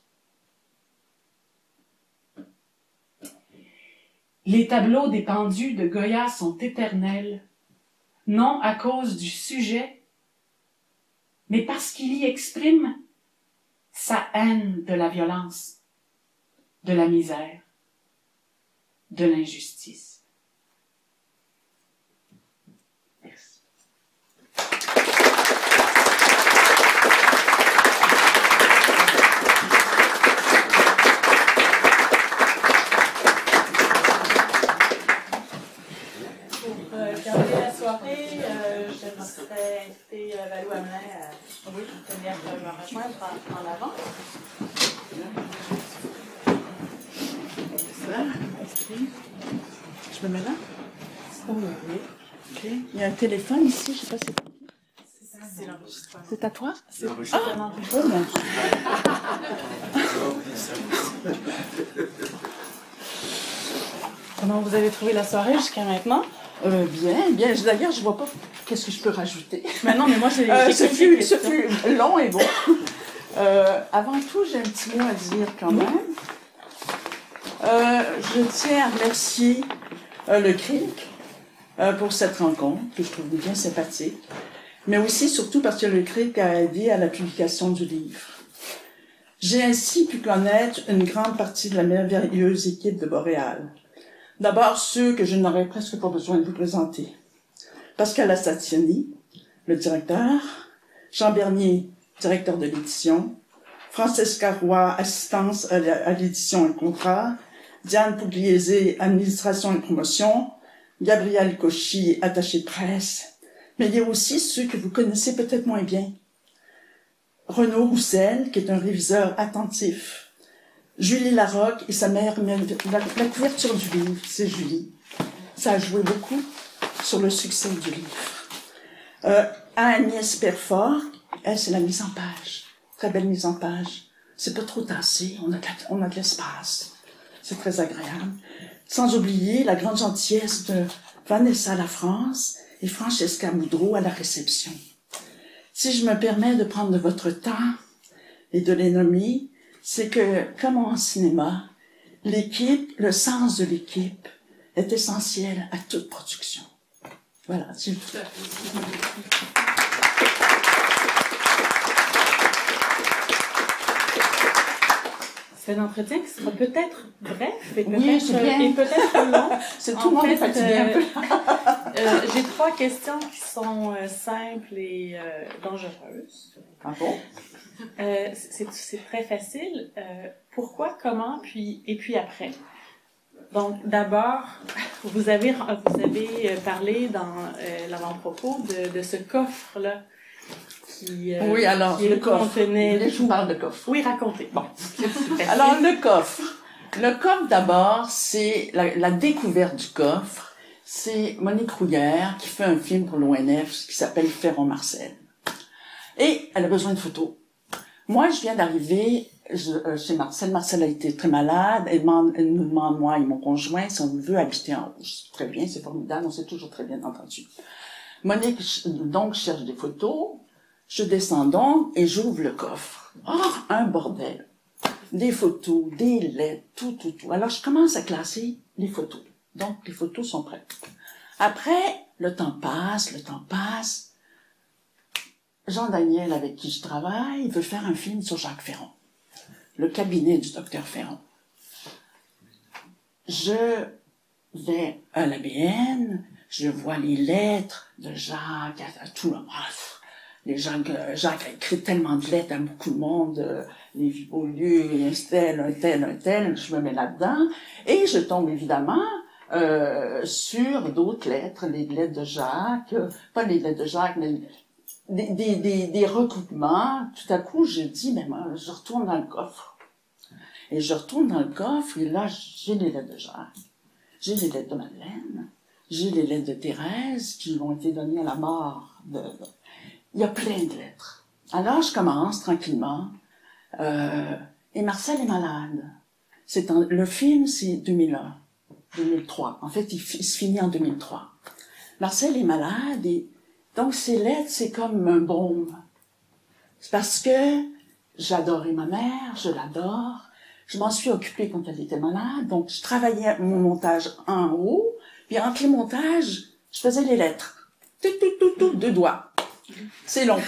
Les tableaux des pendus de Goya sont éternels, non à cause du sujet, mais parce qu'il y exprime sa haine de la violence, de la misère, de l'injustice. Merci. Garder la soirée, j'aimerais inviter Valou Hamelin à venir me rejoindre en avant. Ça, je me mets là? Oui. Okay. Il y a un téléphone ici, je ne sais pas si c'est l'enregistrement. C'est à toi? C'est un enregistrement. Comment vous avez trouvé la soirée jusqu'à maintenant? Bien. D'ailleurs, je vois pas qu'est-ce que je peux rajouter. Mais non, mais moi, ce fut long et bon. Avant tout, j'ai un petit mot à dire quand même. Je tiens à remercier le CRIC pour cette rencontre, que je trouve bien sympathique, mais aussi, surtout, parce que le CRIC a aidé à la publication du livre. J'ai ainsi pu connaître une grande partie de la merveilleuse équipe de Boréal. D'abord ceux que je n'aurais presque pas besoin de vous présenter. Pascal Assatiani, le directeur, Jean Bernier, directeur de l'édition, Francesca Roy, assistance à l'édition et contrat, Diane Pugliese, administration et promotion, Gabriel Cauchy, attaché de presse, mais il y a aussi ceux que vous connaissez peut-être moins bien. Renaud Roussel, qui est un réviseur attentif. Julie Larocque et sa mère, la couverture du livre, c'est Julie. Ça a joué beaucoup sur le succès du livre. Agnès Perfort, elle, c'est la mise en page. Très belle mise en page. C'est pas trop tassé, on a de l'espace. C'est très agréable. Sans oublier la grande gentillesse de Vanessa Lafrance et Francesca Moudreau à la réception. Si je me permets de prendre de votre temps et de les nommer, c'est que, comme en cinéma, l'équipe, le sens de l'équipe est essentiel à toute production. Voilà, c'est tout. C'est un entretien qui sera peut-être bref et Oui, c'est bien. peut-être long. C'est tout le monde est fatigué un peu. J'ai 3 questions qui sont simples et dangereuses. Ah bon? C'est très facile. Pourquoi, comment, puis après. Donc, d'abord, vous avez parlé dans l'avant-propos de ce coffre-là qui oui, alors, qui le coffre. contenait... Je vous parle de coffre. Oui, racontez. Bon. Alors, le coffre. Le coffre, d'abord, c'est la découverte du coffre. C'est Monique Rouillère qui fait un film pour l'ONF qui s'appelle Ferron-Marcel. Et elle a besoin de photos. Moi, je viens d'arriver chez Marcel. Marcel a été très malade. Elle nous demande, moi et mon conjoint, si on veut habiter en Rouge. Très bien, c'est formidable, on s'est toujours très bien entendu. Monique, donc, cherche des photos. Je descends donc et j'ouvre le coffre. Oh, un bordel. Des photos, des lettres, tout. Alors, je commence à classer les photos. Donc, les photos sont prêtes. Après, le temps passe. Jean Daniel, avec qui je travaille, veut faire un film sur Jacques Ferron. Le cabinet du docteur Ferron. Je vais à l'ABN, je vois les lettres de Jacques, à tout le monde. Jacques a écrit tellement de lettres à beaucoup de monde, les Vieux-Beaulieu, un tel, je me mets là-dedans, et je tombe évidemment sur d'autres lettres, les lettres de Jacques, pas les lettres de Jacques, mais des recoupements. Tout à coup, je dis, mais moi, je retourne dans le coffre. Et je retourne dans le coffre, et là, j'ai les lettres de Jacques, j'ai les lettres de Madeleine, j'ai les lettres de Thérèse, qui ont été données à la mort de... Il y a plein de lettres. Alors, je commence tranquillement. Et Marcel est malade. Le film, c'est 2003. En fait, il se finit en 2003. Marcel est malade et donc ces lettres, c'est comme un baume. C'est parce que j'adorais ma mère, je l'adore. Je m'en suis occupée quand elle était malade. Donc, je travaillais mon montage en haut. Puis entre les montages, je faisais les lettres. Tout, 2 doigts. C'est long.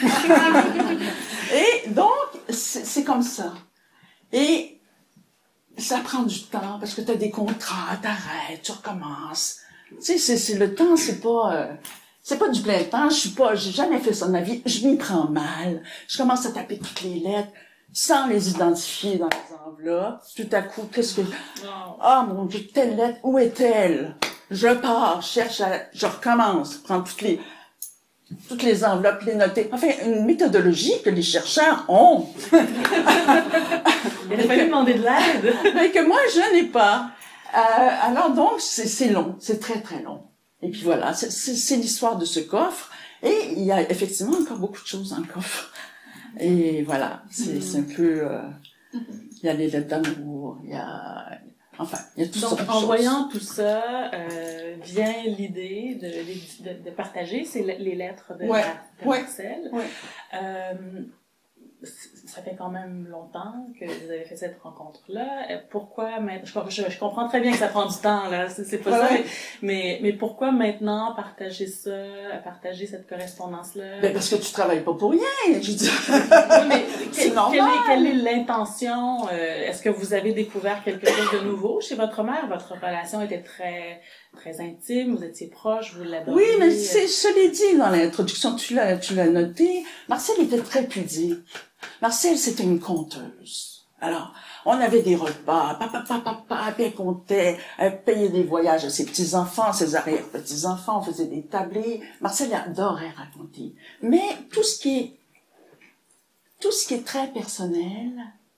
Et donc, c'est comme ça. Et ça prend du temps, parce que tu as des contrats, t'arrêtes, tu recommences. Tu sais, c'est le temps, c'est pas du plein temps, j'ai jamais fait ça dans ma vie, je m'y prends mal. Je commence à taper toutes les lettres, sans les identifier dans les enveloppes. Tout à coup, ah, mon Dieu, telle lettre, où est-elle? Je pars, je recommence, prends toutes les enveloppes, les noter. Enfin, une méthodologie que les chercheurs ont. Il a fallu demander de l'aide. Mais que moi, je n'ai pas. Alors donc, c'est long. C'est très, très long. Et puis voilà, c'est l'histoire de ce coffre. Et il y a effectivement encore beaucoup de choses dans le coffre. Et voilà, c'est un peu... il y a les lettres d'amour, il y a tout ça. Donc, en voyant tout ça, vient l'idée de partager les lettres de Marcel. Ouais. ça fait quand même longtemps que vous avez fait cette rencontre-là. Pourquoi maintenant? Je comprends très bien que ça prend du temps, là. C'est pas ça. Mais pourquoi maintenant partager cette correspondance-là? Ben, parce que tu travailles pas pour rien, je veux dire. Oui, mais C'est normal. quelle est l'intention? Est-ce que vous avez découvert quelque chose de nouveau chez votre mère? Votre relation était très, très intime, vous étiez proches, vous l'abordiez. Oui, mais je l'ai dit dans l'introduction, tu l'as noté. Marcel était très pudique. Marcel, c'était une conteuse. Alors, on avait des repas, puis elle comptait, elle payait des voyages à ses petits-enfants, ses arrière-petits-enfants, on faisait des tablés. Marcel adorait raconter. Mais tout ce qui est très personnel,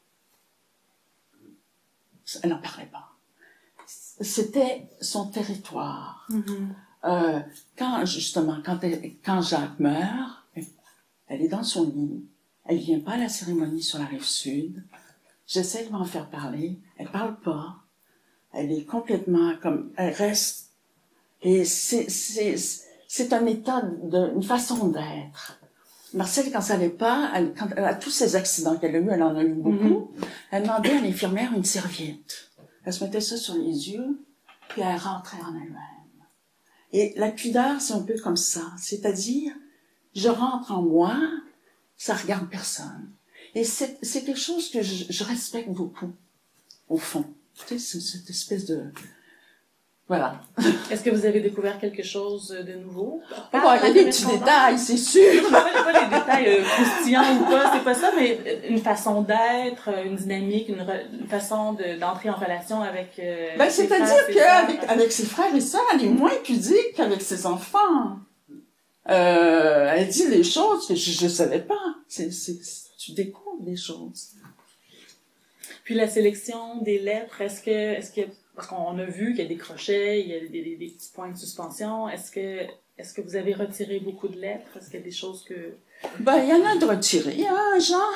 elle n'en parlait pas. C'était son territoire. Mm-hmm. Quand Jacques meurt, elle est dans son lit. Elle vient pas à la cérémonie sur la rive sud. J'essaie de m'en faire parler. Elle parle pas. Elle est complètement elle reste. Et c'est un état une façon d'être. Marcel, quand ça allait pas, quand à tous ces accidents qu'elle a eu, elle en a eu beaucoup, elle demandait à l'infirmière une serviette. Elle se mettait ça sur les yeux, puis elle rentrait en elle-même. Et la pudeur, c'est un peu comme ça. C'est-à-dire, je rentre en moi, ça regarde personne. Et c'est quelque chose que je respecte beaucoup, au fond. Tu sais, cette espèce de... Voilà. Est-ce que vous avez découvert quelque chose de nouveau? Il y a des petits détails, c'est sûr. Pas les détails croustillants ou pas, c'est pas ça, mais une façon d'être, une dynamique, une façon d'entrer en relation avec c'est-à-dire qu'avec ses frères et sœurs, elle est moins pudique qu'avec ses enfants. Elle dit des choses que je savais pas. Tu découvres des choses. Puis la sélection des lettres, parce qu'on a vu qu'il y a des crochets, il y a des petits points de suspension. Est-ce que vous avez retiré beaucoup de lettres? Est-ce qu'il y a des choses que... Il y en a de retirées, hein, Jean?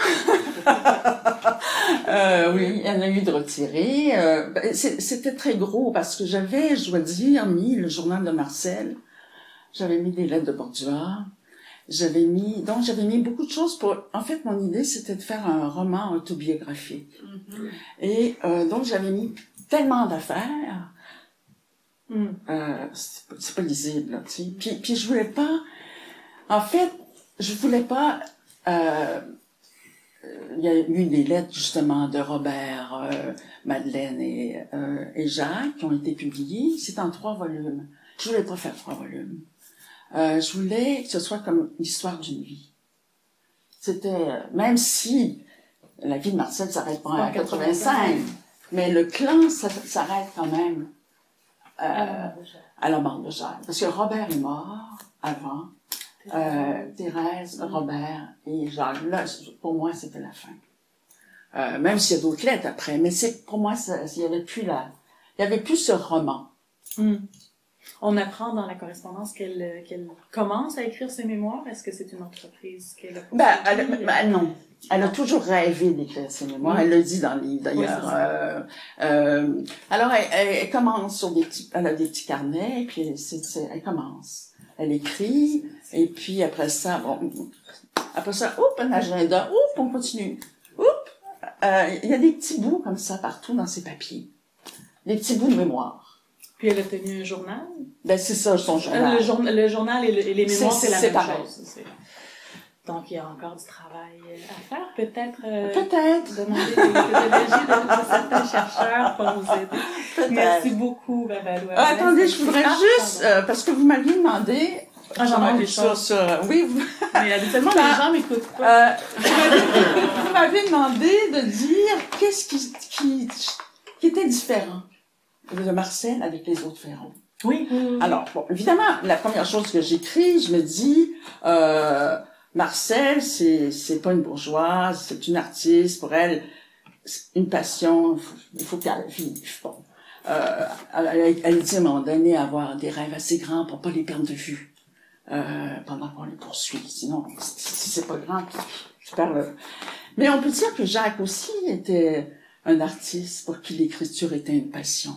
Oui, il y en a eu de retirées. C'était très gros parce que je dois dire, mis le journal de Marcel. J'avais mis des lettres de Bordua. J'avais mis beaucoup de choses en fait, mon idée, c'était de faire un roman autobiographique. Mm-hmm. Et, donc, j'avais mis tellement d'affaires. C'est pas lisible, là, tu sais. Puis je voulais pas, il y a eu des lettres, justement, de Robert, Madeleine et Jacques qui ont été publiées. C'est en 3 volumes. Je voulais pas faire 3 volumes. Je voulais que ce soit comme l'histoire d'une vie. C'était, même si la vie de Marcel s'arrête pas à 85, mais le clan s'arrête quand même à la mort de Jacques. Parce que Robert est mort avant, Thérèse, Robert et Jacques. Là, pour moi, c'était la fin. Même s'il y a d'autres lettres après, mais pour moi, il y avait plus ce roman. On apprend dans la correspondance qu'elle commence à écrire ses mémoires. Est-ce que c'est une entreprise qu'elle a non. Elle a toujours rêvé d'écrire ses mémoires. Elle le dit dans le livre, d'ailleurs. Alors, elle commence elle a des petits carnets, et puis elle commence. Elle écrit, et puis après ça, un agenda, on continue. Il y a des petits bouts comme ça partout dans ses papiers. Des petits bouts de mémoire. Puis elle a tenu un journal? C'est ça, son journal. Le journal et les mémoires, c'est la même pareil. chose. Donc, il y a encore du travail à faire. Peut-être demander des méthodologies de certains chercheurs pour nous aider. Merci beaucoup, Babalou. Attendez, je voudrais juste, parce que vous m'aviez demandé... j'en ai des choses. Oui, mais habituellement, les gens m'écoutent pas. Vous m'avez demandé de dire qu'est-ce qui était différent de Marcel avec les autres Ferron. Oui. Alors, évidemment, la première chose que j'écris, je me dis, Marcel, c'est pas une bourgeoise, c'est une artiste. Pour elle, une passion, il faut qu'elle vive. Bon. Elle dit à un moment donné avoir des rêves assez grands pour pas les perdre de vue pendant qu'on les poursuit. Sinon, si c'est pas grand, tu perds le... Mais on peut dire que Jacques aussi était un artiste pour qui l'écriture était une passion.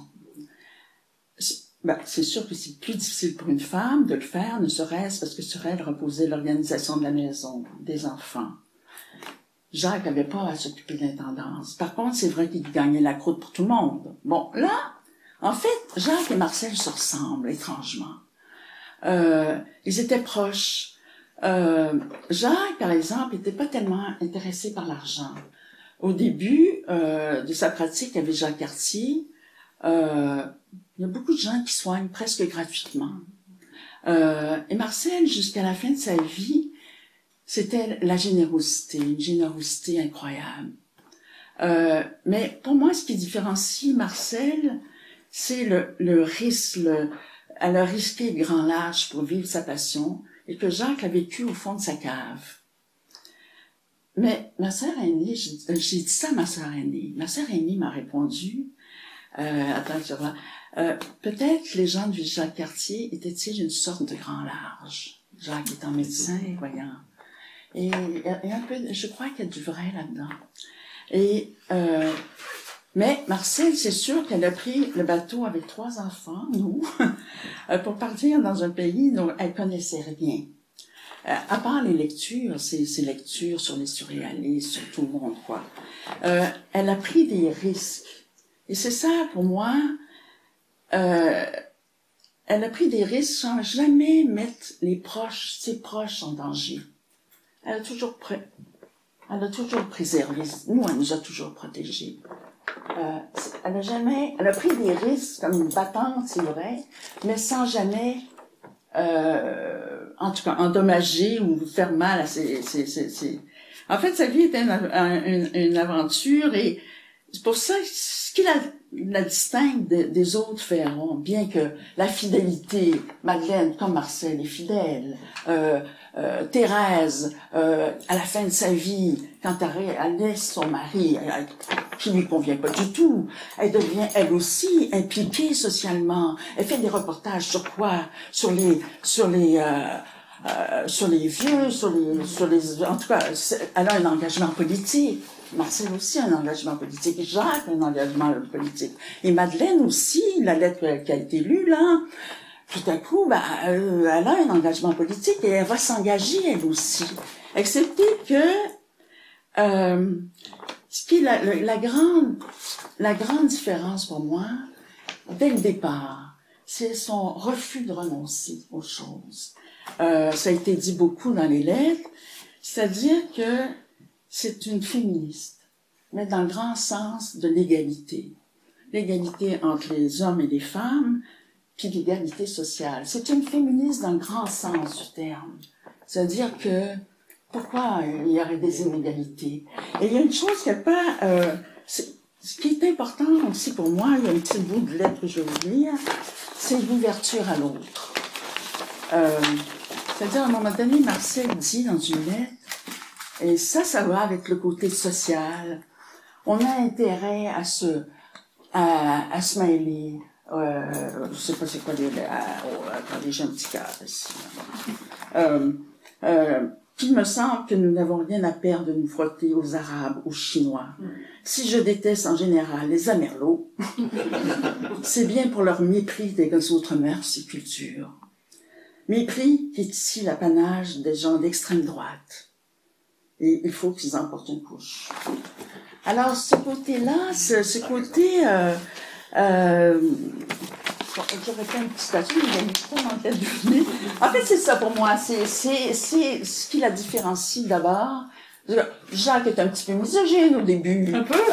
C'est sûr que c'est plus difficile pour une femme de le faire, ne serait-ce parce que sur elle reposait l'organisation de la maison, des enfants. Jacques n'avait pas à s'occuper de l'intendance. Par contre, c'est vrai qu'il gagnait la croûte pour tout le monde. Bon, là, en fait, Jacques et Marcel se ressemblent, étrangement. Ils étaient proches. Jacques, par exemple, n'était pas tellement intéressé par l'argent. Au début de sa pratique avec Jacques Cartier, il y a beaucoup de gens qui soignent presque gratuitement. Et Marcel, jusqu'à la fin de sa vie, c'était la générosité, une générosité incroyable. Mais pour moi, ce qui différencie Marcel, c'est le risque. Elle a risqué de grand large pour vivre sa passion, et que Jacques a vécu au fond de sa cave. Mais ma sœur aînée, j'ai dit ça à ma sœur aînée. Ma sœur aînée m'a répondu, peut-être les gens du Jacques Cartier étaient-ils une sorte de grand large. Jacques étant médecin, voyant. Et un peu, je crois qu'il y a du vrai là-dedans. Mais Marcel, c'est sûr qu'elle a pris le bateau avec 3 enfants, nous, pour partir dans un pays dont elle connaissait rien. À part les lectures, ces lectures sur les surréalistes, sur tout le monde, quoi. Elle a pris des risques. Et c'est ça, pour moi, elle a pris des risques sans jamais mettre ses proches en danger. Elle a toujours préservé. Nous, elle nous a toujours protégés. Elle a pris des risques comme une battante, c'est vrai, mais sans jamais, en tout cas, endommager ou faire mal à ses. En fait, sa vie était une aventure, et c'est pour ça ce qui la distingue des autres Ferron, bien que la fidélité, Madeleine comme Marcel est fidèle, Thérèse, à la fin de sa vie, quand elle laisse son mari, qui lui convient pas du tout, elle devient elle aussi impliquée socialement. Elle fait des reportages sur quoi? Sur les vieux, en tout cas, elle a un engagement politique. Marcel aussi a un engagement politique. Jacques a un engagement politique. Et Madeleine aussi, la lettre qui a été lue, là, tout à coup, elle a un engagement politique et elle va s'engager, elle aussi. Excepté que, ce qui est la grande différence pour moi, dès le départ, c'est son refus de renoncer aux choses. Ça a été dit beaucoup dans les lettres, c'est-à-dire que c'est une féministe, mais dans le grand sens de l'égalité. L'égalité entre les hommes et les femmes, puis l'égalité sociale. C'est une féministe dans le grand sens du terme. C'est-à-dire que, pourquoi il y aurait des inégalités? Et il y a une chose qui n'est pas... ce qui est important aussi pour moi, il y a un petit bout de lettre que je vais vous lire, c'est l'ouverture à l'autre. C'est-à-dire, à un moment donné, Marcel dit dans une lettre, et ça va avec le côté social, on a intérêt à se mêler, je sais pas c'est quoi attendez, j'ai un petit cadre ici. Puis il me semble que nous n'avons rien à perdre de nous frotter aux Arabes, aux Chinois. Si je déteste en général les Amerlots, c'est bien pour leur mépris des autres mœurs et cultures. Mépris qui est ici l'apanage des gens d'extrême droite. Et il faut qu'ils en portent une couche. Alors, ce côté-là, ce côté... j'aurais fait un petit statut, mais il est tellement tête de. En fait, c'est ça pour moi. C'est ce qui la différencie d'abord. Jacques est un petit peu misogyne au début. Un peu?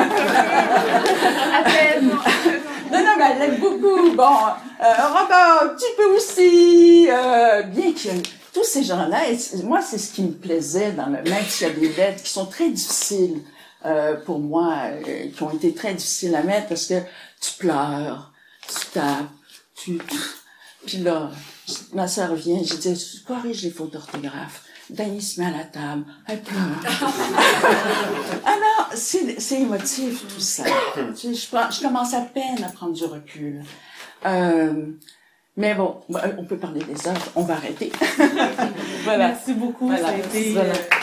À peine. Non, mais elle l'aime beaucoup. Bon, Robert, un petit peu aussi. Bien que tous ces gens-là, moi, c'est ce qui me plaisait même s'il y a des lettres qui sont très difficiles pour moi, qui ont été très difficiles à mettre parce que tu pleures, tu tapes, puis là, ma sœur vient, je dis, corrige les fautes d'orthographe. Dany se met à la table, elle pleure. Alors, c'est émotif tout ça. Je commence à peine à prendre du recul. Mais bon, on peut parler des œuvres, on va arrêter. Voilà. Merci beaucoup, voilà, ça a été... Voilà.